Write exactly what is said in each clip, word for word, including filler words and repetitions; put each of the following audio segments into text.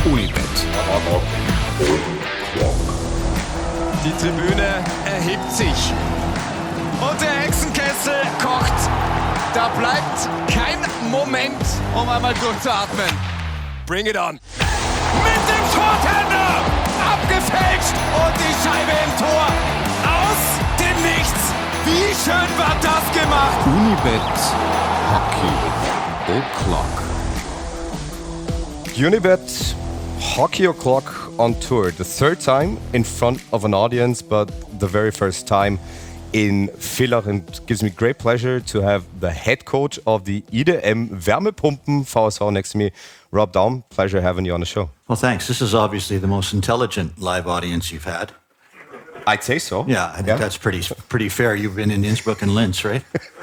Unibet. Die Tribüne erhebt sich. Und der Hexenkessel kocht. Da bleibt kein Moment, um einmal durchzuatmen. Bring it on. Mit dem Shorthander. Abgefälscht. Und die Scheibe im Tor. Aus dem Nichts. Wie schön war das gemacht. Unibet Hockey O'Clock. Unibet Hockey O'Clock on tour. The third time in front of an audience, but the very first time in Villach. And it gives me great pleasure to have the head coach of the I D M Wärmepumpen V S V next to me, Rob Daum. Pleasure having you on the show. Well, thanks. This is obviously the most intelligent live audience you've had. I'd say so. Yeah, I think yeah. that's pretty pretty fair. You've been in Innsbruck and Linz, right?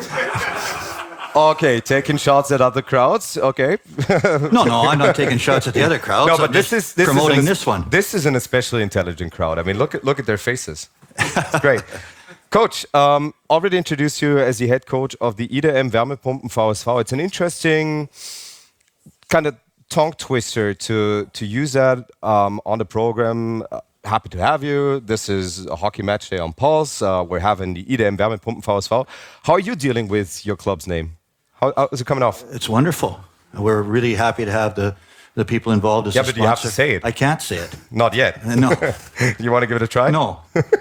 Okay, taking shots at other crowds. Okay. no, no, I'm not taking shots at the other crowds. No, but I'm this just is this promoting is an, this one. This is an especially intelligent crowd. I mean, look at look at their faces. It's great. Coach, um, already introduced you as the head coach of the I D M Wärmepumpen V S V. It's an interesting kind of tongue twister to to use that um, on the program. Uh, happy to have you. This is a hockey match day on Pulse. Uh, we're having the I D M Wärmepumpen V S V. How are you dealing with your club's name? How, how is it coming off? It's wonderful. We're really happy to have the, the people involved as yeah, a but sponsor. you have to say it. I can't say it. Not yet. Uh, no. You want to give it a try? No.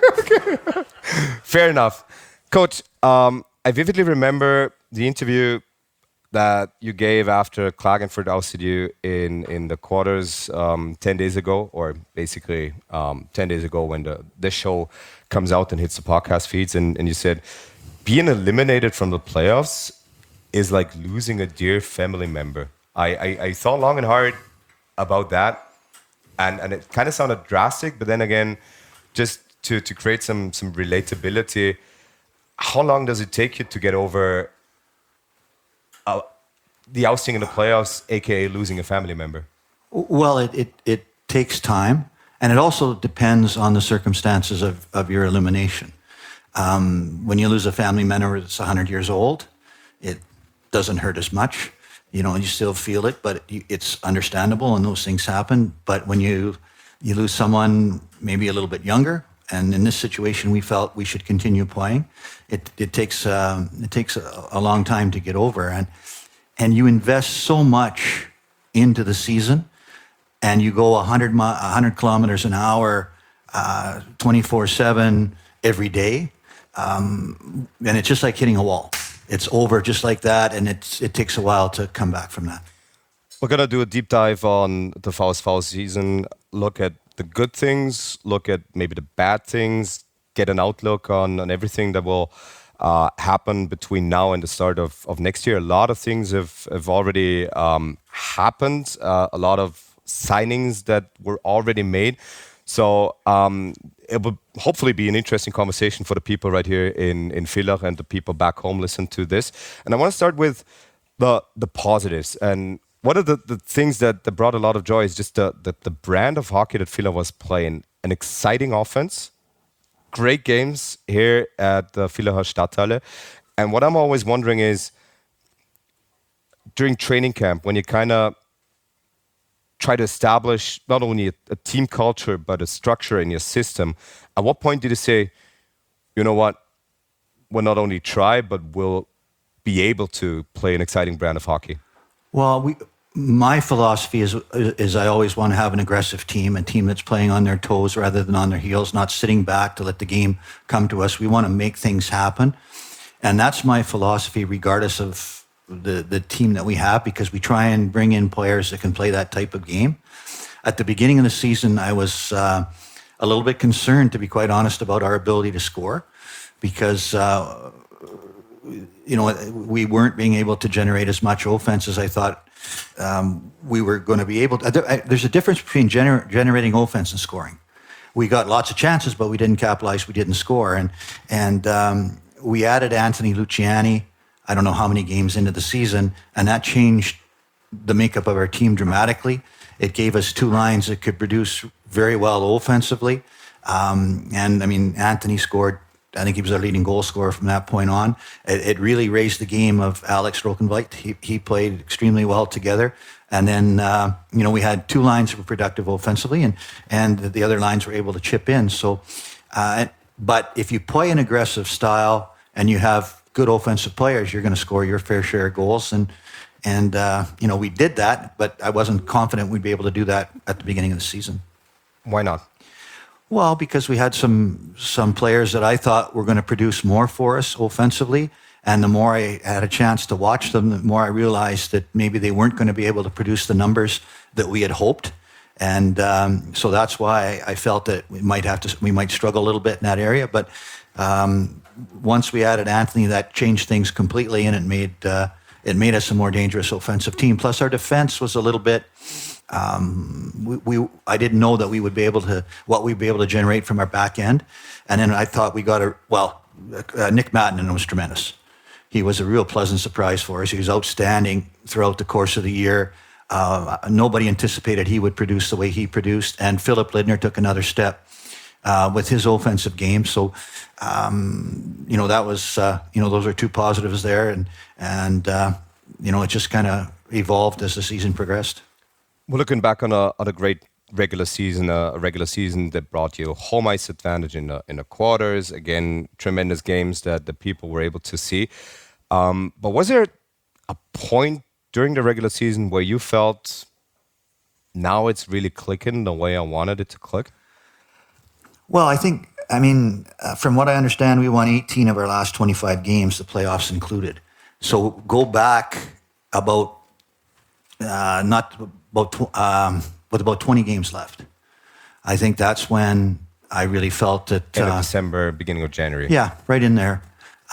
Fair enough. Coach, um, I vividly remember the interview that you gave after Klagenfurt ousted you in, in the quarters um, ten days ago, or basically um, ten days ago when the this show comes out and hits the podcast feeds, and, and you said, being eliminated from the playoffs is like losing a dear family member. I, I, I thought long and hard about that, and, and it kind of sounded drastic, but then again, just to, to create some, some relatability, how long does it take you to get over uh, the ousting in the playoffs, aka losing a family member? Well, it, it, it takes time, and it also depends on the circumstances of, of your elimination. Um, when you lose a family member that's one hundred years old, it doesn't hurt as much. You know, you still feel it, but it's understandable and those things happen. But when you you lose someone maybe a little bit younger, and in this situation we felt we should continue playing, it it takes um, it takes a, a long time to get over, and and you invest so much into the season, and you go one hundred, one hundred kilometers an hour, uh, twenty-four seven every day, um, and it's just like hitting a wall. It's over just like that, and it's, it takes a while to come back from that. We're going to do a deep dive on the V S V season, look at the good things, look at maybe the bad things, get an outlook on, on everything that will uh, happen between now and the start of, of next year. A lot of things have, have already um, happened, uh, a lot of signings that were already made. So um, it will hopefully be an interesting conversation for the people right here in, in Villach and the people back home listen to this. And I want to start with the the positives. And one of the, the things that, that brought a lot of joy is just the, the, the brand of hockey that Villach was playing. An exciting offense, great games here at the Villacher Stadthalle. And what I'm always wondering is, during training camp, when you kind of try to establish not only a, a team culture, but a structure in your system, at what point did you say, you know what, we'll not only try, but we'll be able to play an exciting brand of hockey? Well, we, my philosophy is, is I always want to have an aggressive team, a team that's playing on their toes rather than on their heels, not sitting back to let the game come to us. We want to make things happen. And that's my philosophy regardless of the, the team that we have, because we try and bring in players that can play that type of game. At the beginning of the season, I was uh, a little bit concerned, to be quite honest, about our ability to score, because uh, you know, we weren't being able to generate as much offense as I thought um, we were going to be able to. There's a difference between gener- generating offense and scoring. We got lots of chances, but we didn't capitalize, we didn't score. And, and um, we added Anthony Luciani, I don't know how many games into the season, and that changed the makeup of our team dramatically. It gave us two lines that could produce very well offensively. Um, and I mean, Anthony scored, I think he was our leading goal scorer from that point on. It, it really raised the game of Alex Rokenveit. He, he played extremely well together. And then, uh, you know, we had two lines that were productive offensively, and, and the other lines were able to chip in. So, uh, but if you play an aggressive style and you have good offensive players, you're going to score your fair share of goals. And, and uh, you know, we did that, but I wasn't confident we'd be able to do that at the beginning of the season. Why not? Well, because we had some some players that I thought were going to produce more for us offensively. And the more I had a chance to watch them, the more I realized that maybe they weren't going to be able to produce the numbers that we had hoped. And um, so that's why I felt that we might have to, we might struggle a little bit in that area. But um, once we added Anthony, that changed things completely, and it made uh, it made us a more dangerous offensive team. Plus, our defense was a little bit. Um, we, we I didn't know that we would be able to what we'd be able to generate from our back end, and then I thought we got a well. Uh, Nick Mattinen was tremendous. He was a real pleasant surprise for us. He was outstanding throughout the course of the year. Uh, nobody anticipated he would produce the way he produced. And Philip Lidner took another step uh, with his offensive game. So, um, you know, that was, uh, you know, those are two positives there. And, and uh, you know, it just kind of evolved as the season progressed. We're looking back on a, on a great regular season, a regular season that brought you home ice advantage in the, in the quarters. Again, tremendous games that the people were able to see. Um, but was there a point during the regular season where you felt now it's really clicking the way I wanted it to click? Well, I think, I mean, uh, from what I understand, we won eighteen of our last twenty-five games, the playoffs included. So go back about, uh, not about, tw- um, with about twenty games left. I think that's when I really felt that... End of uh, December, beginning of January. Yeah, right in there.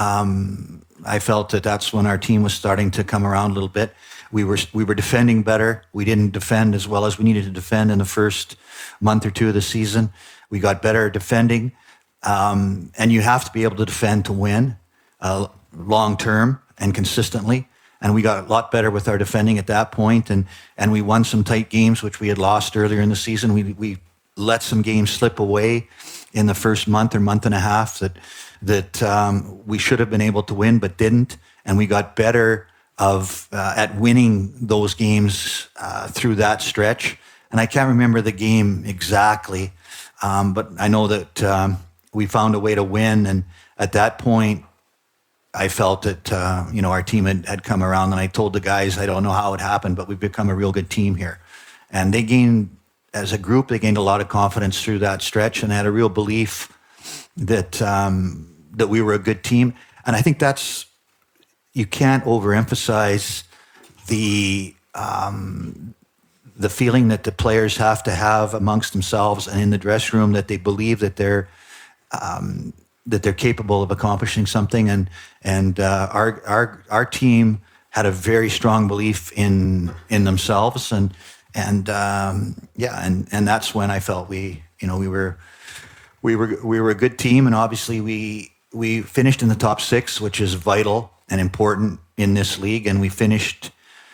Um, I felt that that's when our team was starting to come around a little bit. We were we were defending better. We didn't defend as well as we needed to defend in the first month or two of the season. We got better at defending. Um, and you have to be able to defend to win uh, long term and consistently. And we got a lot better with our defending at that point, and and we won some tight games which we had lost earlier in the season. We we let some games slip away in the first month or month and a half that that um, we should have been able to win but didn't, and we got better of uh, at winning those games uh, through that stretch. And I can't remember the game exactly, um, but I know that um, we found a way to win, and at that point. I felt that, uh, you know, our team had, had come around, and I told the guys, I don't know how it happened, but we've become a real good team here. And they gained, as a group, they gained a lot of confidence through that stretch, and had a real belief that um, that we were a good team. And I think that's, you can't overemphasize the um, the feeling that the players have to have amongst themselves and in the dressing room, that they believe that they're um, that they're capable of accomplishing something. And and uh, our our our team had a very strong belief in in themselves, and and um, yeah, and and that's when I felt we you know we were we were we were a good team, and obviously we we finished in the top six, which is vital and important in this league, and we finished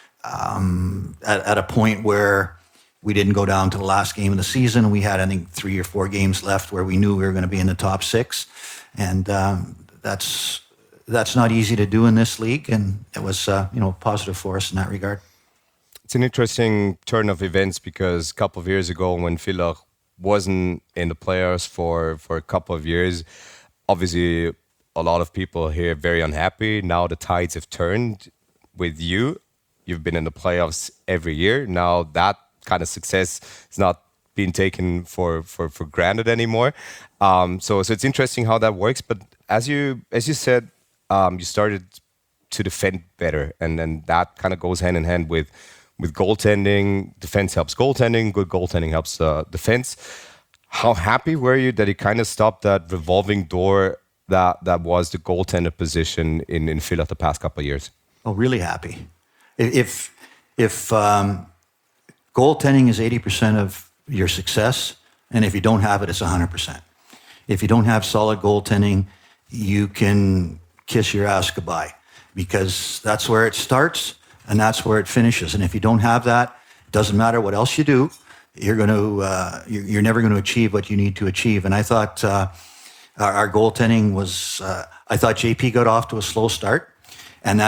um, at, at a point where we didn't go down to the last game of the season. We had, I think, three or four games left where we knew we were going to be in the top six. And um, that's that's not easy to do in this league. And it was, uh, you know, positive for us in that regard. It's an interesting turn of events, because a couple of years ago, when Villach wasn't in the playoffs for, for a couple of years, obviously a lot of people here very unhappy. Now the tides have turned with you. You've been in the playoffs every year. Now that kind of success is not being taken for, for, for granted anymore. Um, so so it's interesting how that works. But as you as you said, um, you started to defend better, and then that kind of goes hand in hand with with goaltending. Defense helps goaltending. Good goaltending helps uh, defense. How happy were you that he kind of stopped that revolving door that that was the goaltender position in in Villach the past couple of years? Oh, really happy. If if um, goaltending is eighty percent of your success, and if you don't have it, it's one hundred percent. If you don't have solid goaltending, you can kiss your ass goodbye, because that's where it starts and that's where it finishes. And if you don't have that, it doesn't matter what else you do, you're going to uh, you're, you're never going to achieve what you need to achieve. And I thought uh, our, our goaltending was. Uh, I thought J P got off to a slow start, and that's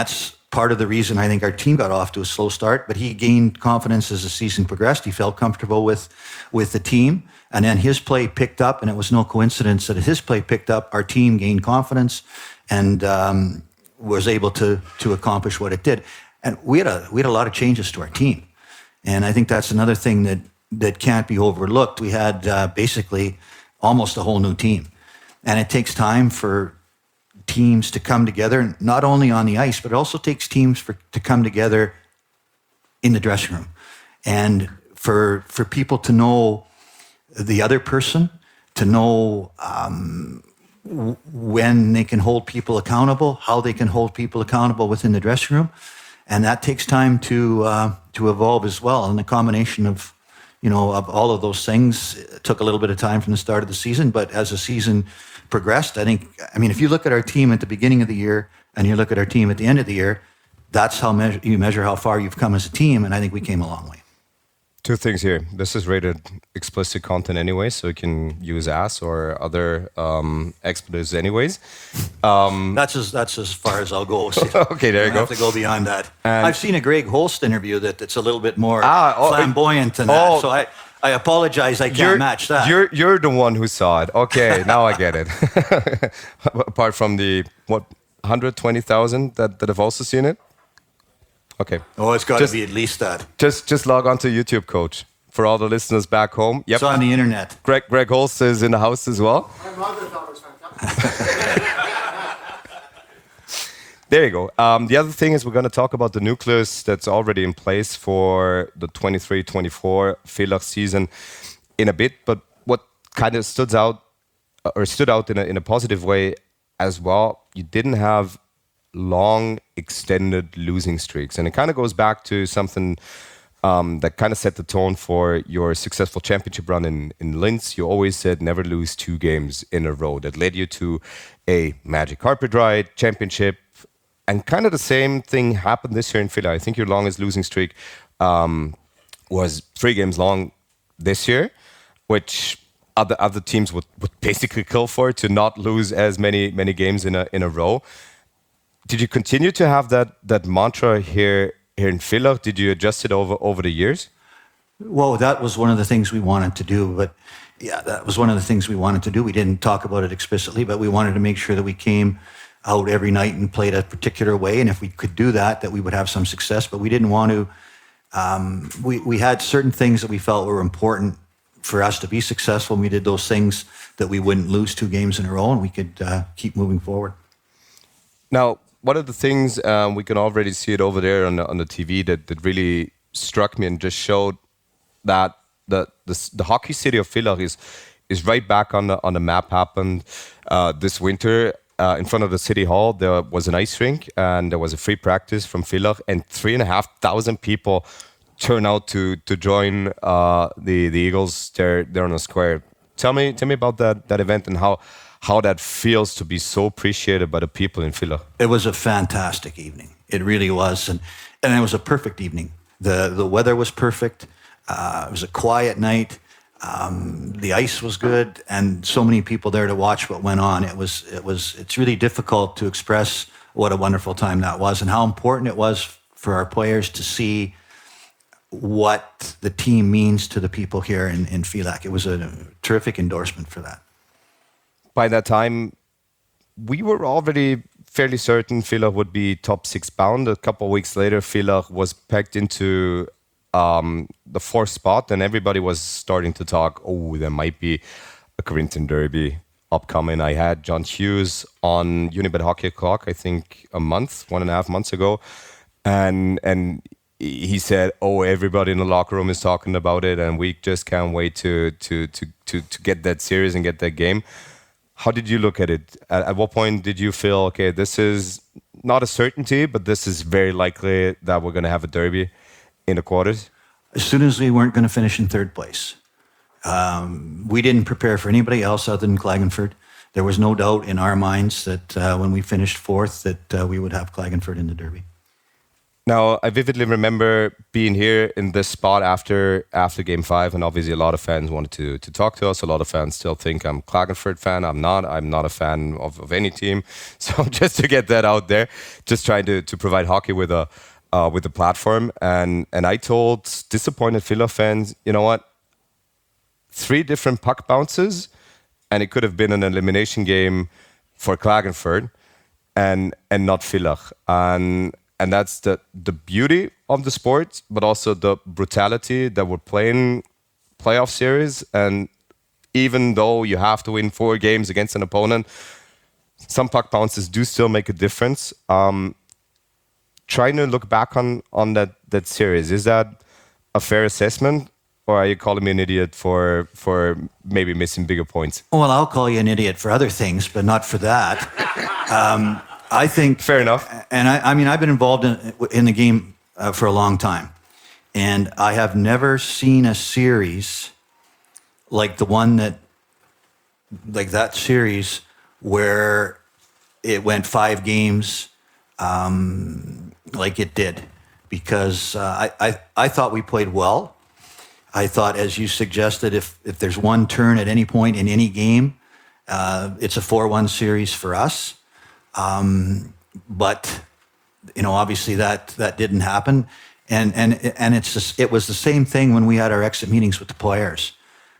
part of the reason I think our team got off to a slow start, but he gained confidence as the season progressed. He felt comfortable with, with the team, and then his play picked up, and it was no coincidence that as his play picked up, our team gained confidence and um, was able to, to accomplish what it did. And we had a, we had a lot of changes to our team. And I think that's another thing that, that can't be overlooked. We had uh, basically almost a whole new team. And it takes time for teams to come together, not only on the ice, but it also takes teams for, to come together in the dressing room. And for, for people to know the other person, to know um, w- when they can hold people accountable, how they can hold people accountable within the dressing room. And that takes time to uh, to evolve as well. And the combination of, you know, of all of those things, it took a little bit of time from the start of the season. But as the season progressed, I think, I mean, if you look at our team at the beginning of the year and you look at our team at the end of the year, that's how measure, you measure how far you've come as a team. And I think we came a long way. Two things here. This is rated explicit content anyway, so you can use ass or other um, expletives anyways. Um, that's as that's as far as I'll go. Okay, there you go. I have to go beyond that. And I've seen a Greg Holst interview that, that's a little bit more Ah, oh, flamboyant than oh. that. So I, I apologize, I can't you're, match that. You're you're the one who saw it. Okay, now I get it. Apart from the what one hundred twenty thousand that, that have also seen it. Okay. Oh, it's got to Just- be at least that. Just just log on to YouTube, Coach. For all the listeners back home. Yep. It's on the internet. Greg Greg Holst is in the house as well. My mother thought it was fantastic. There you go. Um, the other thing is we're going to talk about the nucleus that's already in place for the twenty-three twenty-four Villach season in a bit. But what kind of stood out uh, or stood out in a, in a positive way as well, you didn't have long extended losing streaks. And it kind of goes back to something um, that kind of set the tone for your successful championship run in, in Linz. You always said never lose two games in a row. That led you to a Magic Carpet Ride championship. And kind of the same thing happened this year in Villach. I think your longest losing streak um, was three games long this year, which other other teams would, would basically kill for, to not lose as many many games in a in a row. Did you continue to have that that mantra here here in Villach? Did you adjust it over over the years? Well, that was one of the things we wanted to do. But yeah, that was one of the things we wanted to do. We didn't talk about it explicitly, but we wanted to make sure that we came out every night and played a particular way. And if we could do that, that we would have some success. But we didn't want to, um, we, we had certain things that we felt were important for us to be successful. And we did those things that we wouldn't lose two games in a row and we could uh, keep moving forward. Now, one of the things um, we can already see it over there on the, on the T V that, that really struck me and just showed that the the, the hockey city of Villach is is right back on the on the map. Happened uh, this winter uh, in front of the city hall. There was an ice rink and there was a free practice from Villach, and three and a half thousand people turn out to to join uh, the the Eagles there there on the square. Tell me tell me about that that event and how. how that feels to be so appreciated by the people in Villach. It was a fantastic evening. It really was. And, and it was a perfect evening. The, the weather was perfect. Uh, it was a quiet night. Um, the ice was good. And so many people there to watch what went on. It was, it was, it's really difficult to express what a wonderful time that was and how important it was for our players to see what the team means to the people here in, in Villach. It was a terrific endorsement for that. By that time, we were already fairly certain Villach would be top six bound. A couple of weeks later, Villach was pegged into um, the fourth spot, and everybody was starting to talk, oh, there might be a Corinthian derby upcoming. I had John Hughes on Unibet Hockey Clock, I think a month, one and a half months ago, and and he said, oh, everybody in the locker room is talking about it, and we just can't wait to to to to, to get that series and get that game. How did you look at it? At, at what point did you feel, okay, this is not a certainty, but this is very likely that we're going to have a derby in the quarters? As soon as we weren't going to finish in third place. Um, we didn't prepare for anybody else other than Klagenfurt. There was no doubt in our minds that uh, when we finished fourth, that uh, we would have Klagenfurt in the derby. Now, I vividly remember being here in this spot after after Game Five, and obviously a lot of fans wanted to to talk to us. A lot of fans still think I'm Klagenfurt fan. I'm not. I'm not a fan of, of any team. So just to get that out there, just trying to to provide hockey with a uh, with a platform. And and I told disappointed Villa fans, you know what? Three different puck bounces, and it could have been an elimination game for Klagenfurt, and and not Villach. And And that's the, the beauty of the sport, but also the brutality that we're playing playoff series. And even though you have to win four games against an opponent, some puck bounces do still make a difference. Um, trying to look back on, on that, that series, is that a fair assessment? Or are you calling me an idiot for, for maybe missing bigger points? Well, I'll call you an idiot for other things, but not for that. Um, I think fair enough. And I, I mean, I've been involved in, in the game uh, for a long time, and I have never seen a series like the one that, like that series where it went five games, um, like it did, because uh, I, I I thought we played well. I thought, as you suggested, if if there's one turn at any point in any game, uh, it's a four one series for us. Um, but you know, obviously that that didn't happen, and and and it's just, it was the same thing when we had our exit meetings with the players.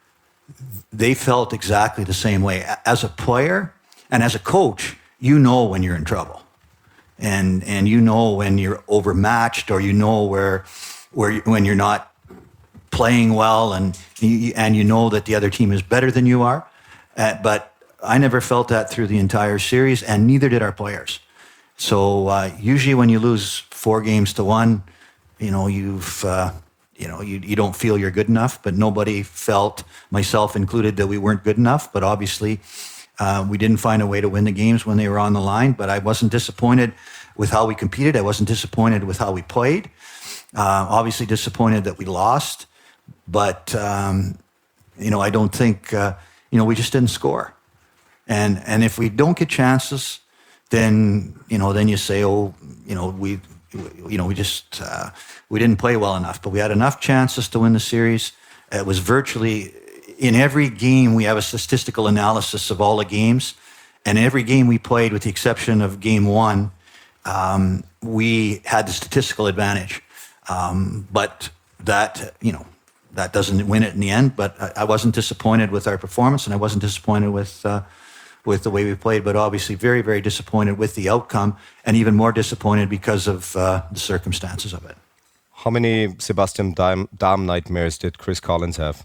They felt exactly the same way. As a player and as a coach, you know when you're in trouble, and and you know when you're overmatched, or you know where where you, when you're not playing well, and you, and you know that the other team is better than you are, uh, but. I never felt that through the entire series, and neither did our players. So uh, usually, when you lose four games to one, you know you've uh, you know you you don't feel you're good enough. But nobody felt, myself included, that we weren't good enough. But obviously, uh, we didn't find a way to win the games when they were on the line. But I wasn't disappointed with how we competed. I wasn't disappointed with how we played. Uh, obviously, disappointed that we lost. But um, you know, I don't think uh, you know we just didn't score. And and if we don't get chances, then you know then you say, oh, you know we, you know we just uh, we didn't play well enough. But we had enough chances to win the series. It was virtually in every game we have a statistical analysis of all the games, and every game we played, with the exception of game one, um, we had the statistical advantage. Um, but that you know that doesn't win it in the end. But I, I wasn't disappointed with our performance, and I wasn't disappointed with. Uh, with the way we played, but obviously very, very disappointed with the outcome, and even more disappointed because of uh, the circumstances of it. How many Sebastian Dahm, Dahm nightmares did Chris Collins have?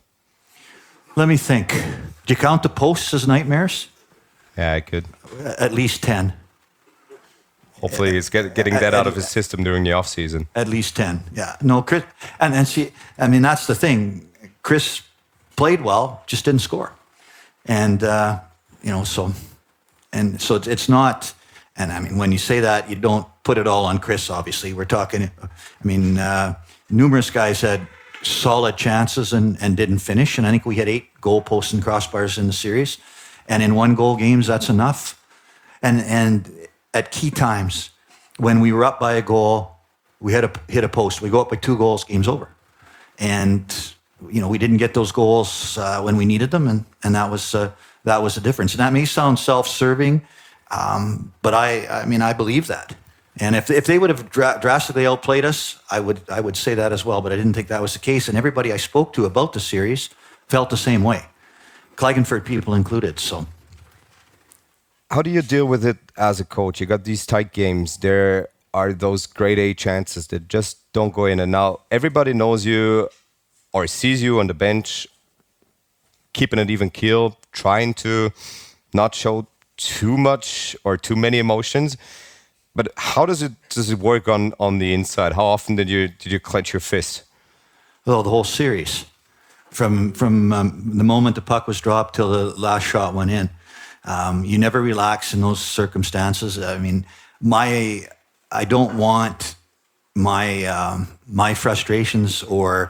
Let me think. Do you count the posts as nightmares? Yeah, I could. At least ten. Hopefully he's get, getting that out of his system during the off season. At least ten, yeah. No, Chris, and, and see, I mean, that's the thing. Chris played well, just didn't score. And, uh, You know, so, and so it's, it's not, and I mean, when you say that, you don't put it all on Chris, obviously. We're talking, I mean, uh, numerous guys had solid chances and, and didn't finish. And I think we had eight goal posts and crossbars in the series. And in one goal games, that's enough. And, and at key times, when we were up by a goal, we had to hit a post. We go up by two goals, game's over. And, you know, we didn't get those goals uh, when we needed them. And, and that was, uh, That was the difference. And that may sound self-serving, um, but I, I mean, I believe that. And if if they would have dra- drastically outplayed us, I would I would say that as well. But I didn't think that was the case. And everybody I spoke to about the series felt the same way, Klagenfurt people included. So, how do you deal with it as a coach? You got these tight games. There are those grade A chances that just don't go in. And now everybody knows you or sees you on the bench, keeping an even keel, trying to not show too much or too many emotions. But how does it does it work on, on the inside? How often did you did you clench your fist? Well, the whole series, from from um, the moment the puck was dropped till the last shot went in, um, you never relax in those circumstances. I mean, my I don't want my um, my frustrations or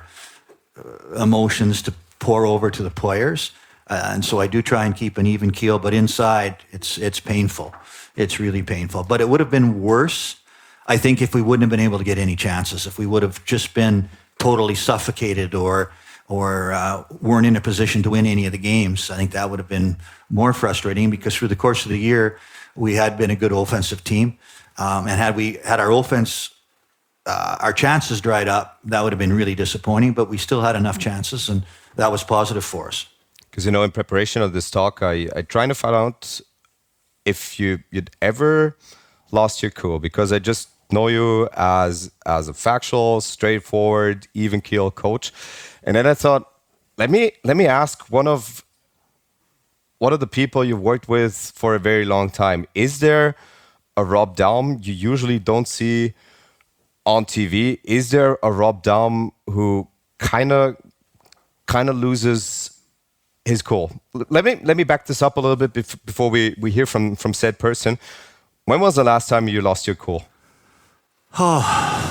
uh, emotions to pour over to the players, uh, and so I do try and keep an even keel. But inside, it's it's painful. It's really painful. But it would have been worse I think if we wouldn't have been able to get any chances, if we would have just been totally suffocated or or uh, weren't in a position to win any of the games, I think that would have been more frustrating because through the course of the year, we had been a good offensive team. Um, and had we had our offense, uh, our chances dried up, that would have been really disappointing, but we still had enough chances and that was positive for us. Because, you know, in preparation of this talk, I, I trying to find out if you, you'd ever lost your cool, because I just know you as as a factual, straightforward, even keel coach. And then I thought, let me let me ask one of one of the people you've worked with for a very long time. Is there a Rob Daum you usually don't see on T V? Is there a Rob Daum who kind of kind of loses his cool? Let me let me back this up a little bit bef- before we, we hear from, from said person. When was the last time you lost your cool? Oh,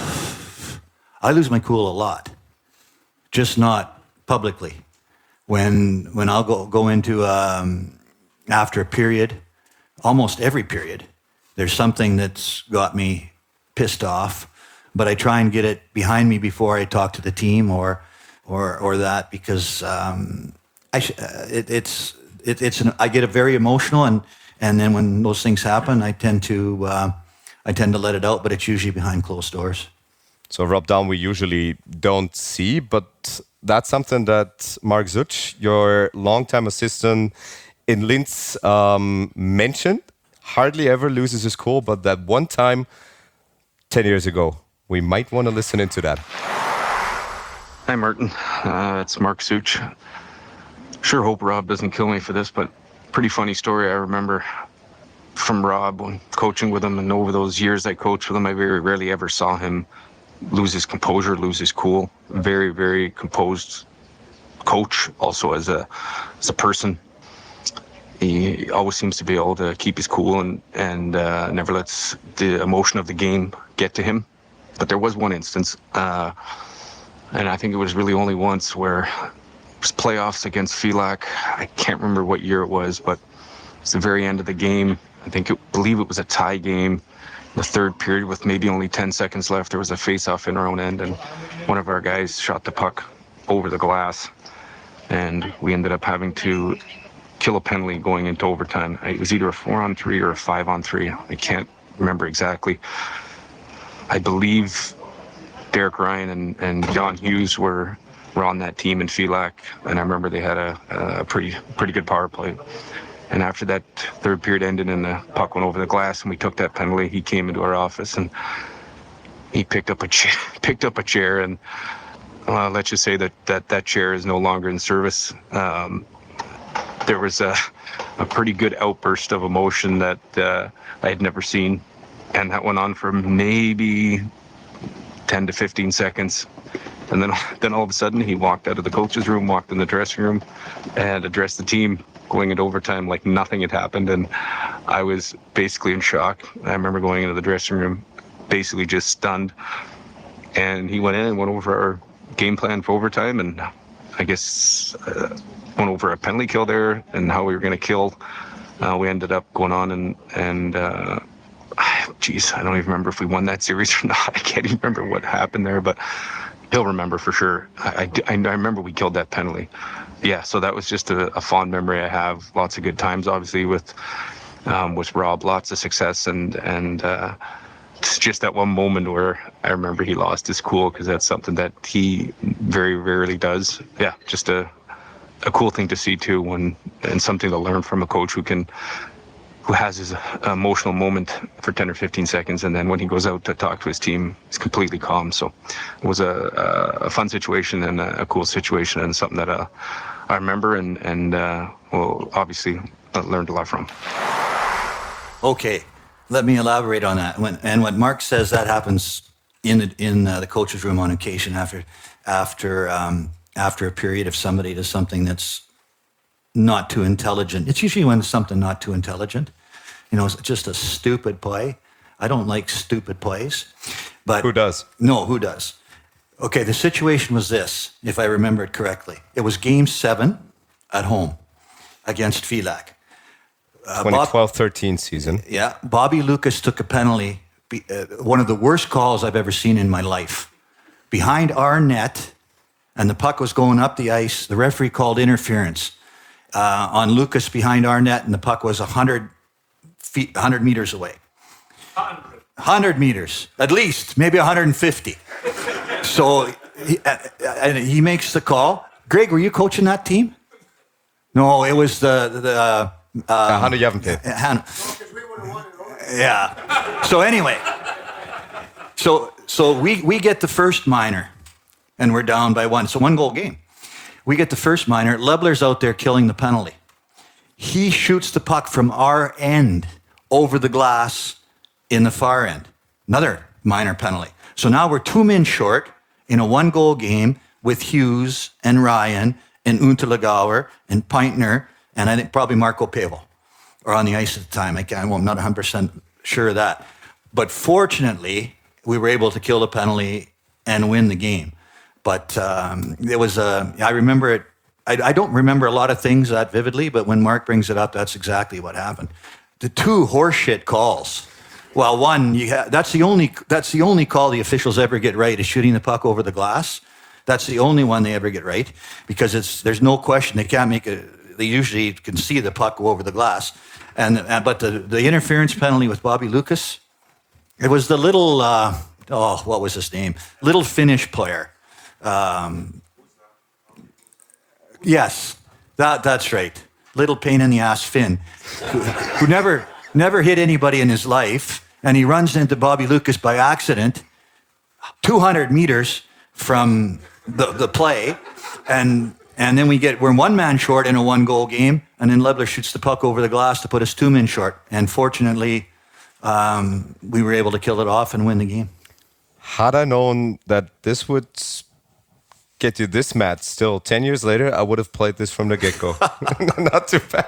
I lose my cool a lot, just not publicly. When when I'll go go into um, after a period, almost every period, there's something that's got me pissed off, but I try and get it behind me before I talk to the team or or or that because um, I sh- uh, it, it's it, it's an, I get a very emotional and and then when those things happen, I tend to. Uh, I tend to let it out, but it's usually behind closed doors. So Rob Daum we usually don't see, but that's something that Mark Zuch, your longtime assistant in Linz, um, mentioned. Hardly ever loses his cool, but that one time, ten years ago, we might want to listen into that. Hi, Martin. Uh, it's Mark Zuch. Sure hope Rob doesn't kill me for this, but pretty funny story I remember from Rob when coaching with him, and over those years I coached with him, I very rarely ever saw him lose his composure, lose his cool. Very, very composed coach, also as a as a person. He always seems to be able to keep his cool and and uh, never lets the emotion of the game get to him. But there was one instance, uh, and I think it was really only once, where it was playoffs against Phelan. I can't remember what year it was, but it's the very end of the game. I think it, believe it was a tie game, the third period with maybe only ten seconds left. There was a face-off in our own end, and one of our guys shot the puck over the glass, and we ended up having to kill a penalty going into overtime. It was either a four-on-three or a five-on-three. I can't remember exactly. I believe Derek Ryan and, and John Hughes were, were on that team in Phelan, and I remember they had a, a pretty pretty good power play. And after that third period ended and the puck went over the glass and we took that penalty, he came into our office and he picked up a chair, picked up a chair and uh, let's just say that, that that chair is no longer in service. Um, there was a, a pretty good outburst of emotion that uh, I had never seen. And that went on for maybe ten to fifteen seconds. And then, then all of a sudden he walked out of the coach's room, walked in the dressing room and addressed the team, going into overtime like nothing had happened. And I was basically in shock. I remember going into the dressing room basically just stunned. And he went in and went over our game plan for overtime, and I guess uh, went over a penalty kill there and how we were going to kill. Uh, we ended up going on and, and uh, geez, I don't even remember if we won that series or not. I can't even remember what happened there, but he'll remember for sure. I, I, I remember we killed that penalty. Yeah, so that was just a, a fond memory I have. Lots of good times, obviously, with um, with Rob. Lots of success, and and uh, it's just that one moment where I remember he lost his cool, because that's something that he very rarely does. Yeah, just a a cool thing to see too, when and something to learn from a coach who can who has his emotional moment for ten or fifteen seconds, and then when he goes out to talk to his team, he's completely calm. So it was a, a, a fun situation and a, a cool situation, and something that uh, I remember and, and uh, well, obviously uh, learned a lot from. Okay, let me elaborate on that. When, and when Mark says that happens in the, in uh, the coach's room on occasion after after um, after a period, if somebody does something that's not too intelligent. It's usually when it's something not too intelligent. You know, it's just a stupid play. I don't like stupid plays. But Who does? No, who does? Okay, the situation was this, if I remember it correctly. It was game seven at home against Phelan. Uh, twenty twelve thirteen season. Yeah, Bobby Lucas took a penalty be, uh, one of the worst calls I've ever seen in my life. Behind our net, and the puck was going up the ice, the referee called interference uh, on Lucas behind our net, and the puck was one hundred feet, one hundred meters away. one hundred meters, at least, maybe one hundred fifty. So he, uh, and he makes the call. Greg, were you coaching that team? No, it was the... the uh, Uh, Hanno Järvenpää. Han- Because we would have won it all. yeah. So anyway, so so we we get the first minor, and we're down by one. It's a one goal game. We get the first minor. Lebler's out there killing the penalty. He shoots the puck from our end over the glass in the far end. Another minor penalty. So now we're two men short in a one goal game with Hughes and Ryan and Unterlegauer and Peintner. And I think probably Marco Pavel are on the ice at the time. I can't, well, I'm not one hundred percent sure of that. But fortunately, we were able to kill the penalty and win the game. But um, it was, uh, I remember it, I, I don't remember a lot of things that vividly, but when Mark brings it up, that's exactly what happened. The two horseshit calls. Well, one, you ha- that's the only that's the only call the officials ever get right is shooting the puck over the glass. That's the only one they ever get right because it's there's no question they can't make a. They usually can see the puck go over the glass, and uh, but the, the interference penalty with Bobby Lucas, it was the little uh, oh what was his name? Little Finnish player. Um, yes, that that's right. Little pain in the ass Finn, who, who never never hit anybody in his life, and he runs into Bobby Lucas by accident, two hundred meters from the the play, and. And then we get, we're one man short in a one goal game, and then Lebler shoots the puck over the glass to put us two men short. And fortunately, um, we were able to kill it off and win the game. Had I known that this would get you this match still ten years later, I would have played this from the get-go. Not too bad.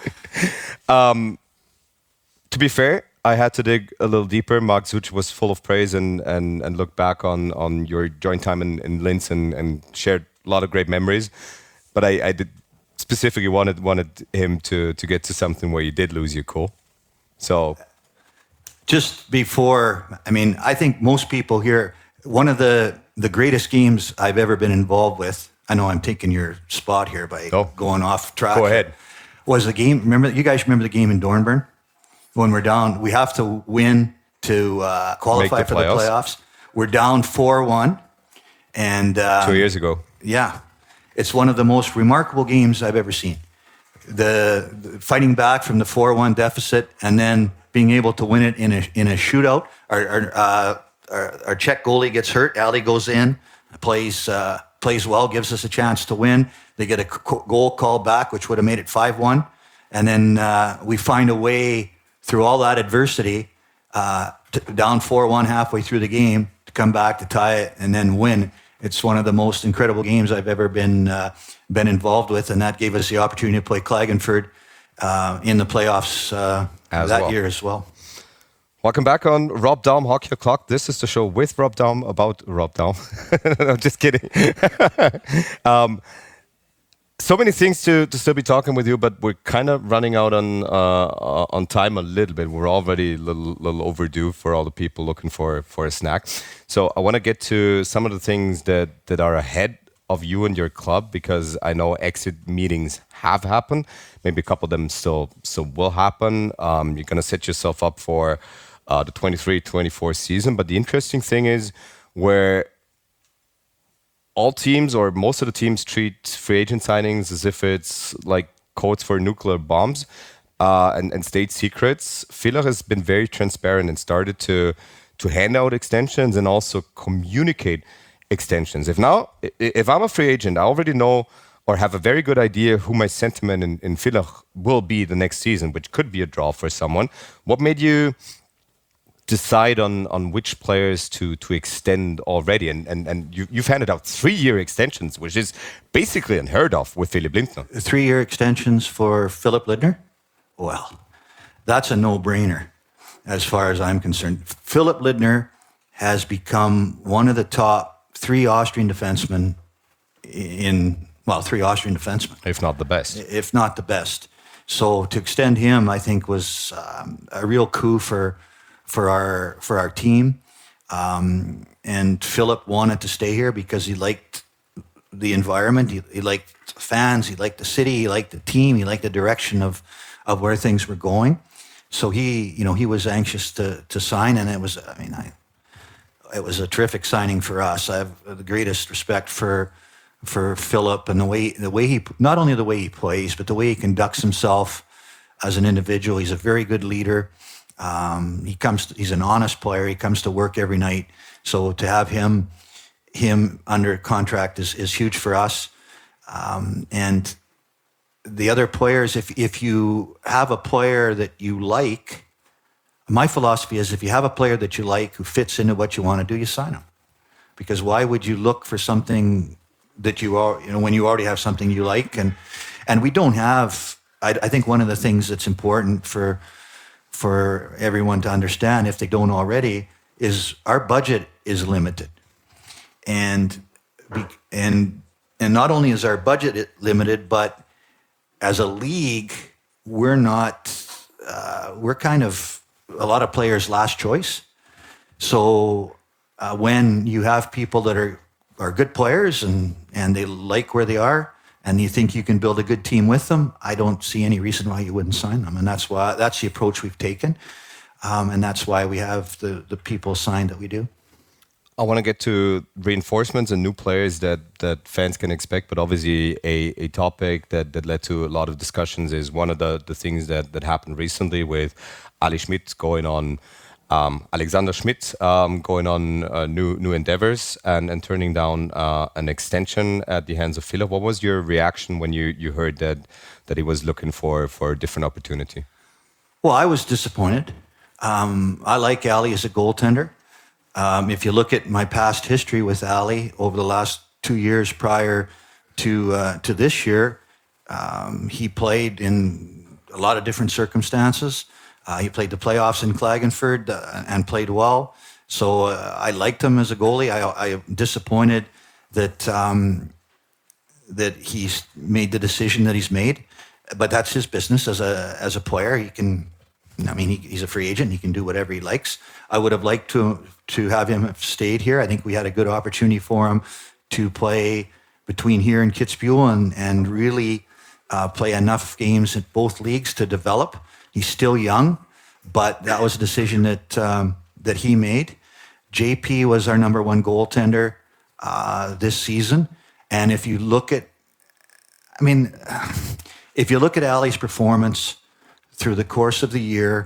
Um, to be fair, I had to dig a little deeper. Mark Zuch was full of praise and, and, and look back on, on your joint time in, in Linz and, and shared a lot of great memories. But I, I did specifically wanted wanted him to to get to something where you did lose your cool. So just before, I mean, I think most people here, one of the, the greatest games I've ever been involved with, I know I'm taking your spot here by oh, going off track. Go ahead. Was the game, remember, you guys remember the game in Dornbirn? When we're down, we have to win to uh, qualify the for playoffs. the playoffs. We're down four one. And uh, Two years ago. Yeah. It's one of the most remarkable games I've ever seen. The, the fighting back from the four one deficit and then being able to win it in a in a shootout. Our our, uh, our, our Czech goalie gets hurt. Ali goes in, plays uh, plays well, gives us a chance to win. They get a c- goal called back, which would have made it five one. And then uh, we find a way through all that adversity, uh, to, down four one halfway through the game, to come back to tie it and then win. It's one of the most incredible games I've ever been uh, been involved with, and that gave us the opportunity to play Klagenfurt uh, in the playoffs uh, As that well. year as well. Welcome back on Rob Daum Hockey O'Clock. This is the show with Rob Daum about Rob Daum. I'm just kidding. um, so many things to, to still be talking with you, but we're kind of running out on uh, on time a little bit. We're already a little, little overdue for all the people looking for, for a snack. So I want to get to some of the things that, that are ahead of you and your club, because I know exit meetings have happened. Maybe a couple of them still, still will happen. Um, you're going to set yourself up for uh, the twenty-three twenty-four season. But the interesting thing is where all teams or most of the teams treat free agent signings as if it's like codes for nuclear bombs uh, and, and state secrets. Villach has been very transparent and started to to hand out extensions and also communicate extensions. If now, if I'm a free agent, I already know or have a very good idea who my sentiment in, in Villach will be the next season, which could be a draw for someone. What made you decide on on which players to to extend already? And and, and you, you've handed out three-year extensions, which is basically unheard of with Philipp Lindner. Three-year extensions for Philipp Lindner? Well, that's a no-brainer as far as I'm concerned. Philipp Lindner has become one of the top three Austrian defensemen in, well, three Austrian defensemen. If not the best. If not the best. So to extend him, I think, was um, a real coup for for our for our team. Um, and Philip wanted to stay here because he liked the environment. He, he liked fans. He liked the city. He liked the team. He liked the direction of of where things were going. So he, you know, he was anxious to to sign, and it was. I mean, I. It was a terrific signing for us. I have the greatest respect for for Philip and the way the way he not only the way he plays, but the way he conducts himself as an individual. He's a very good leader. Um, he comes. To, he's an honest player. He comes to work every night. So to have him him under contract is is huge for us. Um, and the other players, if if you have a player that you like. My philosophy is if you have a player that you like who fits into what you want to do, you sign him. Because why would you look for something that you are, you know, when you already have something you like? And and we don't have, I, I think one of the things that's important for for everyone to understand, if they don't already, is our budget is limited. And and and not only is our budget limited, but as a league, we're not, uh, we're kind of, a lot of players' last choice. So uh, when you have people that are, are good players and, and they like where they are and you think you can build a good team with them, I don't see any reason why you wouldn't sign them. And that's why that's the approach we've taken. Um, and that's why we have the, the people signed that we do. I want to get to reinforcements and new players that, that fans can expect, but obviously a, a topic that, that led to a lot of discussions is one of the, the things that, that happened recently with Ali Schmidt going on, um, Alexander Schmidt um, going on uh, new new endeavors and, and turning down uh, an extension at the hands of Philip. What was your reaction when you, you heard that that he was looking for, for a different opportunity? Well, I was disappointed. Um, I like Ali as a goaltender. Um, if you look at my past history with Ali over the last two years prior to uh, to this year, um, he played in a lot of different circumstances. Uh, he played the playoffs in Klagenfurt uh, and played well. So uh, I liked him as a goalie. I, I'm disappointed that um, that he's made the decision that he's made, but that's his business as a as a player. He can. I mean, he, he's a free agent. He can do whatever he likes. I would have liked to to have him have stayed here. I think we had a good opportunity for him to play between here and Kitzbühel and, and really uh, play enough games in both leagues to develop. He's still young, but that was a decision that um, that he made. J P was our number one goaltender uh, this season. And if you look at, I mean, if you look at Ali's performance through the course of the year,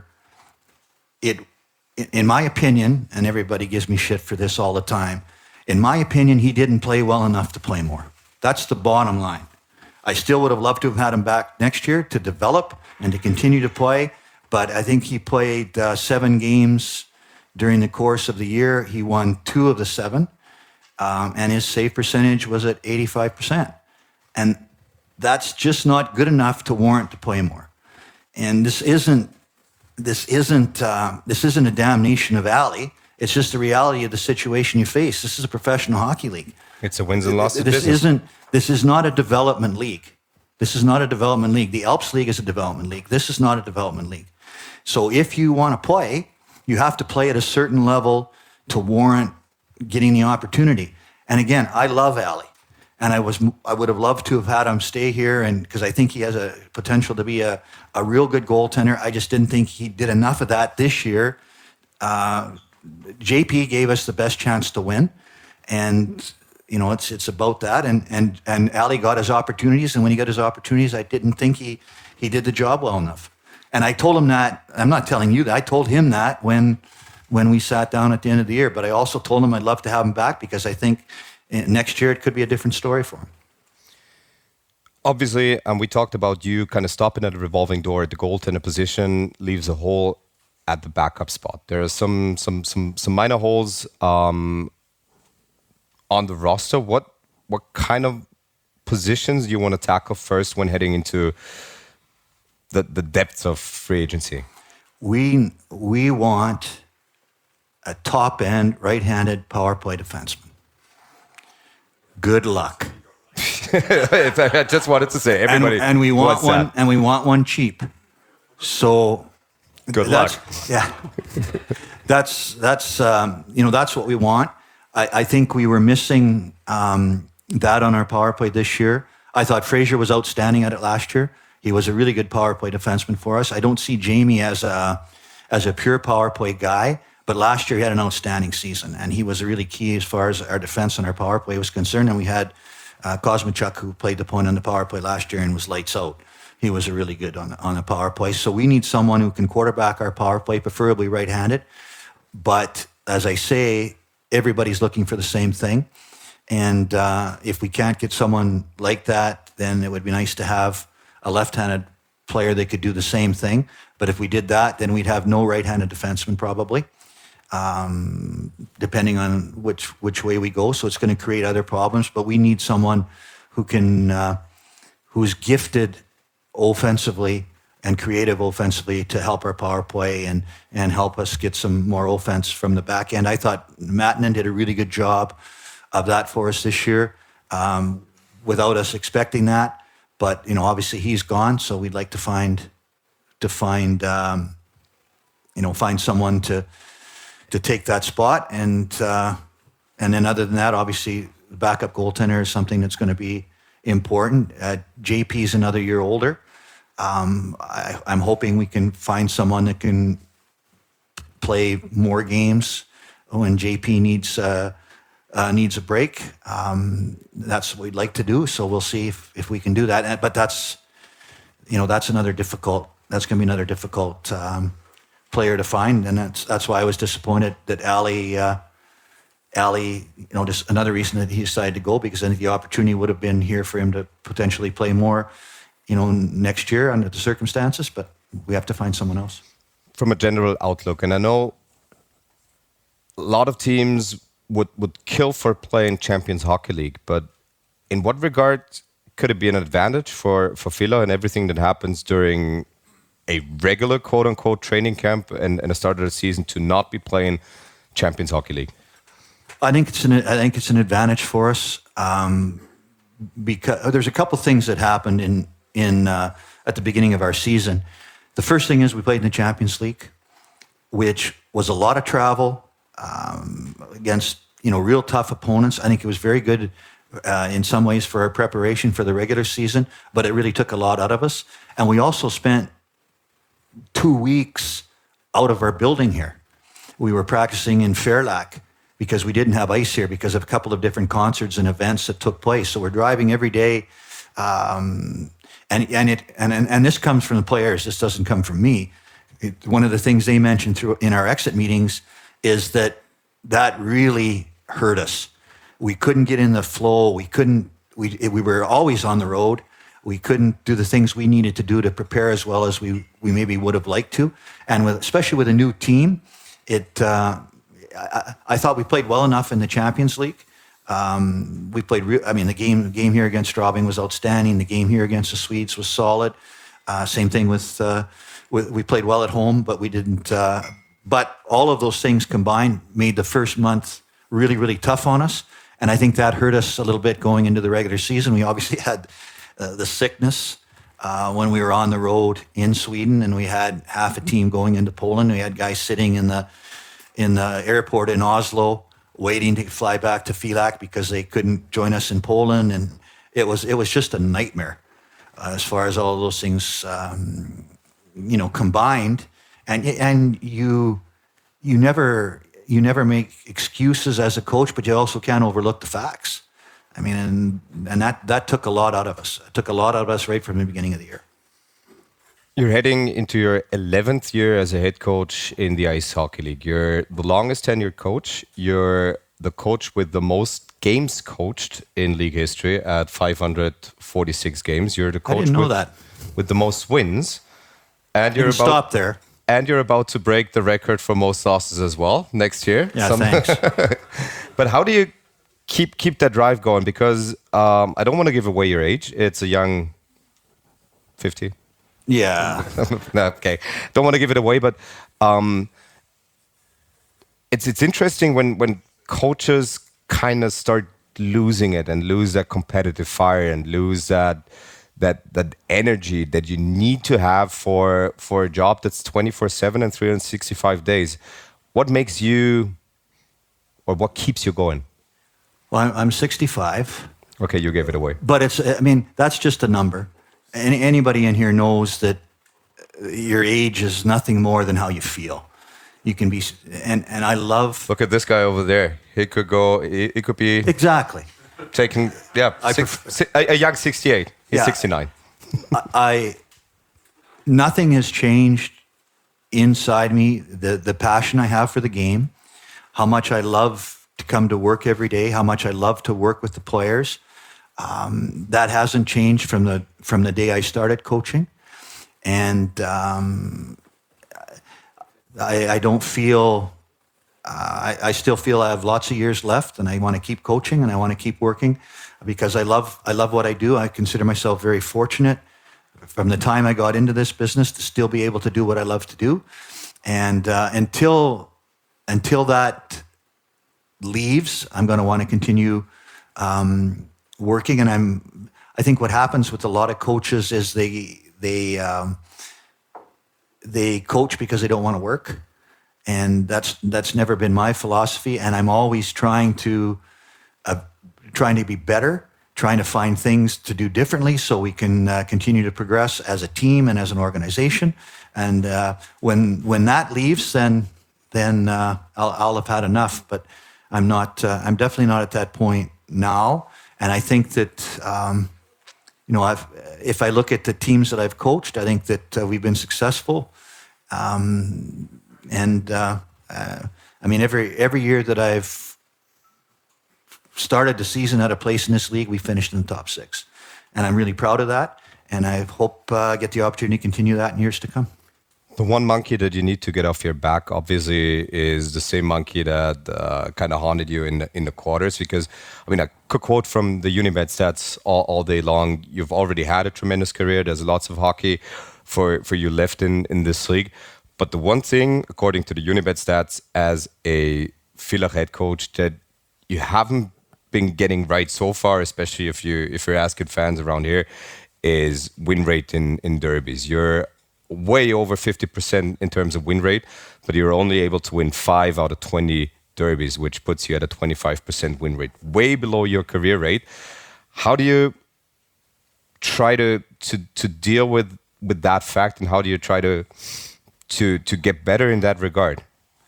it, in my opinion, and everybody gives me shit for this all the time, in my opinion, he didn't play well enough to play more. That's the bottom line. I still would have loved to have had him back next year to develop and to continue to play, but I think he played uh, seven games during the course of the year. He won two of the seven, um, and his save percentage was at eighty-five percent. And that's just not good enough to warrant to play more. And this isn't this isn't uh, this isn't a damnation of Ali. It's just the reality of the situation you face. This is a professional hockey league. It's a wins and losses This business. isn't. This is not a development league. This is not a development league. The Alps League is a development league. This is not a development league. So if you want to play, you have to play at a certain level to warrant getting the opportunity. And again, I love Ali, and I was I would have loved to have had him stay here, and because I think he has a potential to be a, a real good goaltender. I just didn't think he did enough of that this year. Uh, J P gave us the best chance to win, and you know it's it's about that. And and and Ali got his opportunities, and when he got his opportunities, I didn't think he he did the job well enough. And I told him that. I'm not telling you that. I told him that when when we sat down at the end of the year. But I also told him I'd love to have him back because I think next year it could be a different story for him. Obviously, and we talked about you kind of stopping at a revolving door at the goaltender position leaves a hole at the backup spot. There are some some some some minor holes um, on the roster. What what kind of positions do you want to tackle first when heading into the the depths of free agency? We we want a top end right-handed power play defenseman. Good luck. I just wanted to say everybody and, and we want wants one that. and we want one cheap. So Good luck. That's, yeah, that's that's um, you know that's what we want. I, I think we were missing um, that on our power play this year. I thought Fraser was outstanding at it last year. He was a really good power play defenseman for us. I don't see Jamie as a as a pure power play guy, but last year he had an outstanding season, and he was really key as far as our defense and our power play was concerned. And we had uh, Kosmachuk, who played the point on the power play last year and was lights out. He was really good on on the power play. So we need someone who can quarterback our power play, preferably right-handed. But as I say, everybody's looking for the same thing. And uh, if we can't get someone like that, then it would be nice to have a left-handed player that could do the same thing. But if we did that, then we'd have no right-handed defenseman probably, um, depending on which which way we go. So it's going to create other problems. But we need someone who can, uh, who's gifted offensively and creative offensively to help our power play and and help us get some more offense from the back end. I thought Matanen did a really good job of that for us this year, um, without us expecting that. But you know, obviously he's gone, so we'd like to find to find um, you know find someone to to take that spot. And uh, and then other than that, obviously the backup goaltender is something that's going to be important. Uh, J P's another year older. Um, I, I'm hoping we can find someone that can play more games when J P needs uh, uh, needs a break. Um, that's what we'd like to do. So we'll see if, if we can do that. And, but that's you know that's another difficult. That's going to be another difficult um, player to find, and that's that's why I was disappointed that Ali. Uh, Ali, you know, just another reason that he decided to go, because I think the opportunity would have been here for him to potentially play more, you know, next year under the circumstances, but we have to find someone else. From a general outlook, and I know a lot of teams would, would kill for playing Champions Hockey League, but in what regard could it be an advantage for, for Fila and everything that happens during a regular quote-unquote training camp and, and the start of the season to not be playing Champions Hockey League? I think it's an I think it's an advantage for us, um, because there's a couple things that happened in in uh, at the beginning of our season. The first thing is we played in the Champions League, which was a lot of travel um, against you know real tough opponents. I think it was very good uh, in some ways for our preparation for the regular season, but it really took a lot out of us. And we also spent two weeks out of our building here. We were practicing in Fairlac, because we didn't have ice here because of a couple of different concerts and events that took place. So we're driving every day, um, and and it and, and and this comes from the players. This doesn't come from me. It, one of the things they mentioned through in our exit meetings is that that really hurt us. We couldn't get in the flow. We couldn't. We we were always on the road. We couldn't do the things we needed to do to prepare as well as we we maybe would have liked to. And with especially with a new team, it. Uh, I, I thought we played well enough in the Champions League. Um, we played. Re- I mean, the game the game here against Straubing was outstanding. The game here against the Swedes was solid. Uh, same thing with, uh, with we played well at home, but we didn't. Uh, but all of those things combined made the first month really, really tough on us, and I think that hurt us a little bit going into the regular season. We obviously had uh, the sickness uh, when we were on the road in Sweden, and we had half a team going into Poland. We had guys sitting in the in the airport in Oslo, waiting to fly back to Filac because they couldn't join us in Poland, and it was it was just a nightmare uh, as far as all of those things, um, you know, combined. And and you you never you never make excuses as a coach, but you also can't overlook the facts. I mean, and and that that took a lot out of us. It took a lot out of us right from the beginning of the year. You're heading into your eleventh year as a head coach in the Ice Hockey League. You're the longest tenured coach. You're the coach with the most games coached in league history at five hundred forty-six games. You're the coach I didn't know with, that. with the most wins. And you're Didn't about stop there. And you're about to break the record for most losses as well next year. Yeah, Some- thanks. But how do you keep keep that drive going? Because um, I don't want to give away your age. It's a young fifty. Yeah. No, okay, don't want to give it away, but um, it's it's interesting when when coaches kind of start losing it and lose that competitive fire and lose that that that energy that you need to have for for a job that's twenty-four seven and three hundred sixty-five days. What makes you, or what keeps you going? Well, I'm, I'm sixty-five. Okay, you gave it away. But it's, I mean, that's just a number. Any, anybody in here knows that your age is nothing more than how you feel. You can be, and, and I love. Look at this guy over there. He could go, he, he could be Exactly. taking, yeah, I six, pref- si- a, a young sixty-eight. He's Yeah. sixty-nine. I, nothing has changed inside me. The, the passion I have for the game, how much I love to come to work every day, how much I love to work with the players. Um, that hasn't changed from the from the day I started coaching, and um, I, I don't feel. Uh, I, I still feel I have lots of years left, and I want to keep coaching and I want to keep working because I love I love what I do. I consider myself very fortunate from the time I got into this business to still be able to do what I love to do, and uh, until until that leaves, I'm going to want to continue. Um, working, and I'm. I think what happens with a lot of coaches is they they um, they coach because they don't want to work, and that's that's never been my philosophy. And I'm always trying to uh, trying to be better, trying to find things to do differently, so we can uh, continue to progress as a team and as an organization. And uh, when when that leaves, then then uh, I'll, I'll have had enough. But I'm not. Uh, I'm definitely not at that point now. And I think that, um, you know, I've, if I look at the teams that I've coached, I think that uh, we've been successful. Um, and uh, uh, I mean, every every year that I've started the season at a place in this league, we finished in the top six. And I'm really proud of that. And I hope uh, I get the opportunity to continue that in years to come. The one monkey that you need to get off your back, obviously, is the same monkey that uh, kind of haunted you in the, in the quarters. Because, I mean, I could quote from the Unibet stats all, all day long. You've already had a tremendous career. There's lots of hockey for, for you left in, in this league. But the one thing, according to the Unibet stats, as a Villach head coach, that you haven't been getting right so far, especially if you if you're asking fans around here, is win rate in, in derbies. You're way over fifty percent in terms of win rate, but you're only able to win five out of twenty derbies, which puts you at a twenty-five percent win rate, way below your career rate. How do you try to to, to deal with, with that fact, and how do you try to, to to get better in that regard?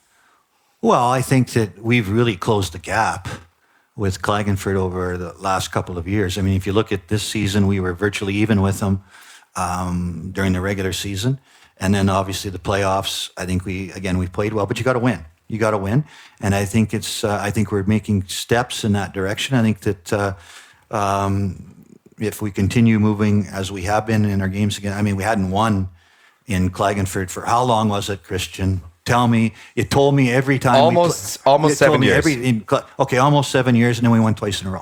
Well, I think that we've really closed the gap with Klagenfurt over the last couple of years. I mean, if you look at this season, we were virtually even with them Um, during the regular season, and then obviously the playoffs. I think we again we played well, but you got to win. You got to win, and I think it's. Uh, I think we're making steps in that direction. I think that uh, um, if we continue moving as we have been in our games again, I mean, we hadn't won in Klagenfurt for how long was it, Christian? Tell me. It told me every time. Almost, we pl- almost it told seven me years. Every, in, okay, almost seven years, and then we won twice in a row.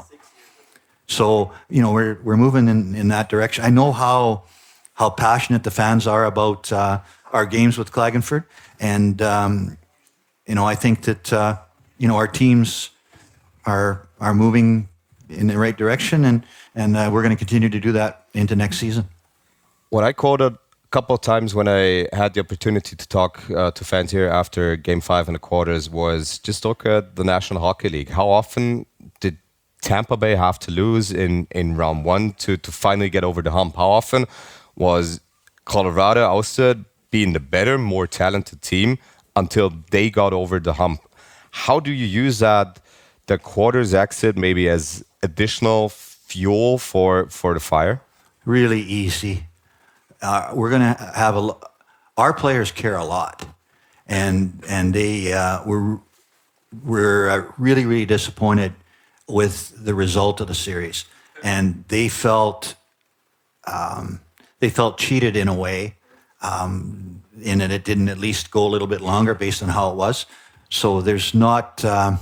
So you know we're we're moving in, in that direction. I know how. how passionate the fans are about uh, our games with Klagenfurt. And, um, you know, I think that, uh, you know, our teams are are moving in the right direction, and, and uh, we're going to continue to do that into next season. What I quoted a couple of times when I had the opportunity to talk uh, to fans here after Game five and the quarters was just look at the National Hockey League. How often did Tampa Bay have to lose in, in round one to, to finally get over the hump? How often was Colorado Austria being the better, more talented team until they got over the hump? How do you use that, the quarters exit, maybe as additional fuel for, for the fire? Really easy. Uh, we're going to have a. lo- Our players care a lot, and and they uh, were were uh, really really disappointed with the result of the series, and they felt. Um, They felt cheated in a way, um, in that it didn't at least go a little bit longer based on how it was. So there's not, um,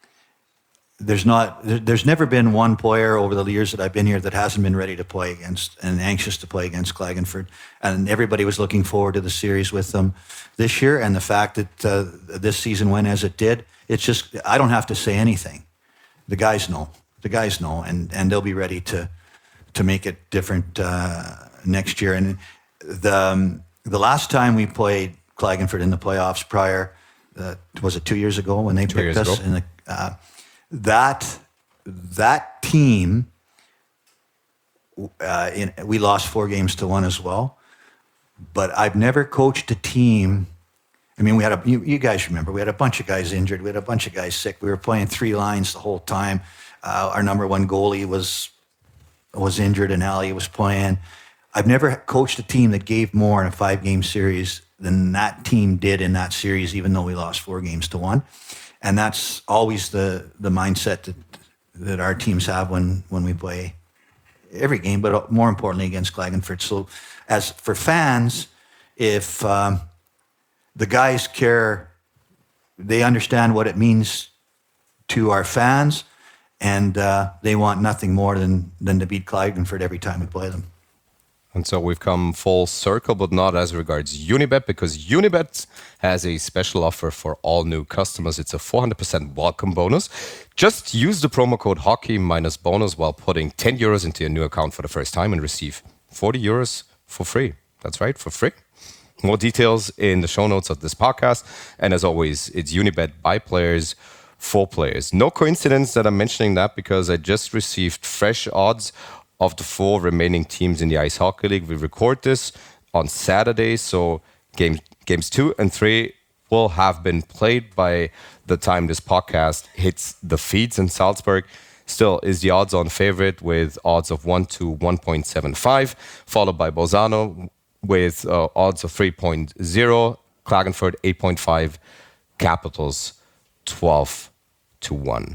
there's not, there- there's never been one player over the years that I've been here that hasn't been ready to play against and anxious to play against Klagenfurt. And everybody was looking forward to the series with them this year. And the fact that uh, this season went as it did, it's just, I don't have to say anything. The guys know. The guys know, and, and they'll be ready to to make it different uh, next year. And the um, the last time we played Klagenfurt in the playoffs prior, uh, was it two years ago when they Two picked years us? ago. In the, uh, that that team, uh, in, we lost four games to one as well. But I've never coached a team. I mean, we had a, you, you guys remember, we had a bunch of guys injured. We had a bunch of guys sick. We were playing three lines the whole time. Uh, our number one goalie was was injured and Ali was playing. I've never coached a team that gave more in a five-game series than that team did in that series, even though we lost four games to one. And that's always the, the mindset that that our teams have when, when we play every game, but more importantly against Klagenfurt. So as for fans, if... Um, the guys care, they understand what it means to our fans, and uh, they want nothing more than, than to beat Klagenfurt every time we play them. And so we've come full circle, but not as regards Unibet, because Unibet has a special offer for all new customers. It's a four hundred percent welcome bonus. Just use the promo code hockey minus bonus while putting ten euros into your new account for the first time and receive forty euros for free. That's right, for free. More details in the show notes of this podcast. And as always, it's Unibet by players for players. No coincidence that I'm mentioning that, because I just received fresh odds of the four remaining teams in the Ice Hockey League. We record this on Saturday, so game, games two and three will have been played by the time this podcast hits the feeds in Salzburg. Still is the odds-on favorite with odds of one to one point seven five, followed by Bolzano with uh, odds of three point oh, Klagenfurt eight point five, Capitals twelve to one.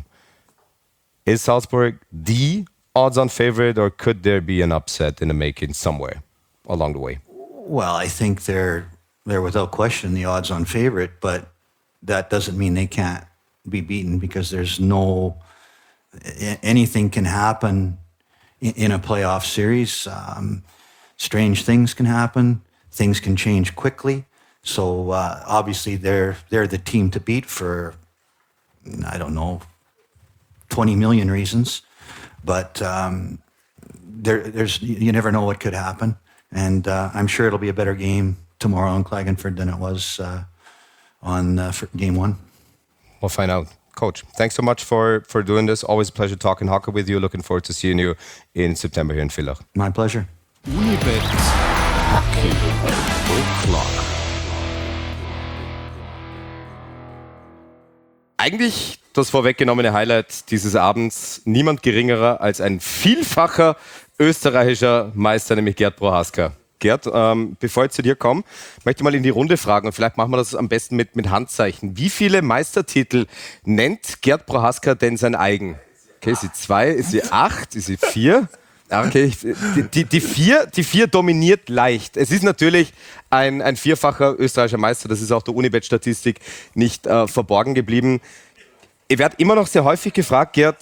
Is Salzburg the odds-on favorite, or could there be an upset in the making somewhere along the way? Well, I think they're they're without question the odds-on favorite, but that doesn't mean they can't be beaten, because there's no anything can happen in, in a playoff series. Um, strange things can happen. Things can change quickly. So uh, obviously they're they're the team to beat for, I don't know, twenty million reasons. But um, there, there's you never know what could happen. And uh, I'm sure it'll be a better game tomorrow in Klagenfurt than it was uh, on uh, for game one. We'll find out. Coach, thanks so much for, for doing this. Always a pleasure talking hockey with you. Looking forward to seeing you in September here in Villach. My pleasure. Unibet Hockey O'Clock. Eigentlich das vorweggenommene Highlight dieses Abends, niemand geringerer als ein vielfacher österreichischer Meister, nämlich Gerd Prohaska. Gerd, ähm, bevor ich zu dir komme, möchte ich mal in die Runde fragen, und vielleicht machen wir das am besten mit, mit Handzeichen. Wie viele Meistertitel nennt Gerd Prohaska denn sein eigen? Okay, ist sie zwei, ist sie acht, ist sie vier? Okay, ich, die, die, die, vier, die vier dominiert leicht. Es ist natürlich ein, ein vierfacher österreichischer Meister, das ist auch der Unibet-Statistik nicht äh, verborgen geblieben. Ich werde immer noch sehr häufig gefragt, Gerd,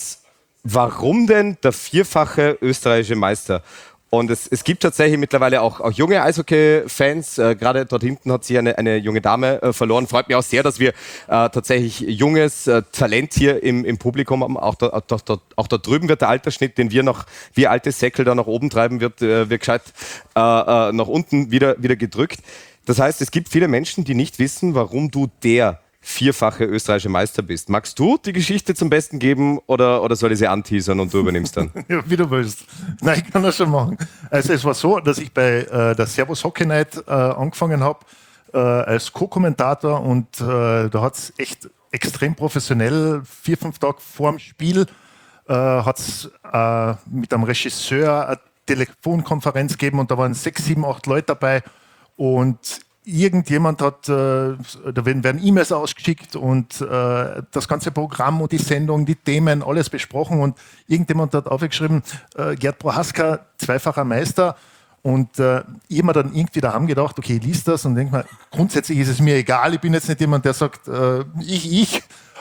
warum denn der vierfache österreichische Meister? Und es, es gibt tatsächlich mittlerweile auch, auch junge Eishockey-Fans. Äh, gerade dort hinten hat sich eine, eine junge Dame äh, verloren. Freut mich auch sehr, dass wir äh, tatsächlich junges äh, Talent hier im, im Publikum haben. Auch da, auch, da, auch da drüben wird der Altersschnitt, den wir noch, wie alte Säckel da nach oben treiben, wird, äh, wird gescheit äh, äh, nach unten wieder, wieder gedrückt. Das heißt, es gibt viele Menschen, die nicht wissen, warum du der vierfache österreichische Meister bist. Magst du die Geschichte zum Besten geben, oder, oder soll ich sie anteasern und du übernimmst dann? Ja, wie du willst. Nein, ich kann das schon machen. Also es war so, dass ich bei äh, der Servus Hockey Night äh, angefangen habe äh, als Co-Kommentator, und äh, da hat es echt extrem professionell, vier, fünf Tage vor dem Spiel, äh, hat es äh, mit einem Regisseur eine Telefonkonferenz gegeben, und da waren sechs, sieben, acht Leute dabei, und irgendjemand hat, äh, da werden, werden E-Mails ausgeschickt, und äh, das ganze Programm und die Sendung, die Themen, alles besprochen, und irgendjemand hat aufgeschrieben, äh, Gerd Prohaska, zweifacher Meister, und äh, ich habe mir dann irgendwie daheim gedacht, okay, ich lies das und denke mir, grundsätzlich ist es mir egal, ich bin jetzt nicht jemand, der sagt, äh, ich, ich,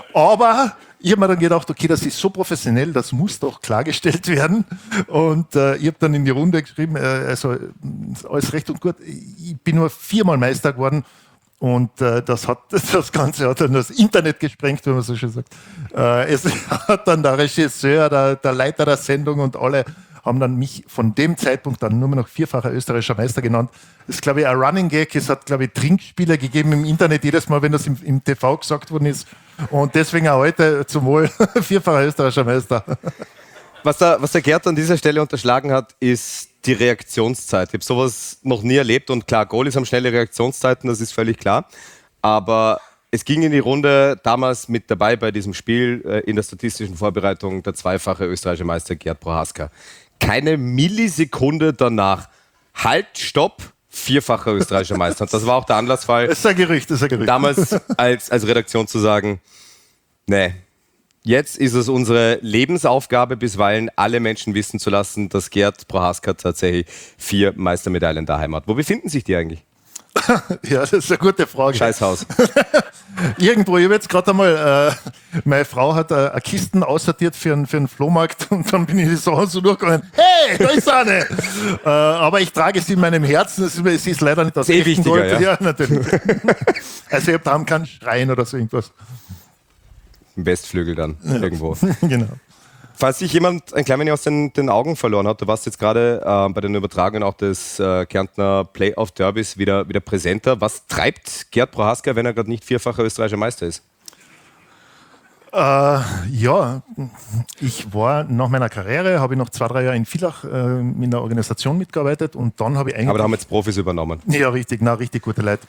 aber ich habe mir dann gedacht, okay, das ist so professionell, das muss doch klargestellt werden. Und äh, ich habe dann in die Runde geschrieben, äh, also alles recht und gut, ich bin nur viermal Meister geworden, und äh, das hat das Ganze hat dann das Internet gesprengt, wenn man so schön sagt. Äh, es hat dann der Regisseur, der, der Leiter der Sendung und alle haben dann mich von dem Zeitpunkt dann nur noch vierfacher österreichischer Meister genannt. Das ist, glaube ich, ein Running Gag. Es hat, glaube ich, Trinkspiele gegeben im Internet, jedes Mal, wenn das im, im T V gesagt worden ist. Und deswegen auch heute zum Wohl vierfacher österreichischer Meister. Was der, was der Gerd an dieser Stelle unterschlagen hat, ist die Reaktionszeit. Ich habe sowas noch nie erlebt und klar, Goalies haben schnelle Reaktionszeiten, das ist völlig klar. Aber es ging in die Runde, damals mit dabei bei diesem Spiel äh, in der statistischen Vorbereitung der zweifache österreichische Meister Gerd Prohaska. Keine Millisekunde danach, halt, stopp, vierfacher österreichischer Meister. Und das war auch der Anlassfall, Das ist ein Gerücht, das ist ein Gerücht. damals als, als Redaktion zu sagen, nee, jetzt ist es unsere Lebensaufgabe, bisweilen alle Menschen wissen zu lassen, dass Gerd Prohaska tatsächlich vier Meistermedaillen daheim hat. Wo befinden sich die eigentlich? Ja, das ist eine gute Frage. Scheißhaus. Irgendwo, ich habe jetzt gerade einmal, äh, meine Frau hat äh, eine Kisten aussortiert für einen, für einen Flohmarkt und dann bin ich die Sachen so durchgegangen. Hey, da ist eine! äh, aber ich trage sie in meinem Herzen, es ist, sie ist leider nicht aus Sehr echtem wichtiger, Gold. ja. Ja, natürlich. Also ich habe da keinen Schrein oder so irgendwas. Im Westflügel dann, irgendwo. Genau. Falls sich jemand ein klein wenig aus den, den Augen verloren hat, du warst jetzt gerade äh, bei den Übertragungen auch des äh, Kärntner Playoff-Derbys wieder, wieder präsenter. Was treibt Gerd Prohaska, wenn er gerade nicht vierfacher österreichischer Meister ist? Äh, ja, ich war nach meiner Karriere, habe ich noch zwei, drei Jahre in Villach äh, in der Organisation mitgearbeitet und dann habe ich eigentlich... Aber da haben jetzt Profis übernommen. Ja, richtig, na, richtig gute Leute.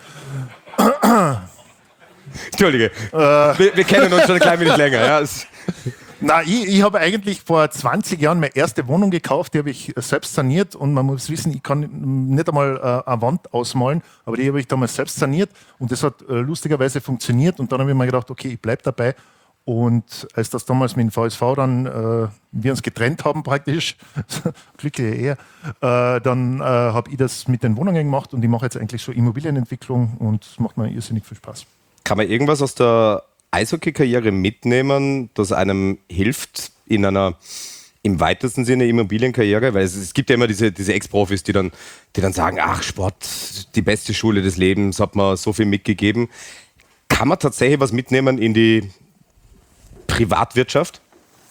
Entschuldige, wir, wir kennen uns schon ein klein wenig länger. Ja. Es- Na, ich, ich habe eigentlich vor zwanzig Jahren meine erste Wohnung gekauft, die habe ich selbst saniert und man muss wissen, ich kann nicht einmal äh, eine Wand ausmalen, aber die habe ich damals selbst saniert und das hat äh, lustigerweise funktioniert und dann habe ich mir gedacht, okay, ich bleibe dabei und als das damals mit dem V S V dann, äh, wir uns getrennt haben praktisch, glückliche Ehe, äh, dann äh, habe ich das mit den Wohnungen gemacht und ich mache jetzt eigentlich so Immobilienentwicklung und es macht mir irrsinnig viel Spaß. Kann man irgendwas aus der Eishockey-Karriere mitnehmen, das einem hilft in einer im weitesten Sinne Immobilienkarriere? Weil es, es gibt ja immer diese, diese Ex-Profis, die dann, die dann sagen, ach, Sport, die beste Schule des Lebens, hat man so viel mitgegeben. Kann man tatsächlich was mitnehmen in die Privatwirtschaft?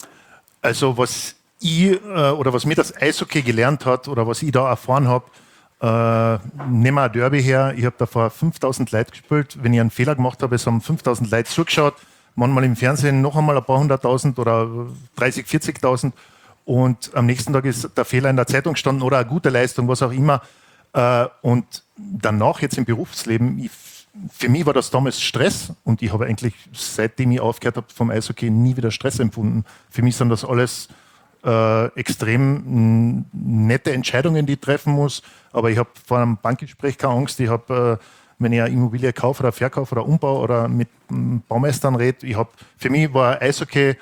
Also was ich äh, oder was mir das Eishockey gelernt hat oder was ich da erfahren habe, äh, nehmen wir ein Derby her, ich habe da vor fünftausend Leute gespielt, wenn ich einen Fehler gemacht habe, es haben fünftausend Leute zugeschaut, manchmal im Fernsehen noch einmal ein paar hunderttausend oder dreißig, vierzigtausend und am nächsten Tag ist der Fehler in der Zeitung gestanden oder eine gute Leistung, was auch immer. Äh, und danach jetzt im Berufsleben, ich, für mich war das damals Stress und ich habe eigentlich, seitdem ich aufgehört habe vom Eishockey, nie wieder Stress empfunden. Für mich sind das alles äh, extrem mh, nette Entscheidungen, die ich treffen muss, aber ich habe vor einem Bankgespräch keine Angst. Ich habe, äh, wenn ich eine Immobilie kaufe oder verkaufe oder umbau oder mit mh, Baumeistern rede, ich habe, für mich war Eishockey,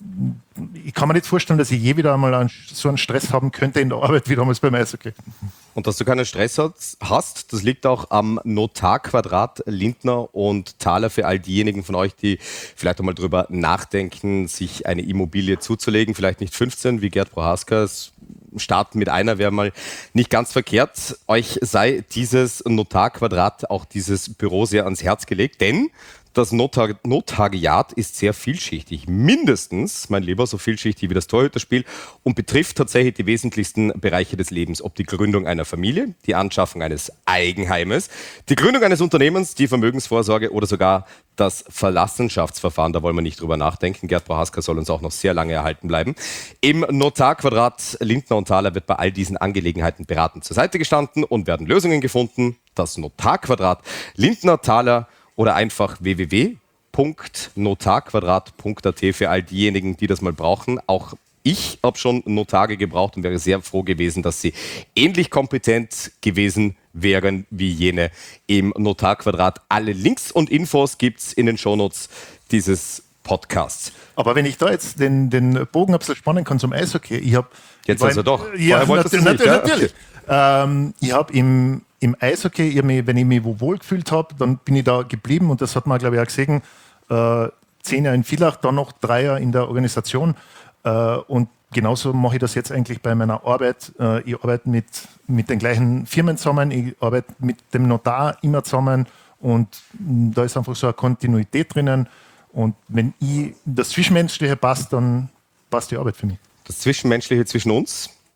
ich kann mir nicht vorstellen, dass ich je wieder einmal einen, so einen Stress haben könnte in der Arbeit wie damals beim Eishockey. Und dass du keinen Stress hast, das liegt auch am Notarquadrat Lindner und Thaler für all diejenigen von euch, die vielleicht einmal drüber nachdenken, sich eine Immobilie zuzulegen. Vielleicht nicht fünfzehn wie Gerd Prohaska. Starten mit einer wäre mal nicht ganz verkehrt. Euch sei dieses Notarquadrat, auch dieses Büro sehr ans Herz gelegt, denn das Notar- Notariat ist sehr vielschichtig, mindestens, mein Lieber, so vielschichtig wie das Torhüterspiel und betrifft tatsächlich die wesentlichsten Bereiche des Lebens, ob die Gründung einer Familie, die Anschaffung eines Eigenheimes, die Gründung eines Unternehmens, die Vermögensvorsorge oder sogar das Verlassenschaftsverfahren, da wollen wir nicht drüber nachdenken. Gerd Prohaska soll uns auch noch sehr lange erhalten bleiben. Im Notarquadrat Lindner und Thaler wird bei all diesen Angelegenheiten beratend zur Seite gestanden und werden Lösungen gefunden. Das Notarquadrat Lindner, Thaler oder einfach w w w punkt notarquadrat punkt a t für all diejenigen, die das mal brauchen. Auch ich habe schon Notage gebraucht und wäre sehr froh gewesen, dass sie ähnlich kompetent gewesen wären wie jene im Notarquadrat. Alle Links und Infos gibt es in den Shownotes dieses Podcasts. Aber wenn ich da jetzt den, den Bogen ein bisschen spannen kann zum Eishockey, ich habe... Jetzt also doch. Ja, Vorher wolltest nat- du nicht, nat- ja? natürlich. Ähm, ich habe im, im Eishockey, ich hab mich, wenn ich mich wo wohl gefühlt habe, dann bin ich da geblieben und das hat man, glaube ich, auch gesehen. Äh, zehn Jahre in Villach, dann noch drei Jahre in der Organisation. Äh, und genauso mache ich das jetzt eigentlich bei meiner Arbeit. Äh, ich arbeite mit, mit den gleichen Firmen zusammen, ich arbeite mit dem Notar immer zusammen und mh, da ist einfach so eine Kontinuität drinnen. Und wenn ich das Zwischenmenschliche passt, dann passt die Arbeit für mich. Das Zwischenmenschliche zwischen uns,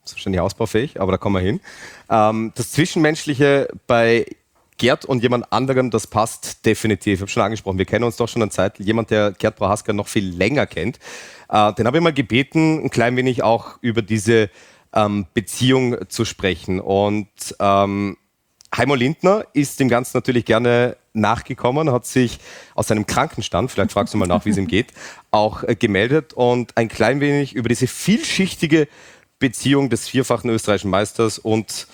ist wahrscheinlich ausbaufähig, aber da kommen wir hin. Ähm, das Zwischenmenschliche bei Gerd und jemand anderem, das passt definitiv. Ich habe schon angesprochen, wir kennen uns doch schon eine Zeit. Jemand, der Gerd Prohaska noch viel länger kennt, äh, den habe ich mal gebeten, ein klein wenig auch über diese ähm, Beziehung zu sprechen. Und ähm, Heimo Lindner ist dem Ganzen natürlich gerne nachgekommen, hat sich aus seinem Krankenstand, vielleicht fragst du mal nach, wie es ihm geht, auch äh, gemeldet und ein klein wenig über diese vielschichtige Beziehung des vierfachen österreichischen Meisters und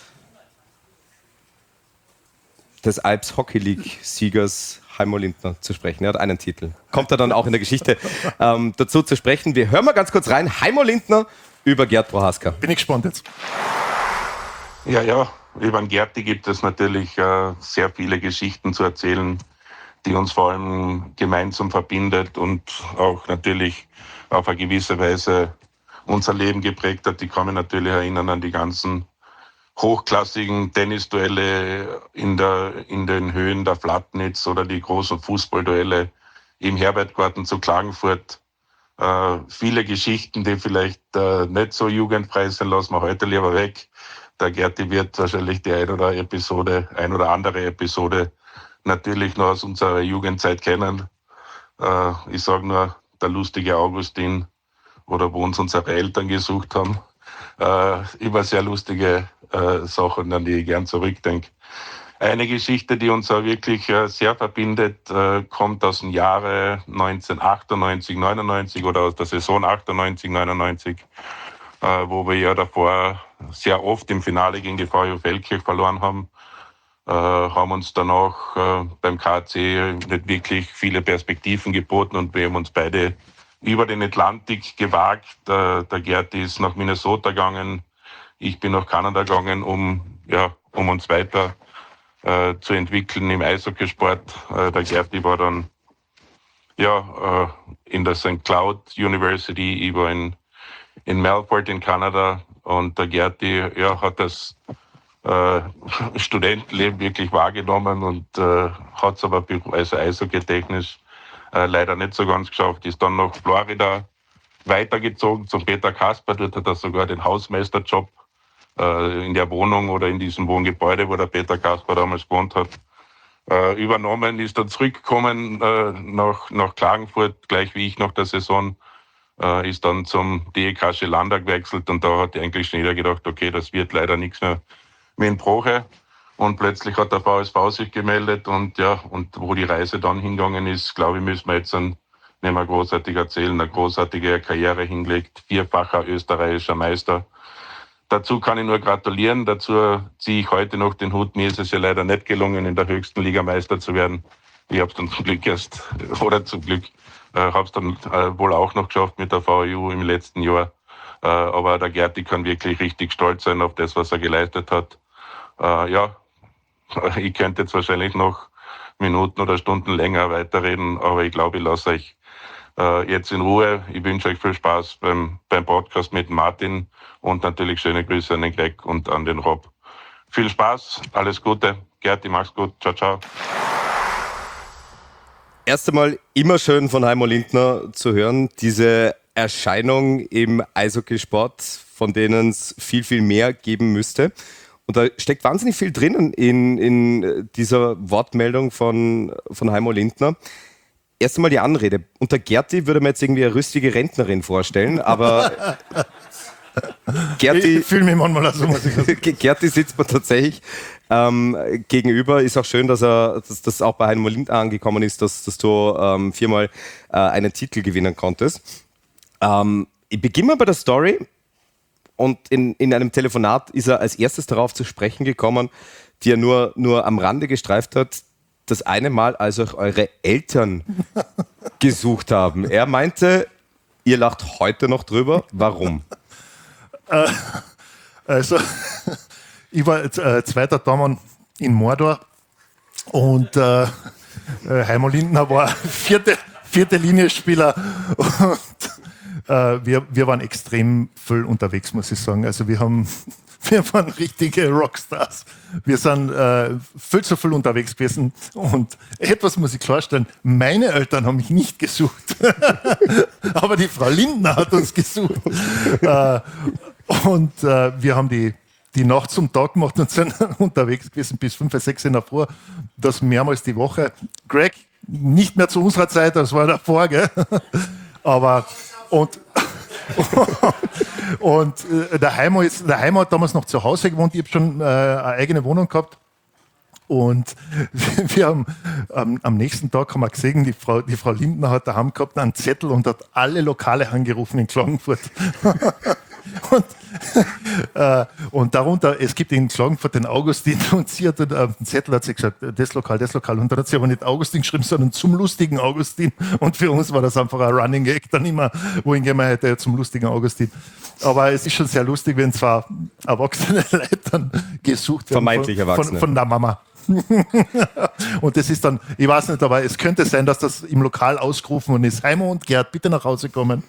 des Alps Hockey League-Siegers Heimo Lindner zu sprechen. Er hat einen Titel. Kommt er dann auch in der Geschichte ähm, dazu zu sprechen. Wir hören mal ganz kurz rein. Heimo Lindner über Gerd Prohaska. Bin ich gespannt jetzt. Ja, ja, über den Gerti gibt es natürlich äh, sehr viele Geschichten zu erzählen, die uns vor allem gemeinsam verbindet und auch natürlich auf eine gewisse Weise unser Leben geprägt hat. Ich kann mich natürlich erinnern an die ganzen hochklassigen Tennisduelle in, der, in den Höhen der Flatnitz oder die großen Fußballduelle im Herbertgarten zu Klagenfurt. Äh, viele Geschichten, die vielleicht äh, nicht so jugendfrei sind, lassen wir heute lieber weg. Der Gerti wird wahrscheinlich die ein oder Episode, ein oder andere Episode natürlich noch aus unserer Jugendzeit kennen. Äh, ich sage nur, der lustige Augustin oder wo uns unsere Eltern gesucht haben. Äh, immer sehr lustige äh, Sachen, an die ich gern zurückdenke. Eine Geschichte, die uns auch wirklich äh, sehr verbindet, äh, kommt aus dem Jahre neunzehnhundertachtundneunzig, neunundneunzig oder aus der Saison achtundneunzig, neunundneunzig, äh, wo wir ja davor sehr oft im Finale gegen die VfL Feldkirch verloren haben. Äh, haben uns danach äh, beim K C nicht wirklich viele Perspektiven geboten und wir haben uns beide über den Atlantik gewagt. Der, der Gerti ist nach Minnesota gegangen, ich bin nach Kanada gegangen, um, ja, um uns weiter äh, zu entwickeln im Eishockeysport. Äh, der Gerti war dann ja, äh, in der Sankt Cloud University, ich war in, in Melfort in Kanada und der Gerti ja, hat das äh, Studentenleben wirklich wahrgenommen und äh, hat es aber also eishockeytechnisch Äh, leider nicht so ganz geschafft, ist dann nach Florida weitergezogen zum Peter Kasper. Dort hat er sogar den Hausmeisterjob äh, in der Wohnung oder in diesem Wohngebäude, wo der Peter Kasper damals gewohnt hat, äh, übernommen. Ist dann zurückgekommen äh, nach, nach Klagenfurt, gleich wie ich nach der Saison, äh, ist dann zum D E K Schelander gewechselt und da hat eigentlich schon jeder gedacht, okay, das wird leider nichts mehr mit dem Proche. Und plötzlich hat der V S V sich gemeldet und ja, und wo die Reise dann hingegangen ist, glaube ich, müssen wir jetzt ein, nicht mehr großartig erzählen, eine großartige Karriere hingelegt, vierfacher österreichischer Meister. Dazu kann ich nur gratulieren, dazu ziehe ich heute noch den Hut. Mir ist es ja leider nicht gelungen, in der höchsten Liga Meister zu werden. Ich habe es dann zum Glück erst, oder zum Glück, äh, habe es dann äh, wohl auch noch geschafft mit der V U im letzten Jahr. Äh, aber der Gerti kann wirklich richtig stolz sein auf das, was er geleistet hat. Äh, ja, ich könnte jetzt wahrscheinlich noch Minuten oder Stunden länger weiterreden, aber ich glaube, ich lasse euch äh, jetzt in Ruhe. Ich wünsche euch viel Spaß beim, beim Podcast mit Martin und natürlich schöne Grüße an den Greg und an den Rob. Viel Spaß, alles Gute. Gerti, mach's gut. Ciao, ciao. Erst einmal immer schön von Heimo Lindner zu hören, diese Erscheinung im Eishockeysport, von denen es viel, viel mehr geben müsste. Und da steckt wahnsinnig viel drinnen in, in dieser Wortmeldung von, von Heimo Lindner. Erst einmal die Anrede. Unter Gerti würde man jetzt irgendwie eine rüstige Rentnerin vorstellen, aber Gerti, ich fühle mich manchmal so, muss ich sagen. Gerti sitzt mir tatsächlich ähm, gegenüber. Ist auch schön, dass er, dass das auch bei Heimo Lindner angekommen ist, dass, dass du ähm, viermal äh, einen Titel gewinnen konntest. Ähm, ich beginne mal bei der Story. Und in, in einem Telefonat ist er als erstes darauf zu sprechen gekommen, die er nur, nur am Rande gestreift hat, das eine Mal, als euch eure Eltern gesucht haben. Er meinte, ihr lacht heute noch drüber. Warum? Äh, also, ich war äh, zweiter Tormann in Mordor und äh, Heimo Lindner war vierte, vierte Linienspieler und Wir, wir waren extrem viel unterwegs, muss ich sagen. Also wir haben, wir waren richtige Rockstars. Wir sind äh, viel zu viel unterwegs gewesen. Und etwas muss ich klarstellen, meine Eltern haben mich nicht gesucht. Aber die Frau Lindner hat uns gesucht. äh, Und äh, wir haben die, die Nacht zum Tag gemacht und sind unterwegs gewesen bis fünf, sechs in der Früh. Das mehrmals die Woche. Greg, nicht mehr zu unserer Zeit, das war davor, gell? Aber, und, und äh, der Heimo ist, der Heimo hat damals noch zu Hause gewohnt, ich habe schon äh, eine eigene Wohnung gehabt. Und wir haben ähm, am nächsten Tag haben wir gesehen, die Frau, die Frau Lindner hat daheim gehabt einen Zettel und hat alle Lokale angerufen in Klagenfurt. und, äh, und darunter, es gibt in Klagenfurt den Augustin und sie hat auf äh, den Zettel hat sie gesagt, das Lokal, das Lokal. Und dann hat sie aber nicht Augustin geschrieben, sondern zum lustigen Augustin. Und für uns war das einfach ein Running Gag dann immer, wohin gehen wir heute zum lustigen Augustin. Aber es ist schon sehr lustig, wenn zwar erwachsene Leute dann gesucht werden. Vermeintlich von, Erwachsene. Von, von der Mama. Und das ist dann, ich weiß nicht, aber es könnte sein, dass das im Lokal ausgerufen worden ist. Heimo und Gerd, bitte nach Hause kommen.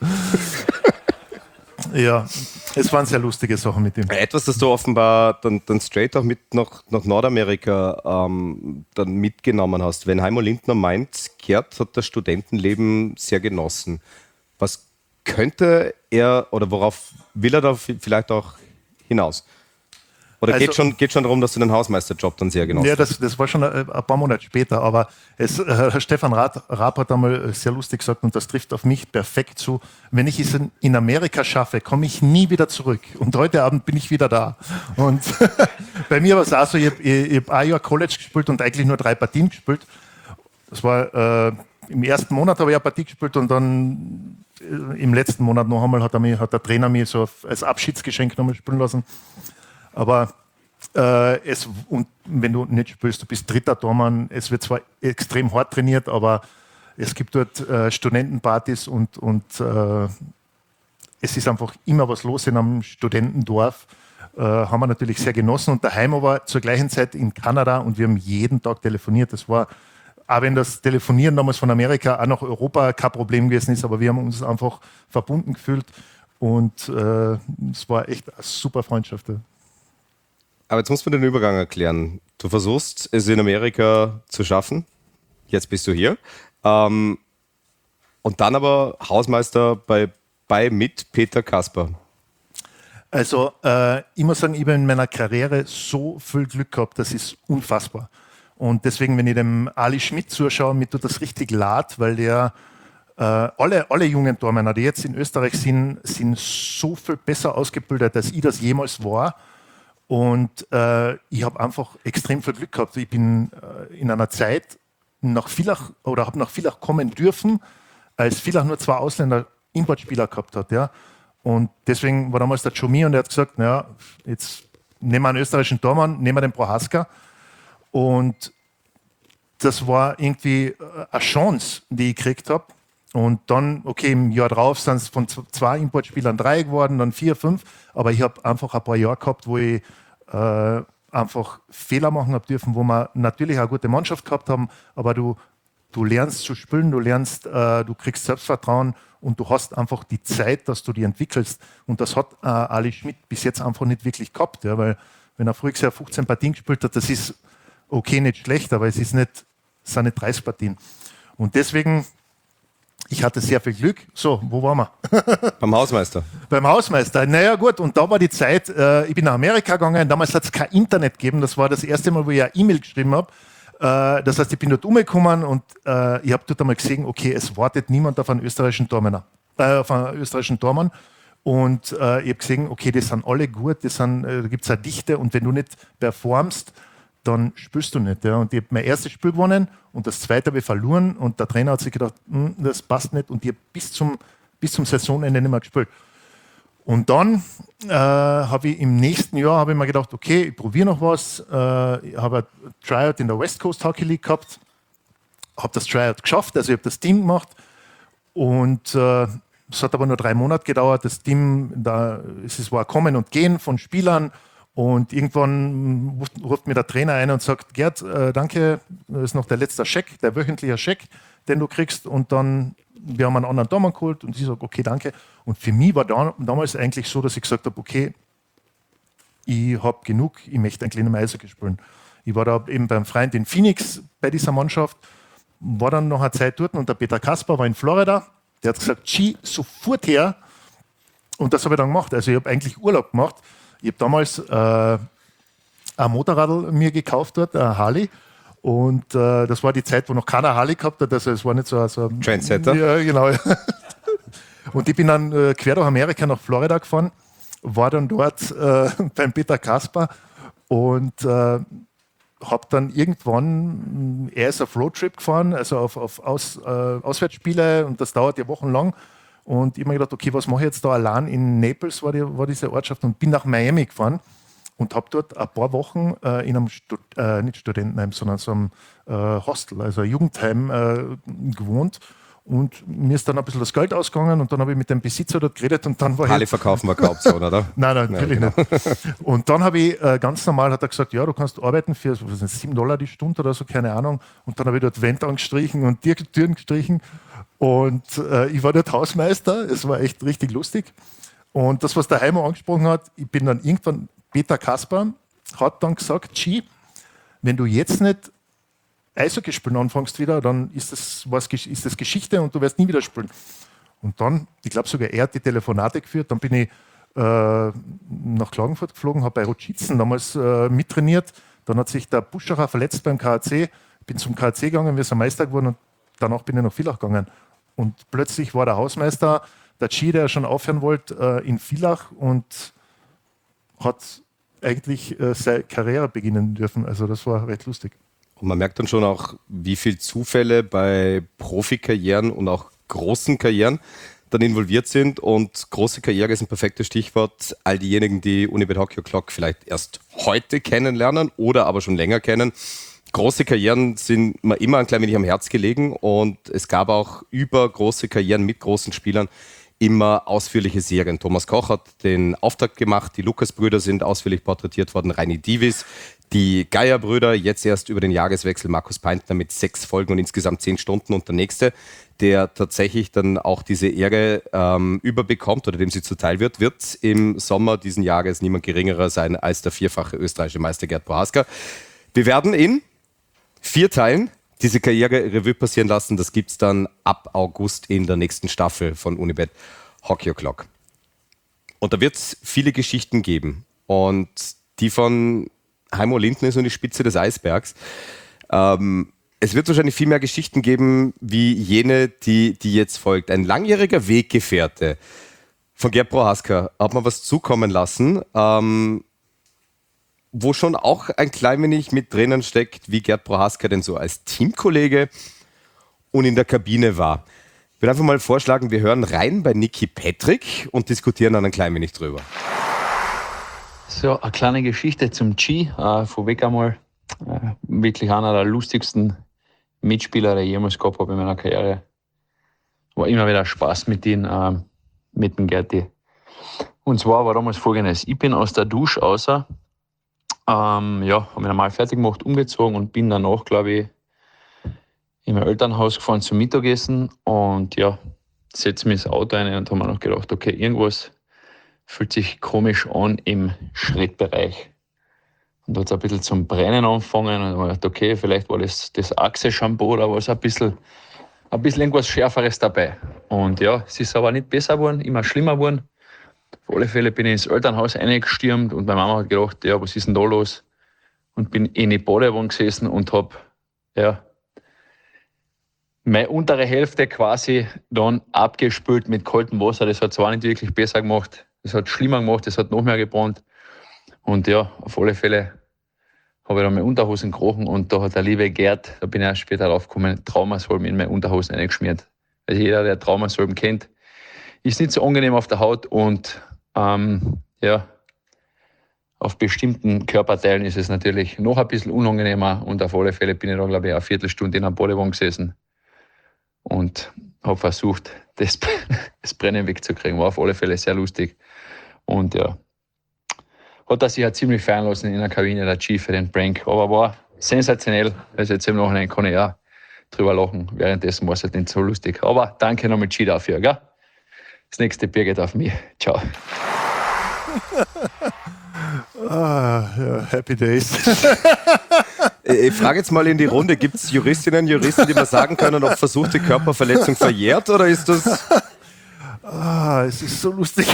Ja, es waren sehr lustige Sachen mit ihm. Etwas, das du offenbar dann, dann straight auch mit nach, nach Nordamerika ähm, dann mitgenommen hast. Wenn Heimo Lindner meint, Gerd hat das Studentenleben sehr genossen. Was könnte er oder worauf will er da vielleicht auch hinaus? Oder Also, geht schon, geht schon darum, dass du den Hausmeisterjob dann sehr genossen Ja, das, das war schon ein, ein paar Monate später, aber es, äh, Stefan Raab, Raab hat einmal sehr lustig gesagt, und das trifft auf mich perfekt zu, wenn ich es in, in Amerika schaffe, komme ich nie wieder zurück. Und heute Abend bin ich wieder da. Und bei mir war es auch so, ich habe hab ein Jahr College gespielt und eigentlich nur drei Partien gespielt. Das war äh, im ersten Monat habe ich eine Partie gespielt und dann äh, im letzten Monat noch einmal hat, er mich, hat der Trainer mir so als Abschiedsgeschenk nochmal spielen lassen. Aber äh, es, und wenn du nicht spielst, du bist dritter Tormann, es wird zwar extrem hart trainiert, aber es gibt dort äh, Studentenpartys und, und äh, es ist einfach immer was los in einem Studentendorf. Äh, haben wir natürlich sehr genossen. Und der Heimo war zur gleichen Zeit in Kanada und wir haben jeden Tag telefoniert. Das war, auch wenn das Telefonieren damals von Amerika auch nach Europa kein Problem gewesen ist, aber wir haben uns einfach verbunden gefühlt und äh, es war echt eine super Freundschaft. Aber jetzt muss man den Übergang erklären. Du versuchst es in Amerika zu schaffen. Jetzt bist du hier. Ähm, und dann aber Hausmeister bei, bei mit Peter Kasper. Also äh, ich muss sagen, ich habe in meiner Karriere so viel Glück gehabt, das ist unfassbar. Und deswegen, wenn ich dem Ali Schmidt zuschaue, mir tut das richtig leid, weil der äh, alle, alle jungen Tormänner, die jetzt in Österreich sind, sind so viel besser ausgebildet, als ich das jemals war. Und äh, ich habe einfach extrem viel Glück gehabt. Ich bin äh, in einer Zeit nach Villach oder habe nach Villach kommen dürfen, als Villach nur zwei Ausländer Importspieler gehabt hat. Ja. Und deswegen war damals der Jomi und er hat gesagt, naja, jetzt nehmen wir einen österreichischen Tormann, nehmen wir den Prohaska. Und das war irgendwie eine Chance, die ich gekriegt habe. Und dann, okay, im Jahr drauf sind es von zwei Importspielern drei geworden, dann vier, fünf. Aber ich habe einfach ein paar Jahre gehabt, wo ich äh, einfach Fehler machen habe dürfen, wo wir natürlich eine gute Mannschaft gehabt haben, aber du, du lernst zu spielen, du lernst, äh, du kriegst Selbstvertrauen und du hast einfach die Zeit, dass du dich entwickelst. Und das hat äh, Ali Schmidt bis jetzt einfach nicht wirklich gehabt, ja, weil wenn er früher fünfzehn Partien gespielt hat, das ist okay, nicht schlecht, aber es ist nicht, es sind nicht dreißig Partien. Und deswegen, ich hatte sehr viel Glück. So, wo waren wir? Beim Hausmeister. Beim Hausmeister. Naja, gut. Und da war die Zeit, äh, ich bin nach Amerika gegangen. Damals hat es kein Internet gegeben. Das war das erste Mal, wo ich eine E-Mail geschrieben habe. Äh, das heißt, ich bin dort umgekommen und äh, ich habe dort einmal gesehen, okay, es wartet niemand auf einen österreichischen Tormann. Äh, auf einen österreichischen Tormann. Und äh, ich habe gesehen, okay, die sind alle gut, die sind, äh, da gibt es eine Dichte. Und wenn du nicht performst, dann spielst du nicht. Ja. Und ich habe mein erstes Spiel gewonnen und das zweite habe ich verloren und der Trainer hat sich gedacht, das passt nicht und ich habe bis zum, bis zum Saisonende nicht mehr gespielt. Und dann äh, habe ich im nächsten Jahr habe ich mir gedacht, okay, ich probiere noch was. Äh, ich habe ein Tryout in der West Coast Hockey League gehabt, habe das Tryout geschafft, also ich habe das Team gemacht und äh, es hat aber nur drei Monate gedauert. Das Team, da, es war ein Kommen und Gehen von Spielern. Und irgendwann ruft mir der Trainer ein und sagt, Gerd, äh, danke, das ist noch der letzte Scheck, der wöchentliche Scheck, den du kriegst. Und dann, wir haben einen anderen Tormann geholt und ich sage, okay, danke. Und für mich war da, damals eigentlich so, dass ich gesagt habe, okay, ich habe genug, ich möchte eigentlich nicht mehr Eishockey spielen. Ich war da eben beim Freund in Phoenix bei dieser Mannschaft, war dann noch eine Zeit dort und der Peter Kasper war in Florida. Der hat gesagt, G, sofort her. Und das habe ich dann gemacht. Also ich habe eigentlich Urlaub gemacht. Ich habe damals äh, ein Motorradl mir gekauft dort, ein Harley. Und äh, das war die Zeit, wo noch keiner Harley gehabt hat. Also es war nicht so, so ein Trendsetter. Ja, genau. Und ich bin dann äh, quer durch Amerika nach Florida gefahren, war dann dort äh, beim Peter Kasper und äh, habe dann irgendwann, er ist auf Roadtrip gefahren, also auf, auf Aus, äh, Auswärtsspiele, und das dauert ja wochenlang. Und ich habe mir gedacht, okay, was mache ich jetzt da allein in Naples, war, die, war diese Ortschaft, und bin nach Miami gefahren und habe dort ein paar Wochen äh, in einem, Stud äh, nicht Studentenheim, sondern so einem äh, Hostel, also ein Jugendheim äh, gewohnt. Und mir ist dann ein bisschen das Geld ausgegangen und dann habe ich mit dem Besitzer dort geredet und dann war Harley verkaufen wir keine Option, oder? Nein, nein, natürlich Nein, genau. nicht. Und dann habe ich äh, ganz normal, hat er gesagt, ja, du kannst arbeiten für was sind, sieben Dollar die Stunde oder so, keine Ahnung. Und dann habe ich dort Wände angestrichen und Türen gestrichen. Und äh, ich war dort Hausmeister, es war echt richtig lustig. Und das, was der Heimo angesprochen hat, ich bin dann irgendwann, Peter Kasper hat dann gesagt, G, wenn du jetzt nicht Eishockey spielen anfängst wieder, dann ist das, was, ist das Geschichte und du wirst nie wieder spielen. Und dann, ich glaube sogar er hat die Telefonate geführt, dann bin ich äh, nach Klagenfurt geflogen, habe bei Rutschitzen damals äh, mittrainiert, dann hat sich der Buschacher verletzt beim K A C, bin zum K A C gegangen, wir sind Meister geworden und danach bin ich nach Villach gegangen. Und plötzlich war der Hausmeister, der G, der schon aufhören wollte, äh, in Villach und hat eigentlich äh, seine Karriere beginnen dürfen. Also das war recht lustig. Und man merkt dann schon auch, wie viele Zufälle bei Profikarrieren und auch großen Karrieren dann involviert sind. Und große Karriere ist ein perfektes Stichwort. All diejenigen, die Unibet Hockey O'Clock vielleicht erst heute kennenlernen oder aber schon länger kennen. Große Karrieren sind mir immer ein klein wenig am Herz gelegen. Und es gab auch über große Karrieren mit großen Spielern immer ausführliche Serien. Thomas Koch hat den Auftakt gemacht, die Lukas-Brüder sind ausführlich porträtiert worden, Reini Divis, die Geier-Brüder, jetzt erst über den Jahreswechsel Markus Peintner mit sechs Folgen und insgesamt zehn Stunden, und der nächste, der tatsächlich dann auch diese Ehre ähm, überbekommt oder dem sie zuteil wird, wird im Sommer diesen Jahres niemand geringerer sein als der vierfache österreichische Meister Gerd Prohaska. Wir werden in vier Teilen diese Karriere Revue passieren lassen. Das gibt es dann ab August in der nächsten Staffel von Unibet Hockey O'Clock. Und da wird es viele Geschichten geben. Und die von Heimo Lindner ist nur die Spitze des Eisbergs. Ähm, es wird wahrscheinlich viel mehr Geschichten geben, wie jene, die, die jetzt folgt. Ein langjähriger Weggefährte von Gerd Prohaska hat man was zukommen lassen, ähm, wo schon auch ein klein wenig mit drinnen steckt, wie Gerd Prohaska denn so als Teamkollege und in der Kabine war. Ich würde einfach mal vorschlagen, wir hören rein bei Niki Petrick und diskutieren dann ein klein wenig drüber. So, eine kleine Geschichte zum G. Äh, vorweg einmal, äh, wirklich einer der lustigsten Mitspieler, die ich jemals gehabt habe in meiner Karriere. War immer wieder Spaß mit ihm, äh, mit dem Gerti. Und zwar war damals Folgendes: Ich bin aus der Dusche außer, ähm, ja, habe mich normal fertig gemacht, umgezogen und bin danach, glaube ich, in mein Elternhaus gefahren zum Mittagessen und ja, setze mich ins Auto rein und habe mir noch gedacht, okay, irgendwas fühlt sich komisch an im Schrittbereich. Und da hat es ein bisschen zum Brennen angefangen und ich habe gedacht, okay, vielleicht war das das Axe-Shampoo oder was, ein bisschen, ein bisschen irgendwas Schärferes dabei. Und ja, es ist aber nicht besser geworden, immer schlimmer geworden. Auf alle Fälle bin ich ins Elternhaus reingestürmt und meine Mama hat gedacht, ja, was ist denn da los? Und bin in die Badewanne gesessen und habe, ja, meine untere Hälfte quasi dann abgespült mit kaltem Wasser. Das hat zwar nicht wirklich besser gemacht, das hat schlimmer gemacht, das hat noch mehr gebrannt. Und ja, auf alle Fälle habe ich dann meine Unterhosen gekrochen und da hat der liebe Gerd, da bin ich erst später drauf gekommen, Traumasalben in meine Unterhosen eingeschmiert. Also jeder, der Traumasalben kennt, ist nicht so angenehm auf der Haut und ähm, ja, auf bestimmten Körperteilen ist es natürlich noch ein bisschen unangenehmer und auf alle Fälle bin ich da, glaube ich, eine Viertelstunde in einer Badewanne gesessen und habe versucht, das, das Brennen wegzukriegen. War auf alle Fälle sehr lustig. Und ja, hat er sich ja ziemlich feiern lassen in der Kabine, der Chief, für den Prank. Aber war sensationell. Also jetzt im Nachhinein kann ich auch drüber lachen. Währenddessen war es halt nicht so lustig. Aber danke nochmal, Chi, dafür. Gell? Das nächste Bier geht auf mich. Ciao. Ah, ja, Happy Days. Ich frage jetzt mal in die Runde, gibt es Juristinnen und Juristen, die mal sagen können, ob versuchte Körperverletzung verjährt oder ist das... Ah, es ist so lustig.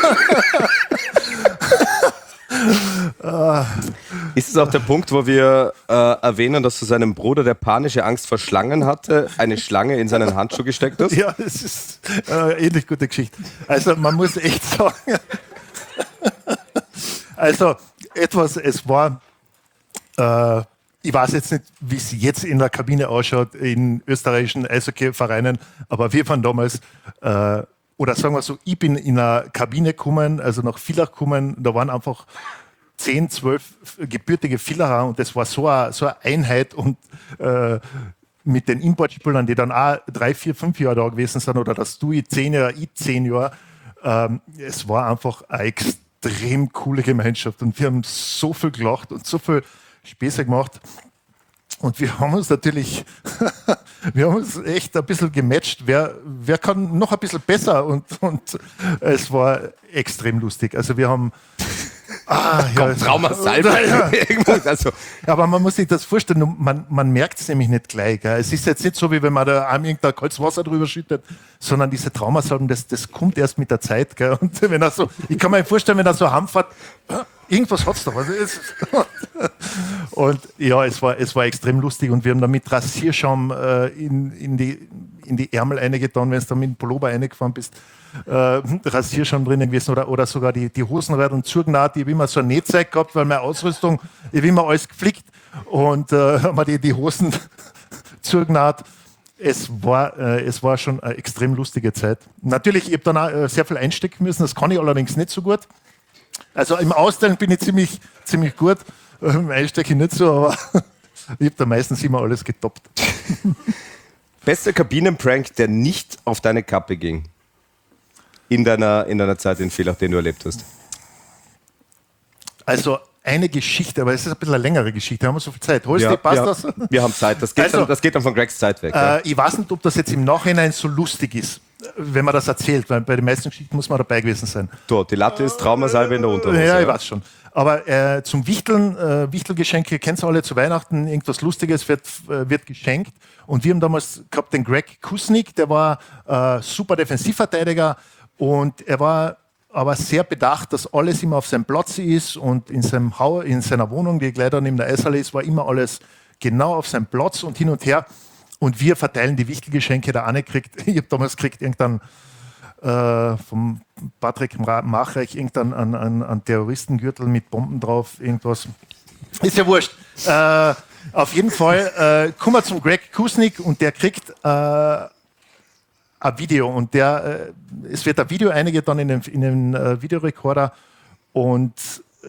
Ist es auch der Punkt, wo wir äh, erwähnen, dass du seinem Bruder, der panische Angst vor Schlangen hatte, eine Schlange in seinen Handschuh gesteckt hast? Ja, das ist äh, ähnlich gute Geschichte. Also man muss echt sagen, also etwas, es war, äh, ich weiß jetzt nicht, wie es jetzt in der Kabine ausschaut, in österreichischen Eishockey-Vereinen, aber wir waren damals, äh, oder sagen wir so, ich bin in eine Kabine gekommen, also nach Villach gekommen, da waren einfach zehn, zwölf gebürtige Villacher und das war so eine, so eine Einheit und äh, mit den Importspielern, die dann auch drei, vier, fünf Jahre da gewesen sind oder das du zehn Jahre, ich zehn Jahre, ähm, es war einfach eine extrem coole Gemeinschaft und wir haben so viel gelacht und so viel Späße gemacht. Und wir haben uns natürlich, wir haben uns echt ein bisschen gematcht, wer, wer kann noch ein bisschen besser und, und es war extrem lustig. Also wir haben... Ah, ja, Traumasalbe. Also. Aber man muss sich das vorstellen, man, man merkt es nämlich nicht gleich. Gell? Es ist jetzt nicht so, wie wenn man da einem irgendein kaltes Wasser drüber schüttet, sondern diese Traumasalben, das, das kommt erst mit der Zeit. Gell? Und wenn er so, ich kann mir vorstellen, wenn er so heimfährt, irgendwas hat es doch. Also es, und ja, es war, es war extrem lustig und wir haben da mit Rasierschaum äh, in, in, die, in die Ärmel reingetan, wenn du da mit dem Pullover reingefahren bist. Äh, Rasierschaum drinnen gewesen oder, oder sogar die, die Hosenrad und zugenäht. Ich habe immer so eine Nähzeug gehabt, weil meine Ausrüstung, ich habe immer alles geflickt und äh, haben wir die, die Hosen zugenäht. Es war, äh, es war schon eine extrem lustige Zeit. Natürlich, ich habe dann auch äh, sehr viel einstecken müssen, das kann ich allerdings nicht so gut. Also im Austeilen bin ich ziemlich, ziemlich gut, äh, im Einstecken nicht so, aber ich habe da meistens immer alles getoppt. Bester Kabinenprank, der nicht auf deine Kappe ging? In deiner, in deiner Zeit in Villach, den du erlebt hast? Also eine Geschichte, aber es ist ein bisschen eine längere Geschichte. Haben wir so viel Zeit? Holst Ja, du, passt wir, das? Wir haben Zeit. Das geht, Also, dann, das geht dann von Gregs Zeit weg. Äh, Ja. ich weiß nicht, ob das jetzt im Nachhinein so lustig ist, wenn man das erzählt, weil bei den meisten Geschichten muss man dabei gewesen sein. Du, die Latte ist Traumasalbe in der Unterhose. Ja, ich weiß schon. Aber äh, zum Wichteln, äh, Wichtelgeschenke, kennst du alle, zu Weihnachten irgendwas Lustiges wird, äh, wird geschenkt. Und wir haben damals gehabt den Greg Kusnik, der war äh, super Defensivverteidiger und er war aber sehr bedacht, dass alles immer auf seinem Platz ist und in, seinem Hau, in seiner Wohnung, die gleich da neben der Eishalle ist, war immer alles genau auf seinem Platz und hin und her. Und wir verteilen die Wichtelgeschenke, der eine kriegt, ich habe damals gekriegt irgendein äh, vom Patrick Machreich irgendein an, an, an Terroristengürtel mit Bomben drauf, irgendwas. Ist ja wurscht. Äh, auf jeden Fall äh, kommen wir zum Greg Kusnik und der kriegt äh, ein Video und der, äh, es wird ein Video eingetan in den, in den äh, Videorekorder und äh,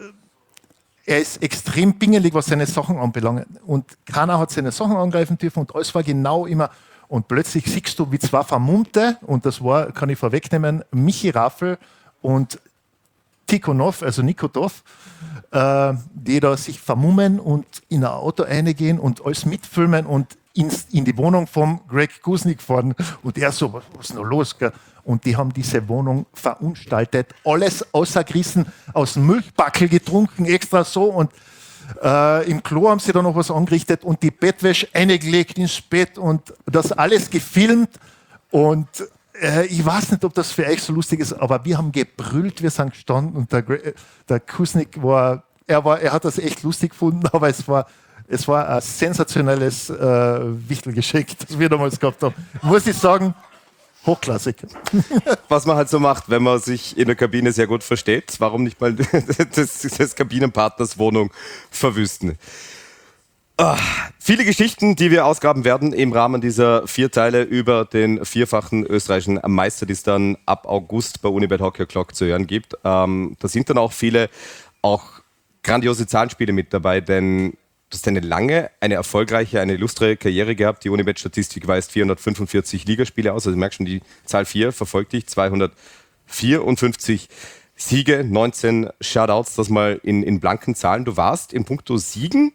er ist extrem pingelig, was seine Sachen anbelangt und keiner hat seine Sachen angreifen dürfen und alles war genau immer und plötzlich siehst du, wie zwei Vermummte und das war, kann ich vorwegnehmen, Michi Raffel und Tikhonov, also Nikotov, äh, die da sich vermummen und in ein Auto reingehen und alles mitfilmen und ins, in die Wohnung vom Greg Kusnik fahren. Und er so, was, was ist noch los? Gell? Und die haben diese Wohnung verunstaltet, alles außergerissen, aus dem Milchbackel getrunken, extra so. Und äh, im Klo haben sie da noch was angerichtet und die Bettwäsche eingelegt ins Bett und das alles gefilmt. Und äh, ich weiß nicht, ob das für euch so lustig ist, aber wir haben gebrüllt, wir sind gestanden und der, der Kusnik war er, war, er hat das echt lustig gefunden, aber es war, es war ein sensationelles äh, Wichtelgeschenk, das wir damals gehabt haben. Muss ich sagen, hochklassig. Was man halt so macht, wenn man sich in der Kabine sehr gut versteht. Warum nicht mal des, des Kabinenpartners Wohnung verwüsten? Ah, viele Geschichten, die wir ausgraben werden im Rahmen dieser vier Teile über den vierfachen österreichischen Meister, die es dann ab August bei Unibet Hockey O'Clock zu hören gibt. Ähm, da sind dann auch viele, auch grandiose Zahlenspiele mit dabei, denn du hast eine lange, eine erfolgreiche, eine illustre Karriere gehabt. Die Unibet-Statistik weist vierhundertfünfundvierzig Ligaspiele aus. Also du merkst schon, die Zahl vier verfolgt dich. zweihundertvierundfünfzig Siege, neunzehn Shutouts, das mal in, in blanken Zahlen. Du warst in puncto Siegen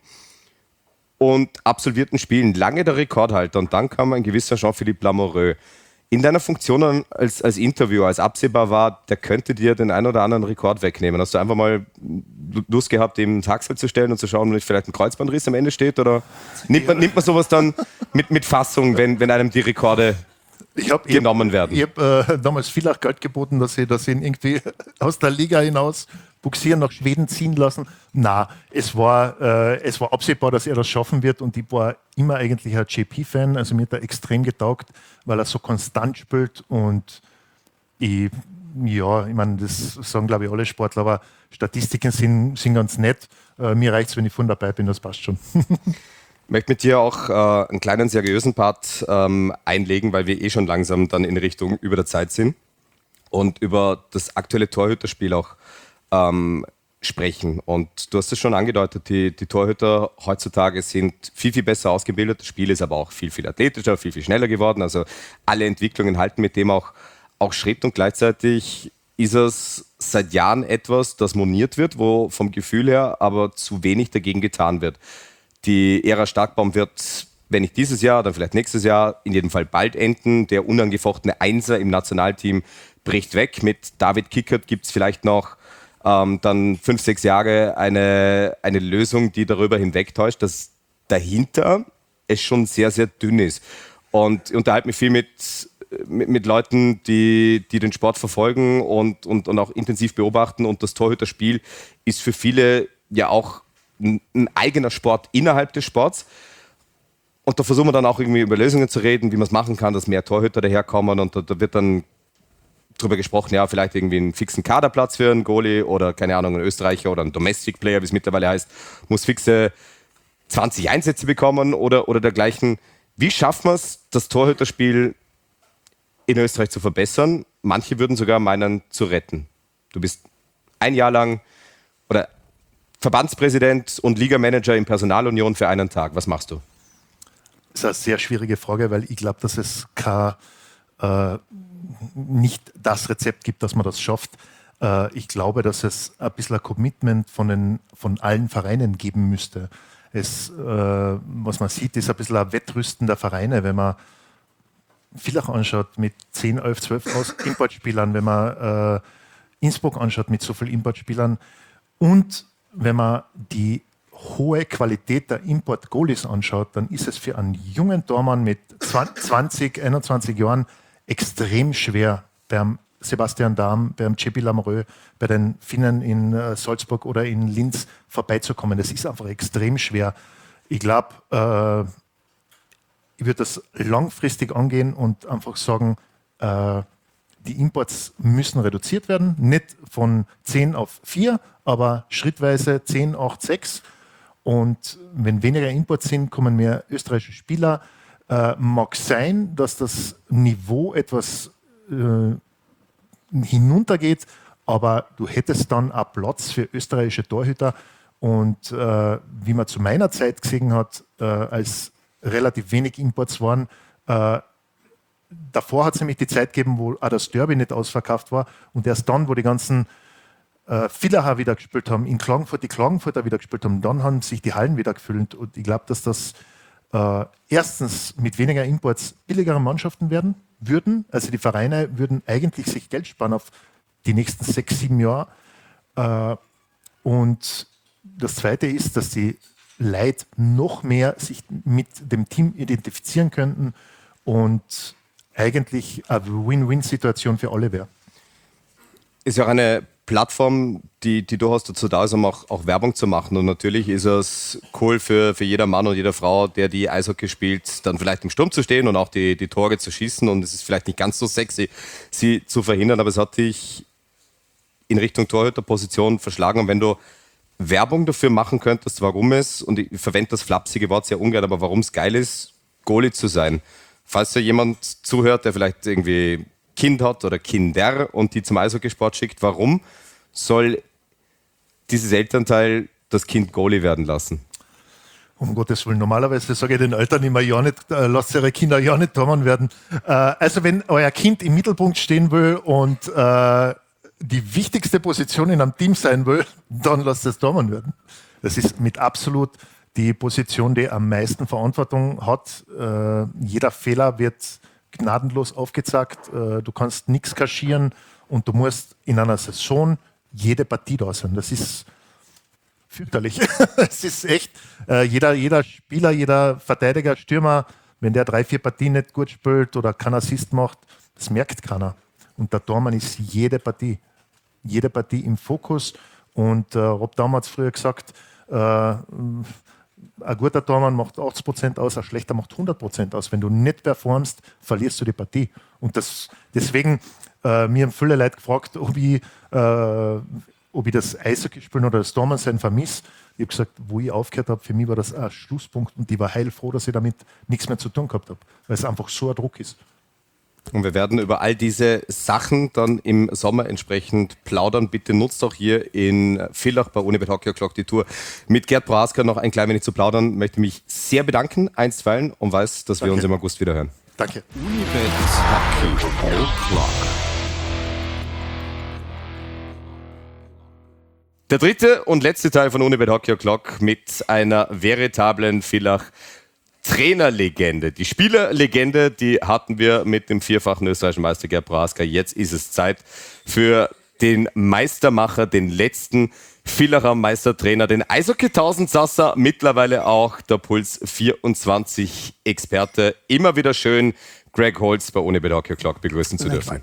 und absolvierten Spielen lange der Rekordhalter. Und dann kam ein gewisser Jean-Philippe Lamoureux. In deiner Funktion als, als Interviewer, als absehbar war, der könnte dir den einen oder anderen Rekord wegnehmen. Hast du einfach mal Lust gehabt, ihm einen Tagsfeld zu stellen und zu schauen, ob nicht vielleicht ein Kreuzbandriss am Ende steht? Oder nimmt man, nimmt man sowas dann mit, mit Fassung, wenn, wenn einem die Rekorde Ich hab, genommen ich, werden. Ich habe äh, damals viel auch Geld geboten, dass sie, dass sie ihn irgendwie aus der Liga hinaus buxieren, nach Schweden ziehen lassen. Na, es war, äh, es war absehbar, dass er das schaffen wird und ich war immer eigentlich ein J P-Fan, also mir hat er extrem getaugt, weil er so konstant spielt und ich, ja, ich meine, das sagen glaube ich alle Sportler, aber Statistiken sind, sind ganz nett. Äh, mir reicht es, wenn ich von dabei bin, das passt schon. Ich möchte mit dir auch äh, einen kleinen seriösen Part ähm, einlegen, weil wir eh schon langsam dann in Richtung über der Zeit sind und über das aktuelle Torhüterspiel auch ähm, sprechen. Und du hast es schon angedeutet, die, die Torhüter heutzutage sind viel, viel besser ausgebildet. Das Spiel ist aber auch viel, viel athletischer, viel, viel schneller geworden. Also alle Entwicklungen halten mit dem auch, auch Schritt und gleichzeitig ist es seit Jahren etwas, das moniert wird, wo vom Gefühl her aber zu wenig dagegen getan wird. Die Ära Starkbaum wird, wenn nicht dieses Jahr, dann vielleicht nächstes Jahr, in jedem Fall bald enden. Der unangefochtene Einser im Nationalteam bricht weg. Mit David Kickert gibt es vielleicht noch ähm, dann fünf, sechs Jahre eine, eine Lösung, die darüber hinwegtäuscht, dass dahinter es schon sehr, sehr dünn ist. Und ich unterhalte mich viel mit, mit, mit Leuten, die, die den Sport verfolgen und, und, und auch intensiv beobachten. Und das Torhüterspiel ist für viele ja auch ein eigener Sport innerhalb des Sports. Und da versuchen wir dann auch irgendwie über Lösungen zu reden, wie man es machen kann, dass mehr Torhüter daherkommen. Und da, da wird dann drüber gesprochen, ja, vielleicht irgendwie einen fixen Kaderplatz für einen Goalie oder, keine Ahnung, ein Österreicher oder ein Domestic Player, wie es mittlerweile heißt, muss fixe zwanzig Einsätze bekommen oder, oder dergleichen. Wie schaffen wir es, das Torhüterspiel in Österreich zu verbessern? Manche würden sogar meinen, zu retten. Du bist ein Jahr lang oder Verbandspräsident und Ligamanager in Personalunion für einen Tag. Was machst du? Das ist eine sehr schwierige Frage, weil ich glaube, dass es kein, äh, nicht das Rezept gibt, dass man das schafft. Äh, ich glaube, dass es ein bisschen ein Commitment von, den, von allen Vereinen geben müsste. Es, äh, was man sieht, ist ein bisschen ein Wettrüsten der Vereine, wenn man viel auch anschaut mit zehn, elf, zwölf Importspielern, wenn man äh, Innsbruck anschaut mit so vielen Importspielern und wenn man die hohe Qualität der Import-Goalies anschaut, dann ist es für einen jungen Tormann mit zwanzig, einundzwanzig Jahren extrem schwer, beim Sebastian Dahm, beim J P Lamoureux, bei den Finnen in äh, Salzburg oder in Linz vorbeizukommen. Das ist einfach extrem schwer. Ich glaube, äh, ich würde das langfristig angehen und einfach sagen, äh, die Imports müssen reduziert werden, nicht von zehn auf vier, aber schrittweise zehn, acht, sechs. Und wenn weniger Imports sind, kommen mehr österreichische Spieler. Äh, mag sein, dass das Niveau etwas äh, hinuntergeht, aber du hättest dann auch Platz für österreichische Torhüter. Und äh, wie man zu meiner Zeit gesehen hat, äh, als relativ wenig Imports waren, äh, davor hat es nämlich die Zeit gegeben, wo auch das Derby nicht ausverkauft war. Und erst dann, wo die ganzen äh, Villacher wieder gespielt haben, in Klagenfurt die Klagenfurter wieder gespielt haben, dann haben sich die Hallen wieder gefüllt. Und ich glaube, dass das äh, erstens mit weniger Imports billigere Mannschaften werden würden. Also die Vereine würden eigentlich sich Geld sparen auf die nächsten sechs, sieben Jahre. Äh, und das Zweite ist, dass die Leute noch mehr sich mit dem Team identifizieren könnten und eigentlich eine Win-Win-Situation für alle wäre. Ist ja auch eine Plattform, die, die durchaus dazu da ist, um auch, auch Werbung zu machen. Und natürlich ist es cool für, für jeder Mann und jede Frau, der die Eishockey spielt, dann vielleicht im Sturm zu stehen und auch die, die Tore zu schießen. Und es ist vielleicht nicht ganz so sexy, sie zu verhindern, aber es hat dich in Richtung Torhüterposition verschlagen. Und wenn du Werbung dafür machen könntest, warum es, und ich verwende das flapsige Wort sehr ungern, aber warum es geil ist, Goalie zu sein. Falls da jemand zuhört, der vielleicht irgendwie Kind hat oder Kinder und die zum Eishockeysport schickt, warum soll dieses Elternteil das Kind Goalie werden lassen? Um Gottes Willen, normalerweise sage ich den Eltern immer, ja nicht, äh, lasst ihre Kinder ja nicht Tormann werden. Äh, also wenn euer Kind im Mittelpunkt stehen will und äh, die wichtigste Position in einem Team sein will, dann lasst es Tormann werden. Das ist mit absolut die Position, die am meisten Verantwortung hat. Äh, jeder Fehler wird gnadenlos aufgezeigt. Äh, du kannst nichts kaschieren und du musst in einer Saison jede Partie da sein. Das ist fürchterlich. Es ist echt, äh, jeder, jeder Spieler, jeder Verteidiger, Stürmer wenn der drei, vier Partien nicht gut spielt oder keinen Assist macht, das merkt keiner. Und der Tormann ist jede Partie, jede Partie im Fokus. Und äh, Rob Daum hat es früher gesagt, äh, ein guter Tormann macht achtzig Prozent aus, ein schlechter macht hundert Prozent aus. Wenn du nicht performst, verlierst du die Partie. Und das, deswegen, äh, mir haben viele Leute gefragt, ob ich, äh, ob ich das Eishockey spielen oder das Tormann sein vermisse. Ich habe gesagt, wo ich aufgehört habe, für mich war das ein Schlusspunkt und ich war heilfroh, dass ich damit nichts mehr zu tun gehabt habe, weil es einfach so ein Druck ist. Und wir werden über all diese Sachen dann im Sommer entsprechend plaudern. Bitte nutzt auch hier in Villach bei Unibet Hockey O'Clock die Tour mit Gerd Prohaska noch ein klein wenig zu plaudern. Ich möchte mich sehr bedanken, einstweilen, und weiß, dass Danke. wir uns im August wieder hören. Danke. Unibet Hockey O'Clock. Der dritte und letzte Teil von Unibet Hockey O'Clock mit einer veritablen Villach Trainerlegende. Die Spielerlegende, die hatten wir mit dem vierfachen österreichischen Meister Gerd Prohaska. Jetzt ist es Zeit für den Meistermacher, den letzten Villacher Meistertrainer, den Eishockey-Tausendsasser, mittlerweile auch der Puls vierundzwanzig-Experte. Immer wieder schön, Greg Holtz bei Unibet Hockey O'Clock begrüßen zu dürfen.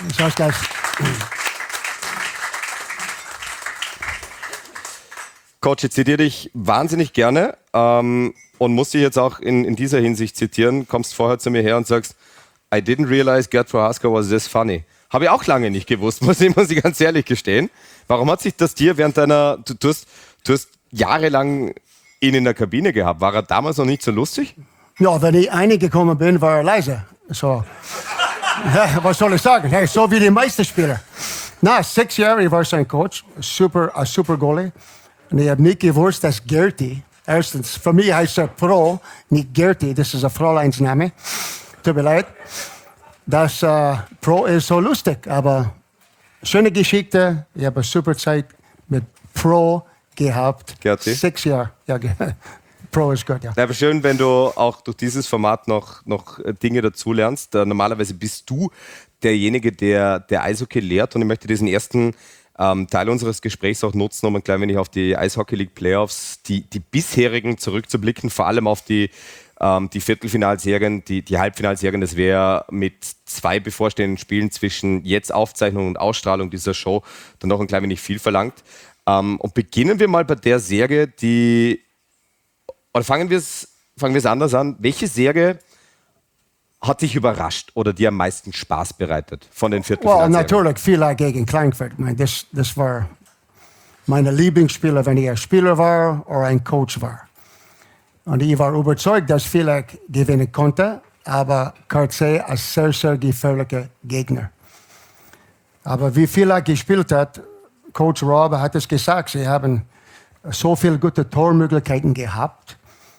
Coach, ich zitiere dich wahnsinnig gerne ähm, und muss dich jetzt auch in, in dieser Hinsicht zitieren. Kommst vorher zu mir her und sagst, I didn't realize Gerd Prohaska was this funny. Habe ich auch lange nicht gewusst, muss ich, muss ich ganz ehrlich gestehen. Warum hat sich das dir während deiner, du, du, hast, du hast jahrelang ihn in der Kabine gehabt, war er damals noch nicht so lustig? Ja, wenn ich reingekommen bin, war er leise. So. Ja, was soll ich sagen? Hey, so wie die meisten Spieler. Na, sechs Jahre ich war sein Coach, super, ein super Goalie. Und ich habe nicht gewusst, dass Gerti, erstens, für mich heißt er Pro, nicht Gerti, das ist ein Fräuleinsname. Tut mir leid. Das äh, Pro ist so lustig, aber schöne Geschichte. Ich habe eine super Zeit mit Pro gehabt. Gerti? Sechs Jahre. Ja, Pro ist gut, ja. Ja, aber schön, wenn du auch durch dieses Format noch, noch Dinge dazulernst. Äh, normalerweise bist du derjenige, der, der Eishockey lehrt, und ich möchte diesen ersten ähm, Teil unseres Gesprächs auch nutzen, um ein klein wenig auf die Eishockey League Playoffs, die, die bisherigen zurückzublicken, vor allem auf die, ähm, die Viertelfinalserien, die, die Halbfinalserien. Das wäre mit zwei bevorstehenden Spielen zwischen jetzt Aufzeichnung und Ausstrahlung dieser Show dann noch ein klein wenig viel verlangt. Ähm, und beginnen wir mal bei der Serie, die, oder fangen wir es fangen wir es anders an. Welche Serie hat dich überrascht oder dir am meisten Spaß bereitet von den Well, Viertelfinalserien? natürlich Villach gegen Kleinfurt. Ich meine, Das, das war meine Lieblingsspieler, wenn ich ein Spieler war oder ein Coach war. Und ich war überzeugt, dass Villach gewinnen konnte, aber K C ein sehr, sehr gefährlicher Gegner. Aber wie Villach gespielt hat, Coach Rob hat es gesagt, sie haben so viele gute Tormöglichkeiten gehabt.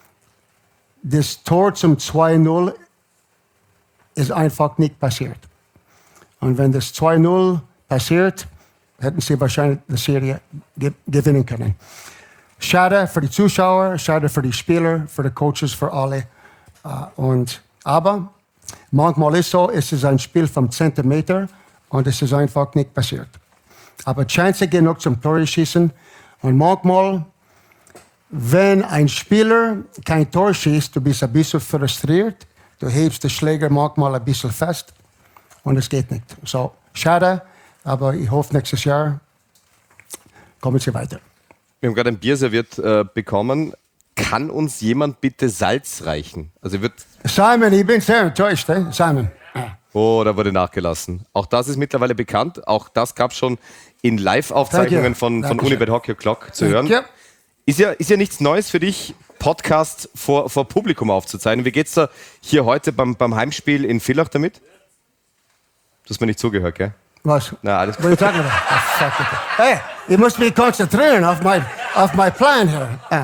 Das Tor zum zwei null ist einfach nicht passiert. Und wenn das zwei null passiert, hätten sie wahrscheinlich die Serie ge gewinnen können. Schade für die Zuschauer, schade für die Spieler, für die Coaches, für alle. Uh, und, aber manchmal ist so, es ist ein Spiel vom Zentimeter und es ist einfach nicht passiert. Aber Chance genug zum Tor schießen. Und manchmal, wenn ein Spieler kein Tor schießt, du bist ein bisschen frustriert, du hebst den Schläger manchmal ein bisschen fest und es geht nicht. So, schade, aber ich hoffe, nächstes Jahr kommen sie weiter. Wir haben gerade ein Bier serviert äh, bekommen. Kann uns jemand bitte Salz reichen? Also wird Simon, ich bin sehr enttäuscht, eh? Simon. Oh, da wurde nachgelassen. Auch das ist mittlerweile bekannt. Auch das gab es schon in Live-Aufzeichnungen von, von Unibet Hockey O'Clock zu hören. Ja. Ist ja, ist ja nichts Neues für dich, Podcast vor, vor Publikum aufzuzeichnen. Wie geht's da hier heute beim, beim Heimspiel in Villach damit? Du hast mir nicht zugehört, gell? Was? Na, alles What are you talking about? Oh, fuck it. Hey, ich muss mich konzentrieren auf mein, auf mein Plan hier. Ah.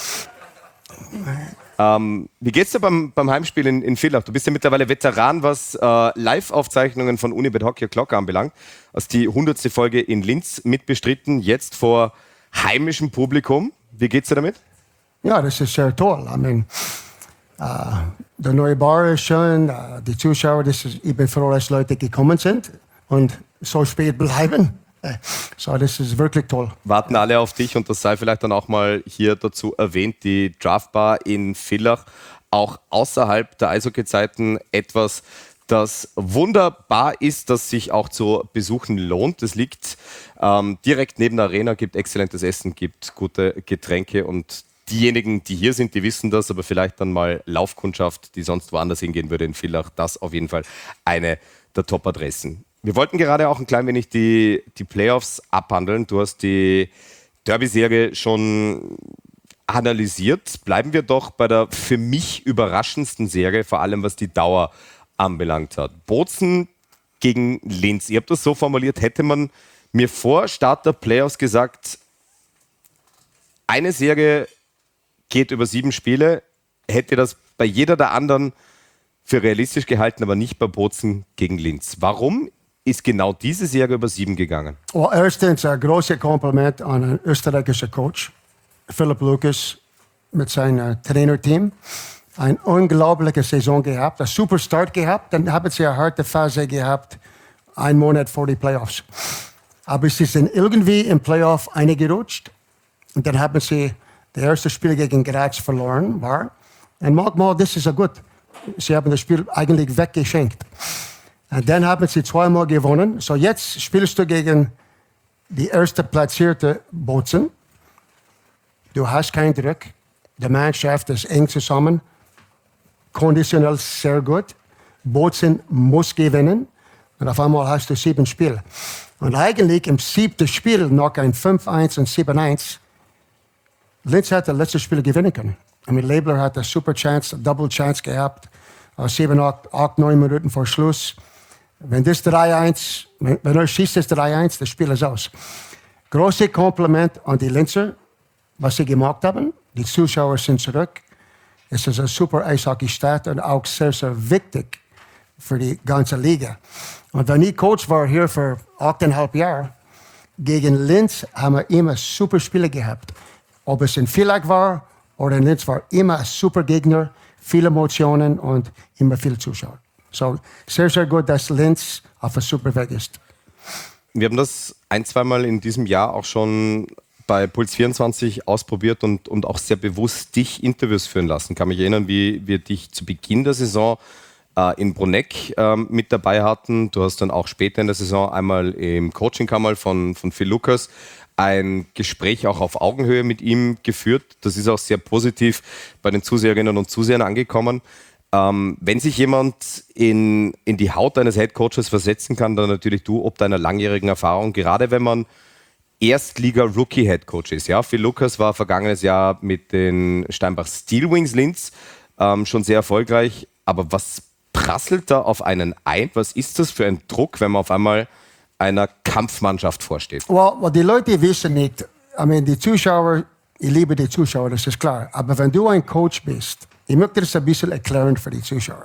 Ähm, wie geht's dir beim, beim Heimspiel in, in Villach? Du bist ja mittlerweile Veteran, was äh, Live-Aufzeichnungen von Unibet Hockey O'Clock anbelangt. Hast die hundertste Folge in Linz mitbestritten, jetzt vor heimischem Publikum. Wie geht's dir damit? Ja, das ist sehr toll. I mean, uh, der neue Bar ist schön, uh, die Zuschauer, das ist, ich bin froh, dass Leute gekommen sind und so spät bleiben. So, das ist wirklich toll. Warten alle auf dich, und das sei vielleicht dann auch mal hier dazu erwähnt, die Draftbar in Villach auch außerhalb der Eishockey-Zeiten etwas, das wunderbar ist, das sich auch zu besuchen lohnt. Es liegt ähm, direkt neben der Arena, gibt exzellentes Essen, gibt gute Getränke und diejenigen, die hier sind, die wissen das, aber vielleicht dann mal Laufkundschaft, die sonst woanders hingehen würde in Villach, das auf jeden Fall eine der Top-Adressen. Wir wollten gerade auch ein klein wenig die, die Playoffs abhandeln. Du hast die Derby-Serie schon analysiert. Bleiben wir doch bei der für mich überraschendsten Serie, vor allem was die Dauer anbelangt hat. Bozen gegen Linz. Ihr habt das so formuliert, hätte man mir vor Start der Playoffs gesagt, eine Serie geht über sieben Spiele, hätte das bei jeder der anderen für realistisch gehalten, aber nicht bei Bozen gegen Linz. Warum ist genau diese Serie über sieben gegangen? Well, erstens ein großes Kompliment an einen österreichischen Coach, Philipp Lucas, mit seinem Trainerteam. Eine unglaubliche Saison gehabt, einen super Start gehabt, dann haben sie eine harte Phase gehabt, einen Monat vor die Playoffs. Aber sie sind irgendwie im Playoff eingerutscht und dann haben sie das erste Spiel gegen Graz verloren. War. Und manchmal, das ist ja gut. Sie haben das Spiel eigentlich weggeschenkt. Und dann haben sie zweimal gewonnen. So jetzt spielst du gegen die erste platzierte Bozen. Du hast keinen Druck. Die Mannschaft ist eng zusammen. Konditionell sehr gut. Bozen muss gewinnen. Und auf einmal hast du sieben Spiele. Und eigentlich im siebten Spiel noch ein fünf eins und sieben eins. Linz hat das letzte Spiel gewinnen können. I mean, Labler hat eine super Chance, eine Double Chance gehabt. Uh, sieben, acht, acht, neun Minuten vor Schluss. Wenn das drei eins, wenn, wenn er schießt das drei eins, das Spiel ist aus. Großes Kompliment an die Linzer, was sie gemacht haben. Die Zuschauer sind zurück. Es ist eine super Eishockey-Stadt und auch sehr, sehr wichtig für die ganze Liga. Und wenn ich Coach war hier für achteinhalb Jahre, gegen Linz haben wir immer super Spiele gehabt. Ob es in Villach war oder in Linz war, immer ein super Gegner, viele Emotionen und immer viele Zuschauer. So, sehr, sehr gut, dass Linz auf einem super Weg ist. Wir haben das ein, zweimal in diesem Jahr auch schon bei Puls vierundzwanzig ausprobiert und, und auch sehr bewusst dich Interviews führen lassen. Ich kann mich erinnern, wie wir dich zu Beginn der Saison äh, in Bruneck äh, mit dabei hatten. Du hast dann auch später in der Saison einmal im Coaching-Kammer von, von Phil Lucas ein Gespräch auch auf Augenhöhe mit ihm geführt. Das ist auch sehr positiv bei den Zuseherinnen und Zusehern angekommen. Ähm, wenn sich jemand in, in die Haut eines Headcoaches versetzen kann, dann natürlich du, ob deiner langjährigen Erfahrung, gerade wenn man Erstliga-Rookie-Headcoach ist. Ja? Phil Lucas war vergangenes Jahr mit den Steinbach Steelwings Linz ähm, schon sehr erfolgreich. Aber was prasselt da auf einen ein? Was ist das für ein Druck, wenn man auf einmal einer Kampfmannschaft vorsteht? Well, well, die Leute wissen nicht, I mean, die Zuschauer, ich liebe die Zuschauer, das ist klar. Aber wenn du ein Coach bist, ich möchte das ein bisschen erklären für die Zuschauer.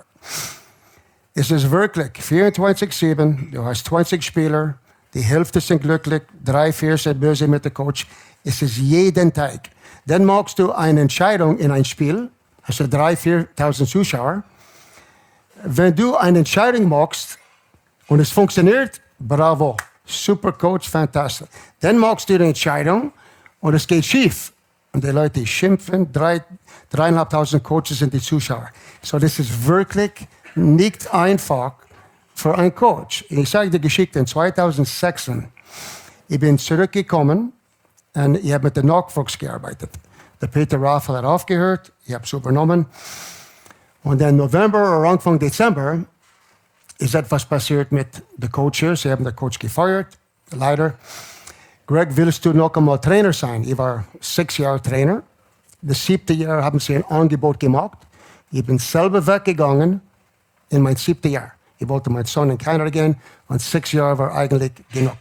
Es ist wirklich vierundzwanzig sieben, du hast zwanzig Spieler, die Hälfte sind glücklich, drei, vier sind böse mit dem Coach. Es ist jeden Tag. Dann machst du eine Entscheidung in ein Spiel, hast du drei, viertausend Zuschauer. Wenn du eine Entscheidung machst und es funktioniert, bravo, super Coach, fantastisch. Dann machst du die Entscheidung und es geht schief. Und die Leute schimpfen, drei, dreieinhalbtausend Coaches sind die Zuschauer. So, das ist wirklich nicht einfach für einen Coach. Ich sage die Geschichte, in zweitausendsechzehn, ich bin zurückgekommen und ich habe mit dem Nachwuchs gearbeitet. Der Peter Raffel hat aufgehört, ich habe es übernommen. Und dann November oder Anfang Dezember ist etwas passiert mit den Coaches. Sie haben den Coach gefeuert, leider. Greg, willst du noch einmal Trainer sein? Ich war sechs Jahre Trainer. Das siebte Jahr haben sie ein Angebot gemacht. Ich bin selber weggegangen in mein siebte Jahr. Ich wollte meinen Sohn in Kanada gehen und sechs Jahre war eigentlich genug.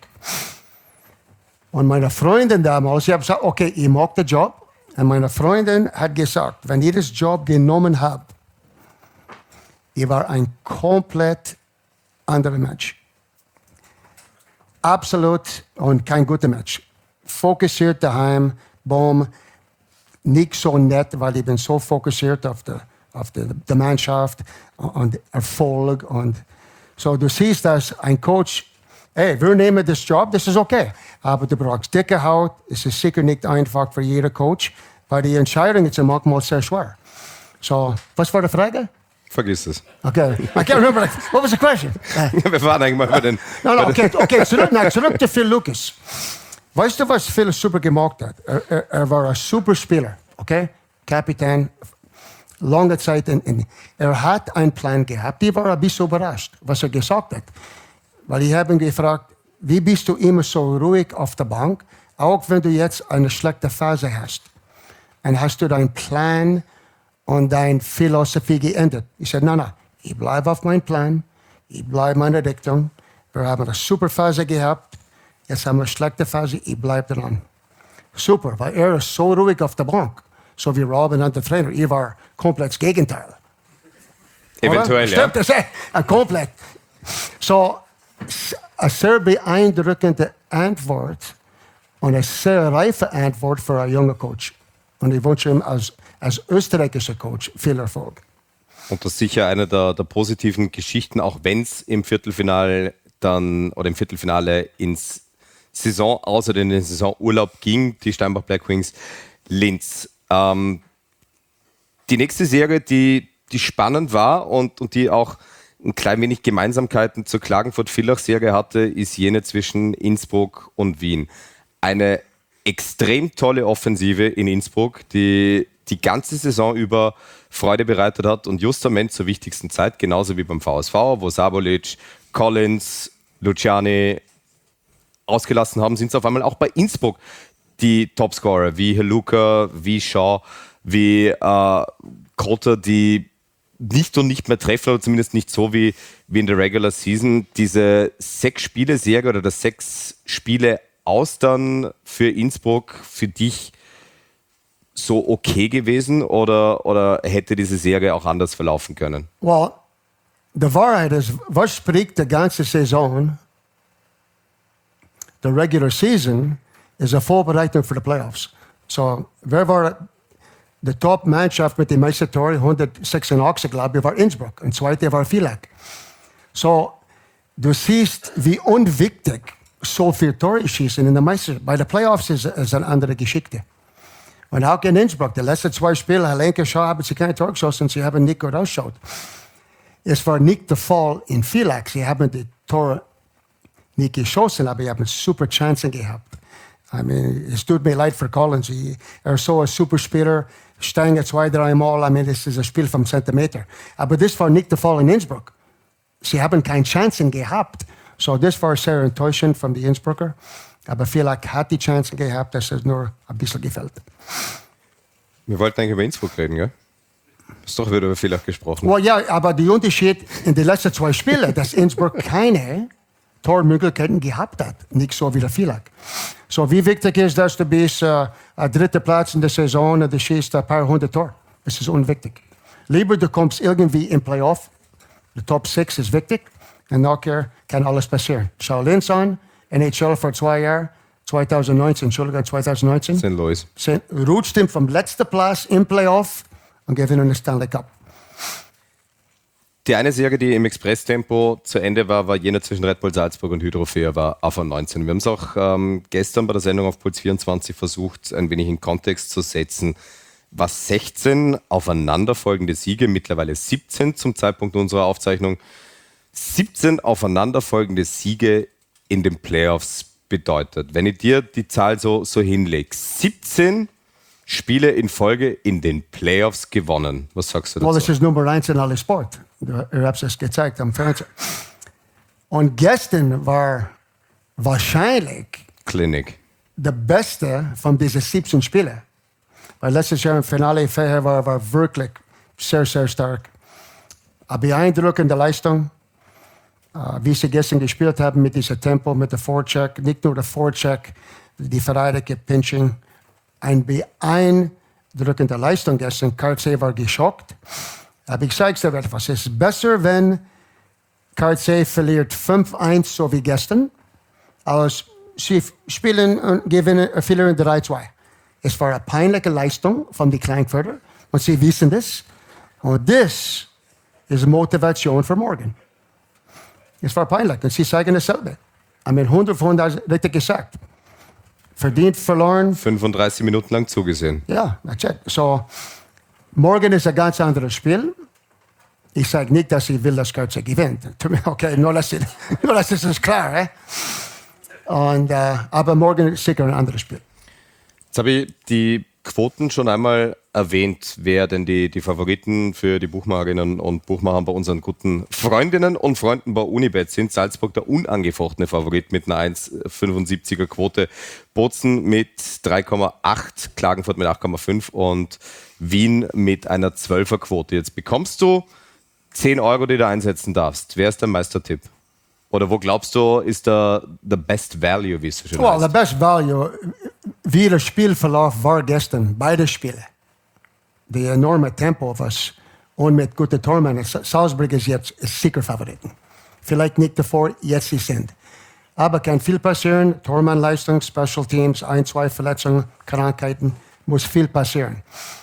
Und meine Freundin damals, ich habe gesagt, okay, ich mag den Job. Und meine Freundin hat gesagt, wenn ich das Job genommen habe, ich war ein komplett anderer Mensch. Absolut und kein guter Mensch. Fokussiert daheim, boom, nicht so nett, weil ich bin so fokussiert auf die, auf die, die Mannschaft und Erfolg. Und so, du siehst, dass ein Coach, hey, wir nehmen das Job, das ist okay. Aber du brauchst dicke Haut, es ist sicher nicht einfach für jeden Coach, weil die Entscheidungen sind manchmal sehr schwer. So, was war die Frage? Vergiss es. Okay, I can't remember. Like, what was the question? Uh, Wir waren eigentlich mal bei den... no, no, okay, okay. Zurück, na, zurück zu Phil Lucas. Weißt du, was Phil super gemacht hat? Er, er, er war ein super Spieler, okay? Kapitän, lange Zeit. In, in, er hat einen Plan gehabt. Ich war ein bisschen überrascht, was er gesagt hat. Weil ich habe ihn gefragt, wie bist du immer so ruhig auf der Bank, auch wenn du jetzt eine schlechte Phase hast? Und hast du deinen Plan und deine Philosophie geändert? Ich sagte, nein, nein, ich bleibe auf meinem Plan, ich bleibe in meiner Richtung. Wir haben eine super Phase gehabt, jetzt haben wir eine schlechte Phase, ich bleibe dran. Super, weil er ist so ruhig auf der Bank, so wie Robin und der Trainer. Ich war komplett das Gegenteil. Eventuell, Oder? ja. Stimmt das? Eh? Komplett. So, eine sehr beeindruckende Antwort und eine sehr reife Antwort für einen jungen Coach. Und ich wünsche ihm als, als österreichischer Coach viel Erfolg. Und das ist sicher eine der, der positiven Geschichten, auch wenn es im Viertelfinale dann oder im Viertelfinale ins Saison aus oder in den Saisonurlaub ging, die Steinbach Black Wings Linz. Ähm, die nächste Serie, die, die spannend war und, und die auch ein klein wenig Gemeinsamkeiten zur Klagenfurt-Villach-Serie hatte, ist jene zwischen Innsbruck und Wien. Eine extrem tolle Offensive in Innsbruck, die die ganze Saison über Freude bereitet hat und justament zur wichtigsten Zeit, genauso wie beim V S V, wo Sabolic, Collins, Luciani ausgelassen haben, sind es auf einmal auch bei Innsbruck die Topscorer, wie Heluka, wie Shaw, wie äh, Cotter, die nicht und nicht mehr treffen, oder zumindest nicht so wie, wie in der Regular Season. Diese Sechs-Spiele-Serie oder das Sechs-Spiele Austern für Innsbruck für dich so okay gewesen oder, oder hätte diese Serie auch anders verlaufen können? Well, die Wahrheit ist, was spricht die ganze Saison? Die Regular Season ist eine Vorbereitung für die Playoffs. So, wer war die Top-Mannschaft mit den meisten Toren? hundertsechsundachtzig, glaube ich, war Innsbruck. Und zweite war Villach. So, du siehst, wie unwichtig so viel Tore schießen in der Meisterschaft. Bei den Playoffs ist es eine andere Geschichte. Und auch in Innsbruck, die letzten zwei Spiele, Helenke Shaw haben sie keine Tore geschossen, sie haben nicht gut ausgeschaut. Es war nicht der Fall in Villach. Sie haben die Tore nicht geschossen, aber sie haben super Chancen gehabt. I mean, es tut mir leid für Collins. Er ist so ein super Spieler, Steine zwei, drei Mal. I mean, das ist ein Spiel vom Zentimeter. Aber das war nicht der Fall in Innsbruck. Sie haben keine Chancen gehabt. So, das war sehr enttäuschend von den Innsbrucker. Aber vielleicht hat die Chancen gehabt, dass es nur ein bisschen gefällt. Wir wollten eigentlich über Innsbruck reden, gell? Hast doch wieder über Villach gesprochen. Well, ja, aber der Unterschied in den letzten zwei Spielen, dass Innsbruck keine Tormöglichkeiten gehabt hat. Nicht so wie der Villach. So, wie wichtig ist das, du bist äh, ein dritter Platz in der Saison und du schießt ein paar hundert Tore? Das ist unwichtig. Lieber du kommst irgendwie im Playoff. Der Top sechs ist wichtig. Und nachher kann alles passieren. Schau Linz an, N H L vor zwei Jahren, zwanzig neunzehn, Entschuldigung, zwanzig neunzehn. Saint Louis. Rutscht vom letzten Platz im Playoff und gewinnen den Stanley Cup. Die eine Serie, die im Expresstempo zu Ende war, war jener zwischen Red Bull Salzburg und Hydro war A V neunzehn. Wir haben es auch ähm, gestern bei der Sendung auf Puls vierundzwanzig versucht, ein wenig in Kontext zu setzen. Was sechzehn aufeinanderfolgende Siege, mittlerweile siebzehn zum Zeitpunkt unserer Aufzeichnung, siebzehn aufeinanderfolgende Siege in den Playoffs bedeutet. Wenn ich dir die Zahl so, so hinlege, siebzehn Spiele in Folge in den Playoffs gewonnen. Was sagst du dazu? Well, das ist Nummer eins in alle Sport. Ihr habt es gezeigt am Fernsehen. Und gestern war wahrscheinlich Klinik. der beste von diesen siebzehn Spielen. Weil letztes Jahr im Finale vorher war, war wirklich sehr, sehr stark. Eine beeindruckende Leistung. Uh, wie sie gestern gespielt haben mit diesem Tempo, mit der Forecheck. Nicht nur der Forecheck, die Verteidiger Pinching. Eine beeindruckende Leistung gestern. Kartsay war geschockt. Aber ich sage dir etwas. Es ist besser, wenn Kartsay verliert fünf eins, so wie gestern, als sie spielen und gewinnen, verlieren drei zwei. Es war eine peinliche Leistung von den Kleinförder. Und sie wissen das. Und das ist Motivation für morgen. Es war peinlich. Und sie sagen dasselbe. I mean, hundert von hundert richtig gesagt. Verdient, verloren. fünfunddreißig Minuten lang zugesehen. Ja, that's it. So, Morgen ist ein ganz anderes Spiel. Ich sage nicht, dass ich will, dass Kürzer gewinnt. Okay, nur dass, nur dass das ist klar. Eh? Und, äh, aber morgen ist sicher ein anderes Spiel. Jetzt habe ich die Quoten schon einmal erwähnt, wer denn die, die Favoriten für die Buchmacherinnen und Buchmacher bei unseren guten Freundinnen und Freunden bei Unibet sind. Salzburg der unangefochtene Favorit mit einer eins Komma fünfundsiebziger Quote, Bozen mit drei Komma acht, Klagenfurt mit acht Komma fünf und Wien mit einer zwölfer Quote. Jetzt bekommst du zehn Euro, die du einsetzen darfst. Wer ist der Meistertipp? Oder wo glaubst du, ist der the best value, wie es so schön Well, heißt? the best value, wie der Spielverlauf war gestern, beide Spiele. Die enorme Tempo was und mit guten Tormännern. Salzburg ist jetzt sicher Favoriten. Vielleicht nicht davor, jetzt sie sind. Aber kann viel passieren. Tormannleistung, Special Teams, ein, zwei Verletzungen, Krankheiten, muss viel passieren.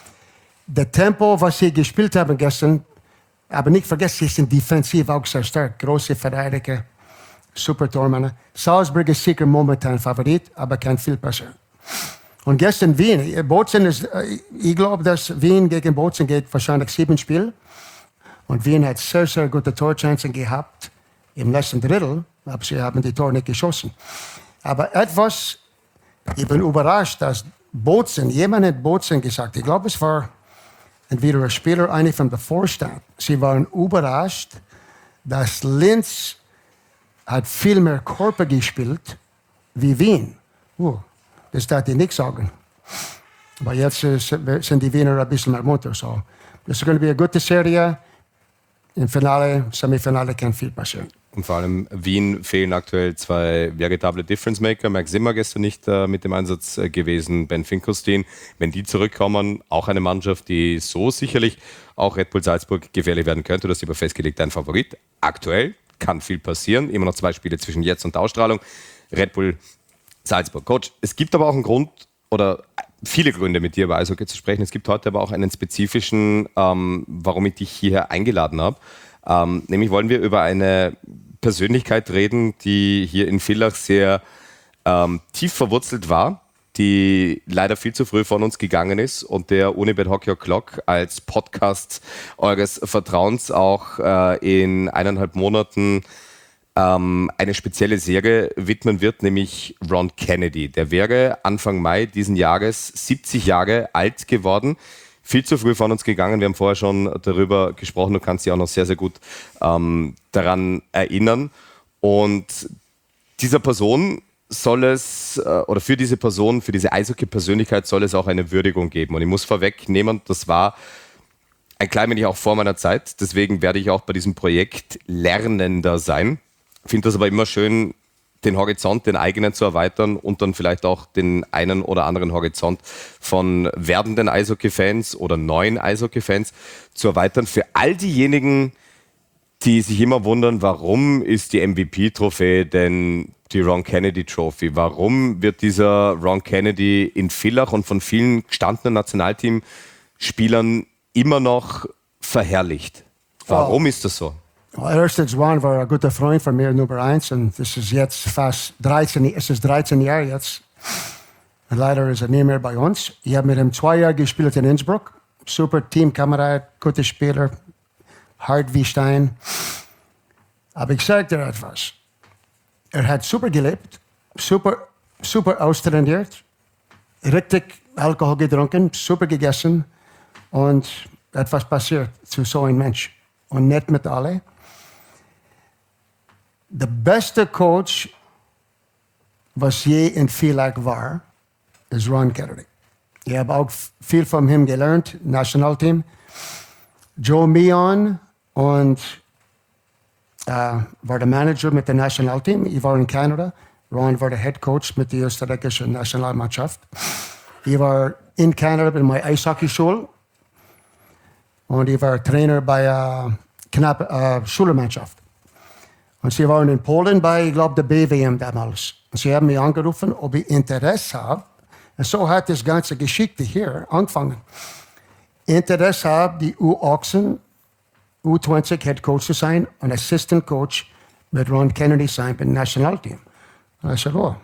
Das Tempo, was sie gespielt haben gestern, aber nicht vergessen, sie sind defensiv auch sehr stark. Große Verteidiger, super Tormänner. Salzburg ist sicher momentan Favorit, aber kann viel passieren. Und gestern Wien, Bozen ist, ich glaube, dass Wien gegen Bozen geht wahrscheinlich sieben Spiele. Und Wien hat sehr, sehr gute Torchancen gehabt im letzten Drittel, aber sie haben die Tore nicht geschossen. Aber etwas, ich bin überrascht, dass Bozen, jemand hat Bozen gesagt, ich glaube, es war entweder ein Spieler, einer von der Vorstand. Sie waren überrascht, dass Linz hat viel mehr Körper gespielt wie Wien. Uh, das darf ich nicht sagen. Aber jetzt äh, sind die Wiener ein bisschen mehr munter. So. Das ist going to be eine gute Serie. Im Finale, Semifinale kann viel passieren. Und vor allem Wien fehlen aktuell zwei veritable Difference Maker. Max Zimmer gestern nicht äh, mit dem Einsatz äh, gewesen, Ben Finkelstein. Wenn die zurückkommen, auch eine Mannschaft, die so sicherlich auch Red Bull Salzburg gefährlich werden könnte. Das ist aber festgelegt ein Favorit. Aktuell kann viel passieren. Immer noch zwei Spiele zwischen jetzt und der Ausstrahlung. Red Bull Salzburg. Coach, es gibt aber auch einen Grund oder viele Gründe, mit dir über Eishockey zu sprechen. Es gibt heute aber auch einen spezifischen, ähm, warum ich dich hierher eingeladen habe. Ähm, nämlich wollen wir über eine Persönlichkeit reden, die hier in Villach sehr ähm, tief verwurzelt war, die leider viel zu früh von uns gegangen ist und der Unibet Hockey O'Clock als Podcast eures Vertrauens auch äh, in eineinhalb Monaten ähm, eine spezielle Serie widmen wird, nämlich Ron Kennedy. Der wäre Anfang Mai diesen Jahres siebzig Jahre alt geworden. Viel zu früh von uns gegangen. Wir haben vorher schon darüber gesprochen. Du kannst dich auch noch sehr, sehr gut ähm, daran erinnern. Und dieser Person soll es, äh, oder für diese Person, für diese Eishockey-Persönlichkeit soll es auch eine Würdigung geben. Und ich muss vorwegnehmen, das war ein klein wenig auch vor meiner Zeit. Deswegen werde ich auch bei diesem Projekt Lernender sein. Ich finde das aber immer schön, den Horizont, den eigenen zu erweitern und dann vielleicht auch den einen oder anderen Horizont von werdenden Eishockey-Fans oder neuen Eishockey-Fans zu erweitern. Für all diejenigen, die sich immer wundern, warum ist die M V P-Trophäe denn die Ron Kennedy Trophy? Warum wird dieser Ron Kennedy in Villach und von vielen gestandenen Nationalteamspielern immer noch verherrlicht? Warum oh. ist das so? Erstens, Ron war ein guter Freund von mir, Nummer eins. Und das ist jetzt fast dreizehn, es ist dreizehn Jahre jetzt. Und leider ist er nicht mehr bei uns. Ich habe mit ihm zwei Jahre gespielt in Innsbruck. Super Teamkamerad, guter Spieler, hart wie Stein. Aber ich sage dir etwas. Er hat super gelebt, super, super austrainiert, richtig Alkohol getrunken, super gegessen und etwas passiert zu so einem Mensch. Und nicht mit alle. Der beste Coach, was je in Villach war, ist Ron Kennedy. Ich habe auch viel von ihm gelernt, Nationalteam. Joe Meehan und äh, war der Manager mit dem Nationalteam. Ich war in Kanada. Ron war der Head Coach mit der österreichischen Nationalmannschaft. Ich war in Kanada in meiner Eishockeyschule. Und ich war Trainer bei einer knapp äh, Schulmannschaft. Und sie waren in Polen bei, ich glaube, der B W M damals. Und sie haben mich angerufen, ob ich Interesse habe. Und so hat das ganze Geschichte hier angefangen. Interesse habe, die U achtzehn, U zwanzig Head Coach zu sein und Assistant Coach mit Ron Kennedy sein beim Nationalteam. Und ich sagte, oh,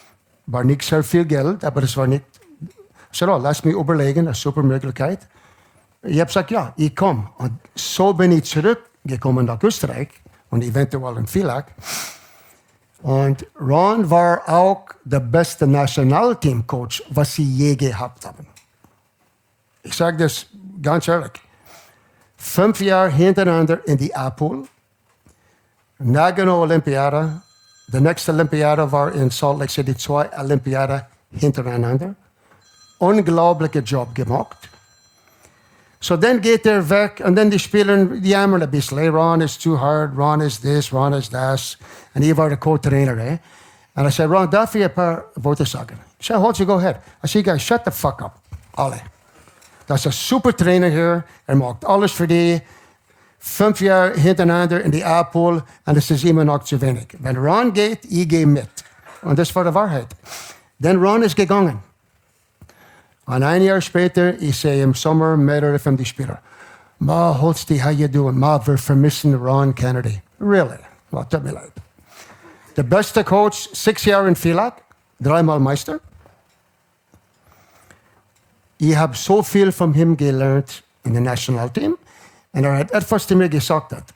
war nicht sehr viel Geld, aber es war nicht. Ich sagte, oh, lass mich überlegen, eine super Möglichkeit. Ich habe gesagt, ja, ich komme. Und so bin ich zurückgekommen nach Österreich und eventuell in Villach. Und Ron war auch der beste Nationalteam-Coach, was sie je gehabt haben. Ich sage das ganz ehrlich. Fünf Jahre hintereinander in die A-Pool. Nagano Olympiade. Die nächste Olympiade war in Salt Lake City, zwei Olympiade hintereinander. Unglaublicher Job gemacht. So dann geht er weg und dann die Spieler, die jammern ein bisschen. Hey, Ron is too hard, Ron is this, Ron is das. Und ich war der Co-Trainer. Eh? Und ich sagte, Ron, darf ich ein paar Worte sagen? Ich sagte, hold you, go ahead. I said, guys, shut the fuck up. Alle. Das ist ein super Trainer hier. Er macht alles für die. Fünf Jahre hintereinander in die A-Pool und es ist immer noch zu wenig. Wenn Ron geht, ich gehe mit. Und das war die Wahrheit. Dann Ron ist gegangen. Und ein Jahr später, ich sehe im Sommer mehrere von den Spielern. Ma, Holsti, how you doing? Ma, wir vermissen Ron Kennedy. Really? Well, tut mir leid. Der beste Coach, sechs Jahre in Villach, dreimal Meister. Ich habe so viel von ihm gelernt in dem Nationalteam. Und er hat etwas zu mir gesagt. Hat.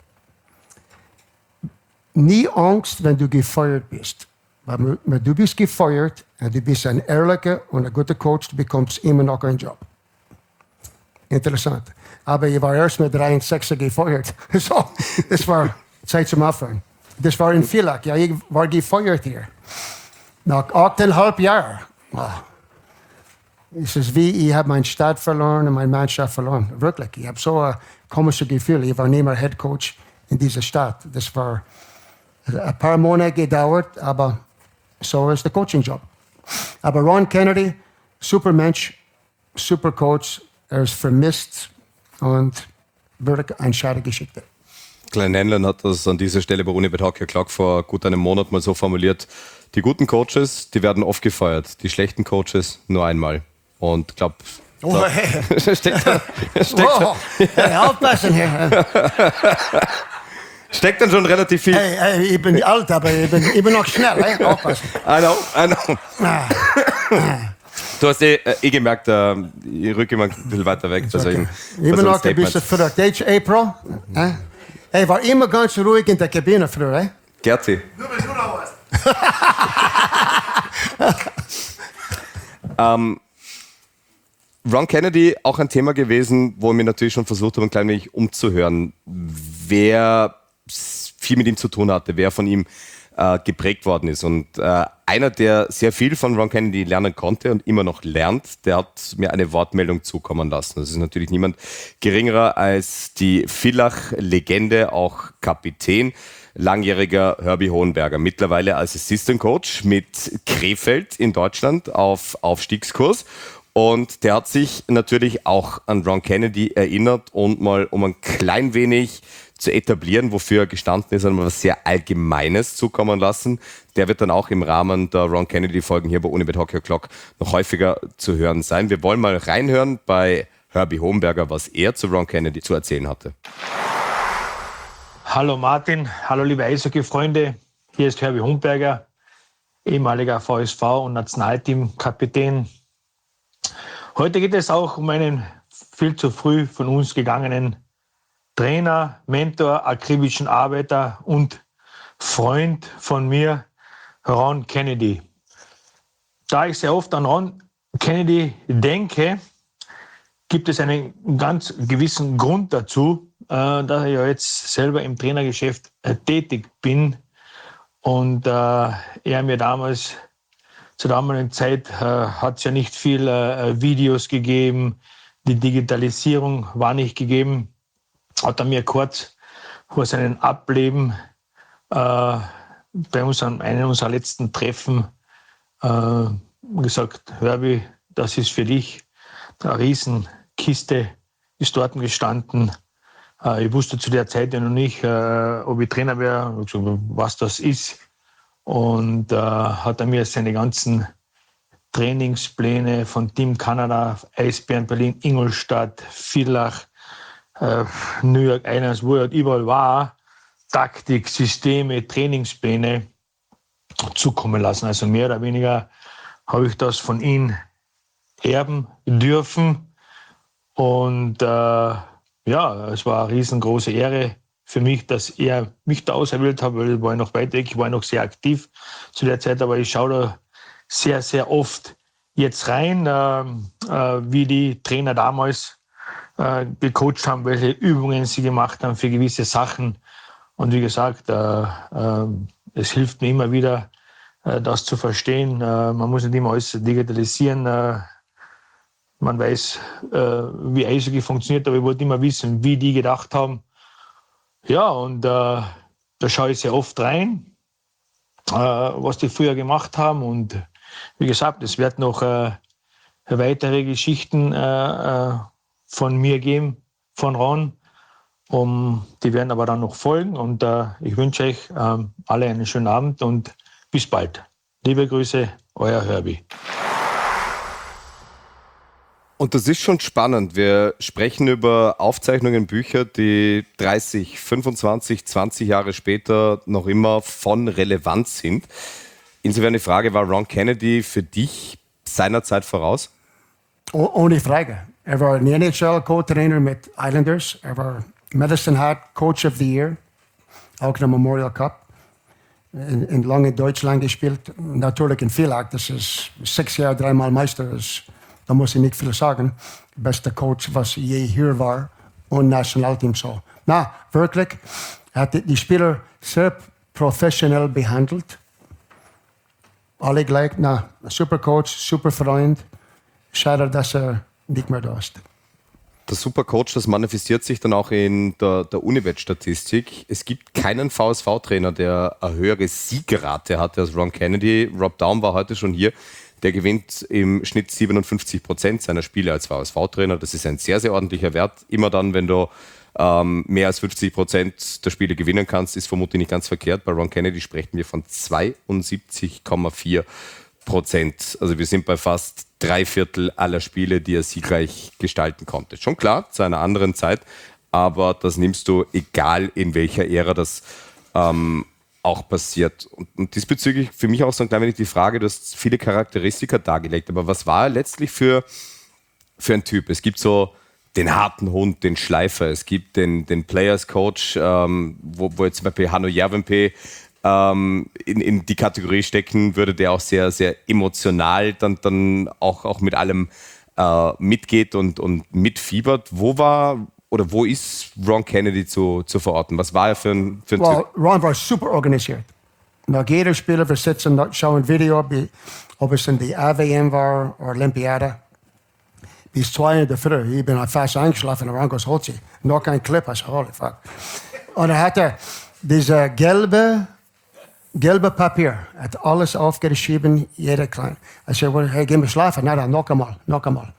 Nie Angst, wenn du gefeuert bist. Weil du bist gefeuert und du bist ein ehrlicher und ein guter Coach, du bekommst immer noch einen Job. Interessant. Aber ich war erst mit dreiundsechzig gefeuert. So, das war Zeit zum Aufhören. Das war in Villach. Ja, ich war gefeuert hier. Nach achteinhalb Jahren. Wow. Es ist wie, ich habe meine Stadt verloren und meine Mannschaft verloren. Wirklich. Ich habe so ein komisches Gefühl. Ich war nicht mehr Head Coach in dieser Stadt. Das war ein paar Monate gedauert, aber so ist der Coaching-Job. Aber Ron Kennedy, super Mensch, super Coach. Er ist vermisst und wirklich eine schade Geschichte. Glenn Hanlon hat das an dieser Stelle bei Unibet Hockey Club vor gut einem Monat mal so formuliert: Die guten Coaches, die werden oft gefeuert, die schlechten Coaches nur einmal. Und ich glaube, oh, hey. steckt, da, steckt, oh, hey, aufpassen hier. Steckt dann schon relativ viel. Hey, hey, ich bin alt, aber ich bin, ich bin noch schnell. Hey, aufpassen. I know, I know. Ah. Du hast eh, eh gemerkt, äh, ich rücke immer ein bisschen weiter weg. Okay. Also ich bin noch ein bisschen verrückt. Hey, April. Äh? Hey, war immer ganz ruhig in der Kabine früher. Eh? Gerti. Nur wenn du da warst. ähm, Ron Kennedy, auch ein Thema gewesen, wo ich mir natürlich schon versucht habe, ein klein wenig umzuhören, wer viel mit ihm zu tun hatte, wer von ihm äh, geprägt worden ist. Und äh, einer, der sehr viel von Ron Kennedy lernen konnte und immer noch lernt, der hat mir eine Wortmeldung zukommen lassen. Das ist natürlich niemand geringerer als die Villach-Legende, auch Kapitän, langjähriger Herbie Hohenberger, mittlerweile als Assistant Coach mit Krefeld in Deutschland auf Aufstiegskurs. Und der hat sich natürlich auch an Ron Kennedy erinnert und mal um ein klein wenig zu etablieren, wofür er gestanden ist, einmal was sehr Allgemeines zukommen lassen. Der wird dann auch im Rahmen der Ron Kennedy-Folgen hier bei Unibet Hockey O'Clock noch häufiger zu hören sein. Wir wollen mal reinhören bei Herbie Hohenberger, was er zu Ron Kennedy zu erzählen hatte. Hallo Martin, hallo liebe Eishockey-Freunde. Hier ist Herbie Hohenberger, ehemaliger V S V- und Nationalteam-Kapitän. Heute geht es auch um einen viel zu früh von uns gegangenen Trainer, Mentor, akribischen Arbeiter und Freund von mir, Ron Kennedy. Da ich sehr oft an Ron Kennedy denke, gibt es einen ganz gewissen Grund dazu, äh, dass ich ja jetzt selber im Trainergeschäft äh, tätig bin und äh, er mir damals zur damaligen Zeit äh, hat es ja nicht viel äh, Videos gegeben, die Digitalisierung war nicht gegeben. Hat er mir kurz vor seinem Ableben äh, bei uns an einem unserer letzten Treffen äh, gesagt, Herbie, das ist für dich. Eine Riesenkiste ist dort gestanden. Äh, ich wusste zu der Zeit ja noch nicht, äh, ob ich Trainer wäre, was das ist. Und äh, hat er mir seine ganzen Trainingspläne von Team Kanada, Eisbären Berlin, Ingolstadt, Villach, äh, New York Islanders, wo er überall war, Taktik, Systeme, Trainingspläne zukommen lassen. Also mehr oder weniger habe ich das von ihm erben dürfen. Und äh, ja, es war eine riesengroße Ehre für mich, dass er mich da auserwählt hat, weil ich war noch weit weg, ich war noch sehr aktiv zu der Zeit, aber ich schaue da sehr, sehr oft jetzt rein, äh, äh, wie die Trainer damals äh, gecoacht haben, welche Übungen sie gemacht haben für gewisse Sachen. Und wie gesagt, äh, äh, es hilft mir immer wieder, äh, das zu verstehen. Äh, man muss nicht immer alles digitalisieren. Äh, man weiß, äh, wie Eishockey funktioniert, aber ich wollte immer wissen, wie die gedacht haben. Ja, und äh, da schaue ich sehr oft rein, äh, was die früher gemacht haben. Und wie gesagt, es wird noch äh, weitere Geschichten äh, äh, von mir geben, von Ron. Um, die werden aber dann noch folgen. Und äh, ich wünsche euch äh, alle einen schönen Abend und bis bald. Liebe Grüße, euer Herbie. Und das ist schon spannend. Wir sprechen über Aufzeichnungen, Bücher, die dreißig, fünfundzwanzig, zwanzig Jahre später noch immer von Relevanz sind. Insofern die Frage, war Ron Kennedy für dich seiner Zeit voraus? Oh, ohne Frage. Er war ein N H L-Co-Trainer mit Islanders. Er war Medicine Hat Coach of the Year, auch im Memorial Cup. In, in lange Deutschland gespielt. Natürlich in Villach, das ist sechs Jahre, dreimal Meister. Ist, da muss ich nicht viel sagen. Bester Coach, was je hier war. Und Nationalteam so. Na, wirklich, er hat die Spieler sehr professionell behandelt. Alle gleich, na, super Coach, super Freund. Schade, dass er nicht mehr da ist. Der Supercoach, das manifestiert sich dann auch in der, der Unibet-Statistik. Es gibt keinen V S V-Trainer, der eine höhere Siegerrate hatte als Ron Kennedy. Rob Daum war heute schon hier. Der gewinnt im Schnitt siebenundfünfzig Prozent seiner Spiele als V S V-Trainer. Das ist ein sehr, sehr ordentlicher Wert. Immer dann, wenn du ähm, mehr als fünfzig Prozent der Spiele gewinnen kannst, ist vermutlich nicht ganz verkehrt. Bei Ron Kennedy sprechen wir von zweiundsiebzig Komma vier Prozent. Also wir sind bei fast drei Viertel aller Spiele, die er siegreich gestalten konnte. Schon klar, zu einer anderen Zeit, aber das nimmst du, egal in welcher Ära das ähm, auch passiert. Und, und diesbezüglich für mich auch so ein klein wenig die Frage, du hast viele Charakteristika dargelegt, aber was war er letztlich für, für ein Typ? Es gibt so den harten Hund, den Schleifer, es gibt den, den Players Coach, ähm, wo, wo jetzt zum Beispiel Hanno Järvenpää In, in die Kategorie stecken würde, der auch sehr, sehr emotional dann, dann auch, auch mit allem äh, mitgeht und, und mitfiebert. Wo war oder wo ist Ron Kennedy zu, zu verorten? Was war er für ein, für ein well, Typ? Ron war super organisiert. Nach jeder Spieler, wir sitzen und schauen Video, ob es in die A W M war oder Olympiade. Bis zwei in der Früh, ich bin fast eingeschlafen, Ron goes, holt sie. Noch kein Clip, ich so, holy fuck. Und er hatte diese gelbe Gelbe Papier, hat alles aufgeschrieben, jeder klein. Ich sagte, hey, geh mal schlafen. Na dann, noch einmal, noch einmal.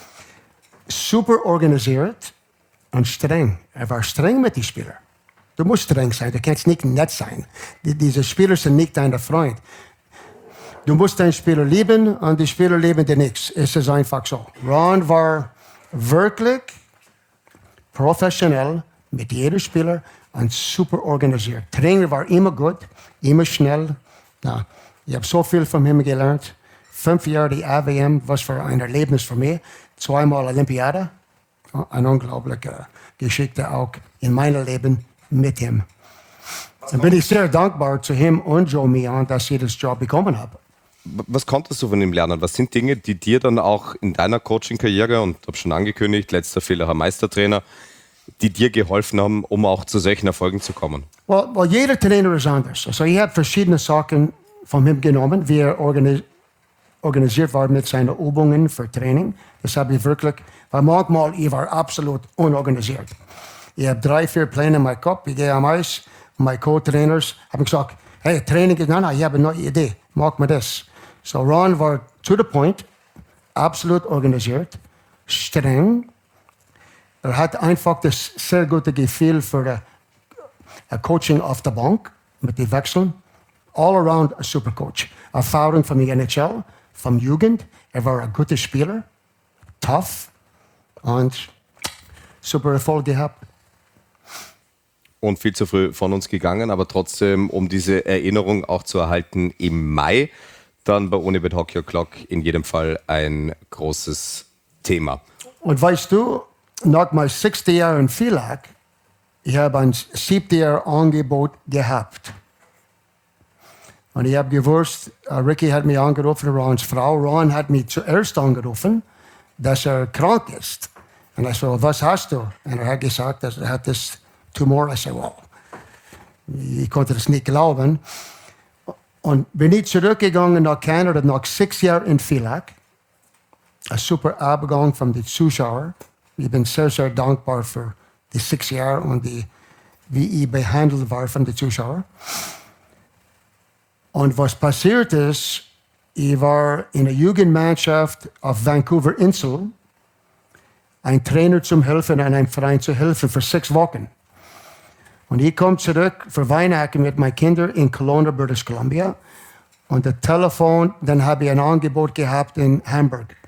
Super organisiert und streng. Er war streng mit den Spielern. Du musst streng sein, du kannst nicht nett sein. Die, diese Spieler sind nicht dein Freund. Du musst deinen Spieler lieben und die Spieler lieben dir nichts. Es ist einfach so. Ron war wirklich professionell mit jedem Spieler und super organisiert. Trainer war immer gut, immer schnell. Na, ich habe so viel von ihm gelernt. Fünf Jahre die A W M, was für ein Erlebnis für mich. Zweimal Olympiade. Eine unglaubliche Geschichte auch in meinem Leben mit ihm. Da bin ich sehr dankbar zu ihm und Joe Mian, dass ich das Job bekommen habe. Was konntest du von ihm lernen? Was sind Dinge, die dir dann auch in deiner Coaching-Karriere, und ich habe schon angekündigt, letzter Fehler, Meistertrainer, die dir geholfen haben, um auch zu solchen Erfolgen zu kommen? Well, well, jeder Trainer ist anders. Also ich habe verschiedene Sachen von ihm genommen, wie er organis organisiert war mit seinen Übungen für Training. Das habe ich wirklich, weil manchmal ich war absolut unorganisiert. Ich habe drei, vier Pläne in meinem Kopf, ich gehe am Eis, meine Co-Trainers haben gesagt, hey, Training ist, nein, nein, ich habe eine neue Idee, mach mal das. So Ron war to the point, absolut organisiert, streng. Er hat einfach das sehr gute Gefühl für das Coaching auf der Bank mit den Wechseln. All around a super Coach. Erfahrung von der N H L, vom Jugend. Er war ein guter Spieler, tough und super Erfolg gehabt. Und viel zu früh von uns gegangen, aber trotzdem, um diese Erinnerung auch zu erhalten, im Mai dann bei Unibet Hockey O'Clock in jedem Fall ein großes Thema. Und weißt du, nach meinem sechsten Jahr in Villach, ich habe ein siebten Jahr Angebot gehabt. Und ich habe gewusst, uh, Ricky hat mich angerufen, Rons Frau. Ron hat mich zuerst angerufen, dass er krank ist. Und ich so, was hast du? Und er hat gesagt, dass er hat das Tumor. Ich so, wow. Ich konnte das nicht glauben. Und bin ich zurückgegangen nach Kanada, nach sechs Jahren in Villach. Ein super Abgang von den Zuschauern. Ich bin sehr, sehr dankbar für die sechs Jahre und die, wie ich behandelt war von den Zuschauern. Und was passiert ist, ich war in der Jugendmannschaft auf Vancouver Insel, ein Trainer zum Helfen und einem Verein zu helfen für sechs Wochen. Und ich komme zurück für Weihnachten mit meinen Kindern in Kelowna, British Columbia. Und das Telefon, dann habe ich ein Angebot gehabt in Hamburg.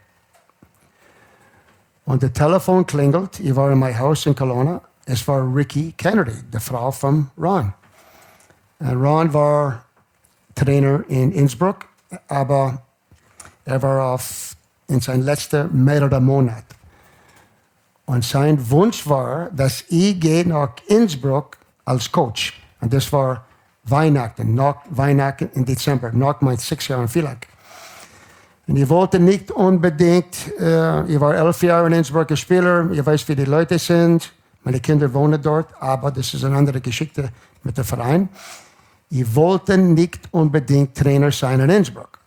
Und das Telefon klingelt, ich war in meinem Haus in Kelowna. Es war Ricky Kennedy, die Frau von Ron. Und Ron war Trainer in Innsbruck, aber er war auf, in seinem letzten mehreren Monat. Und sein Wunsch war, dass ich gehe nach Innsbruck als Coach. Und das war Weihnachten, nach Weihnachten im Dezember, nach meinen sechs Jahren in Villach. Und ich wollte nicht unbedingt, äh, ich war elf Jahre in Innsbruck Spieler, ich weiß, wie die Leute sind, meine Kinder wohnen dort, aber das ist eine andere Geschichte mit dem Verein. Ich wollte nicht unbedingt Trainer sein in Innsbruck.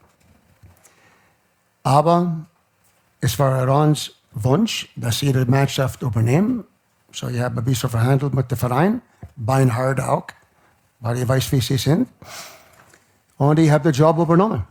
Aber es war Rons Wunsch, dass sie die Mannschaft übernehmen. So, ich habe ein bisschen verhandelt mit dem Verein, beinhart auch, weil ich weiß, wie sie sind. Und ich habe den Job übernommen.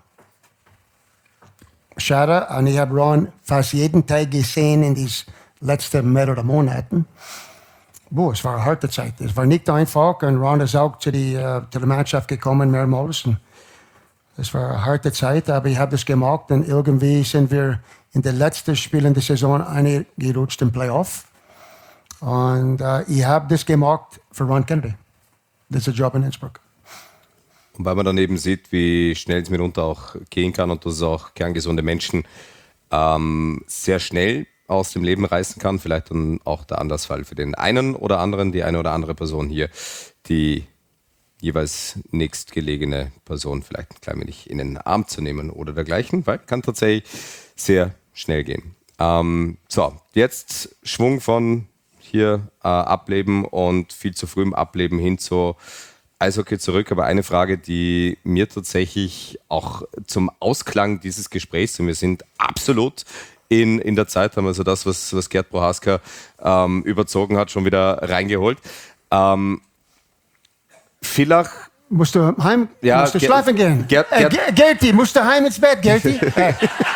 Schade, und ich habe Ron fast jeden Tag gesehen in diesen letzten mehreren Monaten. Boah, es war eine harte Zeit. Es war nicht einfach. Und Ron ist auch zu, die, uh, zu der Mannschaft gekommen mehrmals. Und es war eine harte Zeit, aber ich habe das gemacht. Und irgendwie sind wir in den letzten Spielen der Saison eingerutscht im Playoff. Und uh, ich habe das gemacht für Ron Kennedy. Das ist der Job in Innsbruck. Und weil man dann eben sieht, wie schnell es mitunter auch gehen kann und dass es auch kerngesunde Menschen ähm, sehr schnell aus dem Leben reißen kann, vielleicht dann auch der Andersfall für den einen oder anderen, die eine oder andere Person hier, die jeweils nächstgelegene Person vielleicht ein klein wenig in den Arm zu nehmen oder dergleichen, weil kann tatsächlich sehr schnell gehen. Ähm, so, jetzt Schwung von hier äh, Ableben und viel zu frühem Ableben hin zu Eishockey zurück, aber eine Frage, die mir tatsächlich auch zum Ausklang dieses Gesprächs, und wir sind absolut in, in der Zeit, haben also das, was, was Gerd Prohaska ähm, überzogen hat, schon wieder reingeholt. Ähm, Villach. Musst du heim, ja, musst du Gerd, schlafen gehen? Gerd, Äh, Gerd, Gerti, musst du heim ins Bett, Gerti? Hey.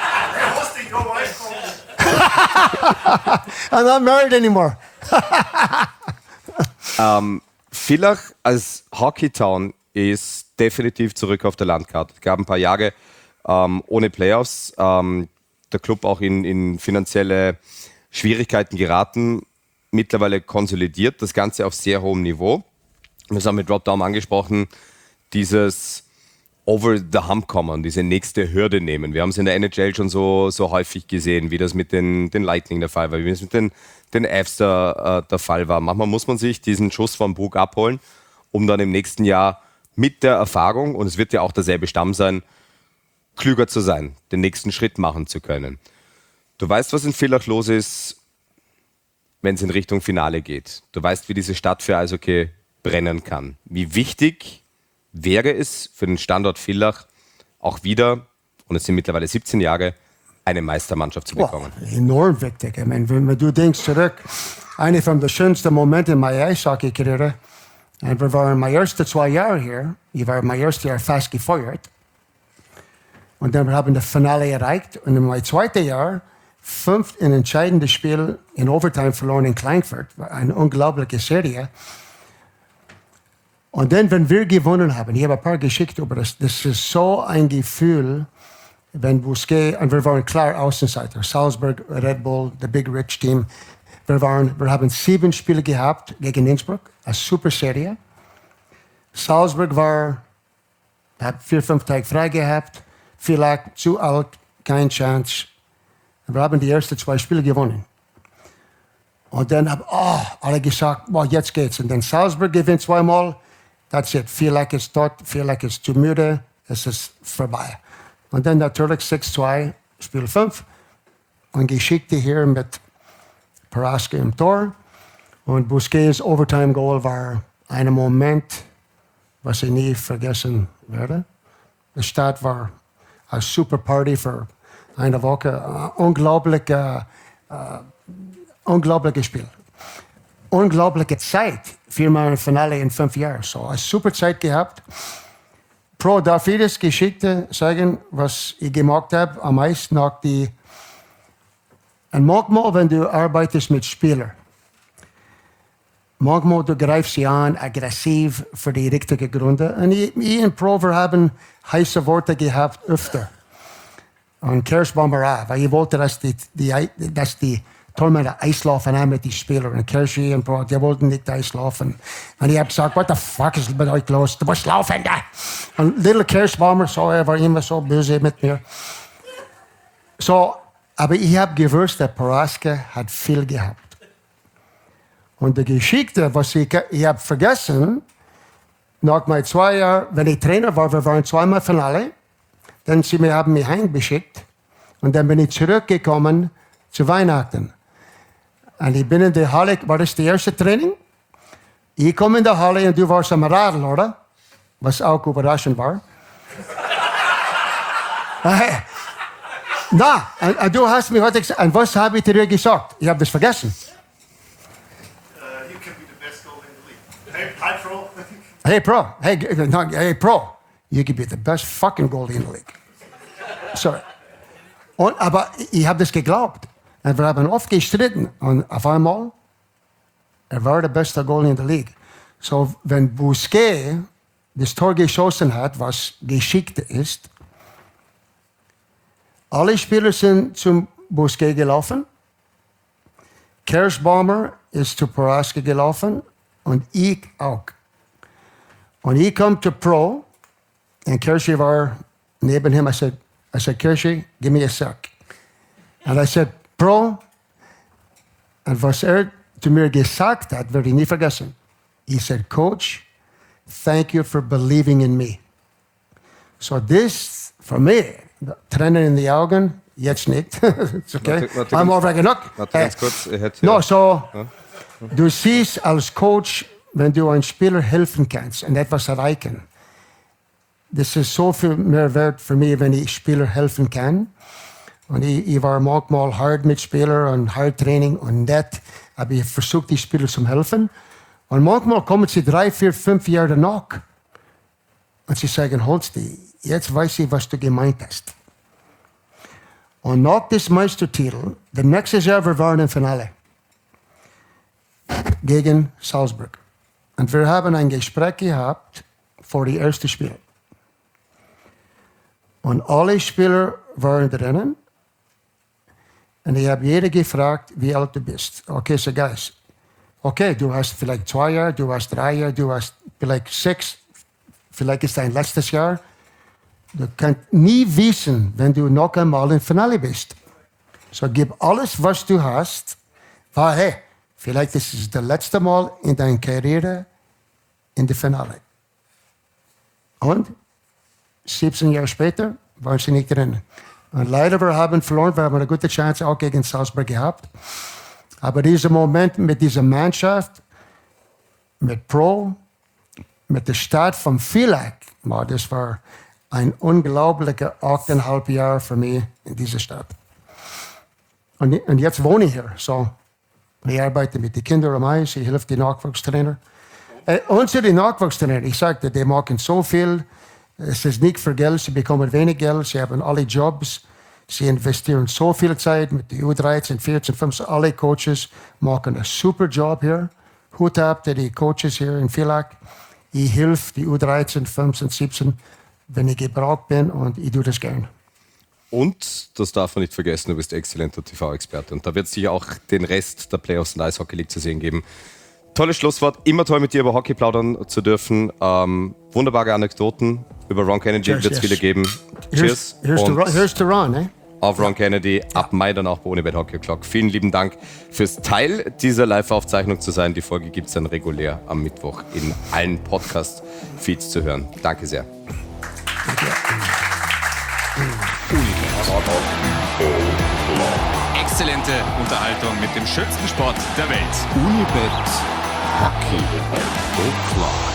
I'm not married anymore. ähm, Villach als Hockeytown ist definitiv zurück auf der Landkarte. Es gab ein paar Jahre ähm, ohne Playoffs. Ähm, der Club auch in, in finanzielle Schwierigkeiten geraten. Mittlerweile konsolidiert, das Ganze auf sehr hohem Niveau. Wir haben mit Rob Daum angesprochen, dieses over the hump kommen, diese nächste Hürde nehmen. Wir haben es in der N H L schon so, so häufig gesehen, wie das mit den, den Lightning der Fall war, wie das mit den, den Avs der, äh, der Fall war. Manchmal muss man sich diesen Schuss vom Bug abholen, um dann im nächsten Jahr mit der Erfahrung, und es wird ja auch derselbe Stamm sein, klüger zu sein, den nächsten Schritt machen zu können. Du weißt, was in Villach los ist, wenn es in Richtung Finale geht. Du weißt, wie diese Stadt für Eishockey brennen kann. Wie wichtig wäre es für den Standort Villach auch wieder, und es sind mittlerweile siebzehn Jahre, eine Meistermannschaft zu bekommen? Wow, enorm wichtig. Ich meine, wenn du denkst zurück, eine von den schönsten Momente in meiner Eishockey-Karriere, und wir waren meine ersten zwei Jahre hier, ich war mein erstes Jahr fast gefeuert, und dann haben wir das Finale erreicht, und in meinem zweiten Jahr fünf in entscheidendes Spiel in Overtime verloren in Kleinfurt, war eine unglaubliche Serie. Und dann, wenn wir gewonnen haben, ich habe ein paar geschickt über das, das ist so ein Gefühl, wenn Bousquet, und wir waren klar Außenseiter, Salzburg, Red Bull, the Big Rich Team, wir, waren, wir haben sieben Spiele gehabt gegen Innsbruck, eine super Serie. Salzburg war, hat vier, fünf Tage frei gehabt, vielleicht zu alt, keine Chance. Wir haben die ersten zwei Spiele gewonnen. Und dann haben oh, alle gesagt, boah, jetzt geht's. Und dann Salzburg gewinnt zweimal. That's it. Feel like it's dort, feel like it's zu müde. Es ist vorbei. Und dann natürlich sechs zwei, Spiel fünf. Und Geschichte hier mit Paraske im Tor. Und Busquets' Overtime-Goal war ein Moment, was ich nie vergessen werde. Die Stadt war eine super Party für eine Woche. Uh, unglaublich, uh, uh, unglaubliches Spiel. Unglaubliche Zeit. Viermal im Finale in fünf Jahren. So, eine super Zeit gehabt. Pro darf ich das Geschichte sagen, was ich gemacht habe, am meisten nach die. Und manchmal, wenn du arbeitest mit Spielern, manchmal du greifst sie an, aggressiv für die richtigen Gründe. Und ich, ich und Pro, wir haben heiße Worte gehabt öfter. Und Kirschbomber auch, weil ich wollte, dass die, die, dass die Tormänner Eislaufen haben mit den Spielern. Und Kirschi und Pro, die wollten nicht Eislaufen. Und ich habe gesagt, what the fuck ist mit euch los? Du musst laufen da. Und Little Kirschbomber, so, er war immer so böse mit mir. So, aber ich habe gewusst, der Paraske hat viel gehabt. Und die Geschichte, was ich, ich habe vergessen, nach meinen zwei Jahren, wenn ich Trainer war, wir waren zweimal Finale, dann sie mir haben mich heimgeschickt und dann bin ich zurückgekommen zu Weihnachten. Und ich bin in der Halle, war das das erste Training? Ich komme in der Halle und du warst am Radl, oder? Was auch überraschend war. Na, und, und du hast mir heute gesagt, und was habe ich dir gesagt? Ich habe das vergessen. Uh, you can be the best goalie in the league. Hey, hi, Pro. Hey, Pro. Hey, no, hey, Pro. You can be the best fucking goalie in the league. Sorry. Und, aber ich habe das geglaubt. Und wir haben oft gestritten. Und auf einmal, er war der beste Goalie in der Liga. So, wenn Busquets das Tor geschossen hat, was geschickt ist, alle Spieler sind zum Busquets gelaufen. Kirschbomber ist zu Paraske gelaufen und ich auch. Und ich kam zu Pro und Kirschi war neben ihm. I said, I said, Kirschi, give me a sec. And I said, Pro, und was er zu mir gesagt hat, werde ich nie vergessen. He said, Coach, thank you for believing in me. So this, for me, Tränen in die Augen, jetzt nicht. It's okay. Warte, warte, I'm ganz- over genug. Warte ganz kurz, er hat No, ja- so, Ja. du siehst als Coach, wenn du einem Spieler helfen kannst und etwas erreichen, das ist so viel mehr wert für mich, wenn ich Spieler helfen kann. Und ich, ich war manchmal hart mit Spielern und hart Training und nett, aber ich versuche die Spieler zu helfen. Und manchmal kommen sie drei, vier, fünf Jahre danach und sie sagen, Holsti, jetzt weiß ich, was du gemeint hast. Und nach dem Meistertitel, das nächste Jahr, wir waren im Finale gegen Salzburg. Und wir haben ein Gespräch gehabt vor dem ersten Spiel. Und alle Spieler waren drinnen. Und ich habe jeder gefragt, wie alt du bist. Okay, so guys. Okay, du hast vielleicht zwei Jahre, du hast drei Jahre, du hast vielleicht sechs. Vielleicht ist dein letztes Jahr. Du kannst nie wissen, wenn du noch einmal im Finale bist. So gib alles, was du hast, weil hey, vielleicht ist es das letzte Mal in deiner Karriere in der Finale. Und siebzehn Jahre später waren sie nicht drin. Und leider, wir haben verloren, wir haben eine gute Chance auch gegen Salzburg gehabt. Aber dieser Moment mit dieser Mannschaft, mit Pro, mit der Stadt von Villach, das war ein unglaublicher achteinhalb Jahre für mich in dieser Stadt. Und, und jetzt wohne ich hier. So, ich arbeite mit den Kindern am Eis, ich helfe den Nachwuchstrainer. Äh, unsere Nachwuchstrainer, ich sagte, die machen so viel. Es ist nicht für Geld, sie bekommen wenig Geld, sie haben alle Jobs. Sie investieren so viel Zeit mit den U dreizehn, vierzehn, fünfzehn, alle Coaches machen einen super Job hier. Hut ab, die Coaches hier in Villach. Ich helfe die U dreizehn, fünfzehn, siebzehn, wenn ich gebraucht bin und ich tue das gern. Und, das darf man nicht vergessen, du bist exzellenter T V-Experte. Und da wird es sicher auch den Rest der Playoffs in der Eishockey League zu sehen geben. Tolles Schlusswort. Immer toll, mit dir über Hockey plaudern zu dürfen. Ähm, wunderbare Anekdoten. Über Ron Kennedy Cheers, wird es yes. viele geben. Here's, Cheers. here's, to, Und Ron- here's to Ron, eh? auf Ron Kennedy, ab Mai dann auch bei Unibet Hockey O'Clock. Vielen lieben Dank fürs Teil dieser Live-Aufzeichnung zu sein. Die Folge gibt es dann regulär am Mittwoch in allen Podcast-Feeds zu hören. Danke sehr. Exzellente Unterhaltung mit dem schönsten Sport der Welt. Unibet Hockey O'Clock.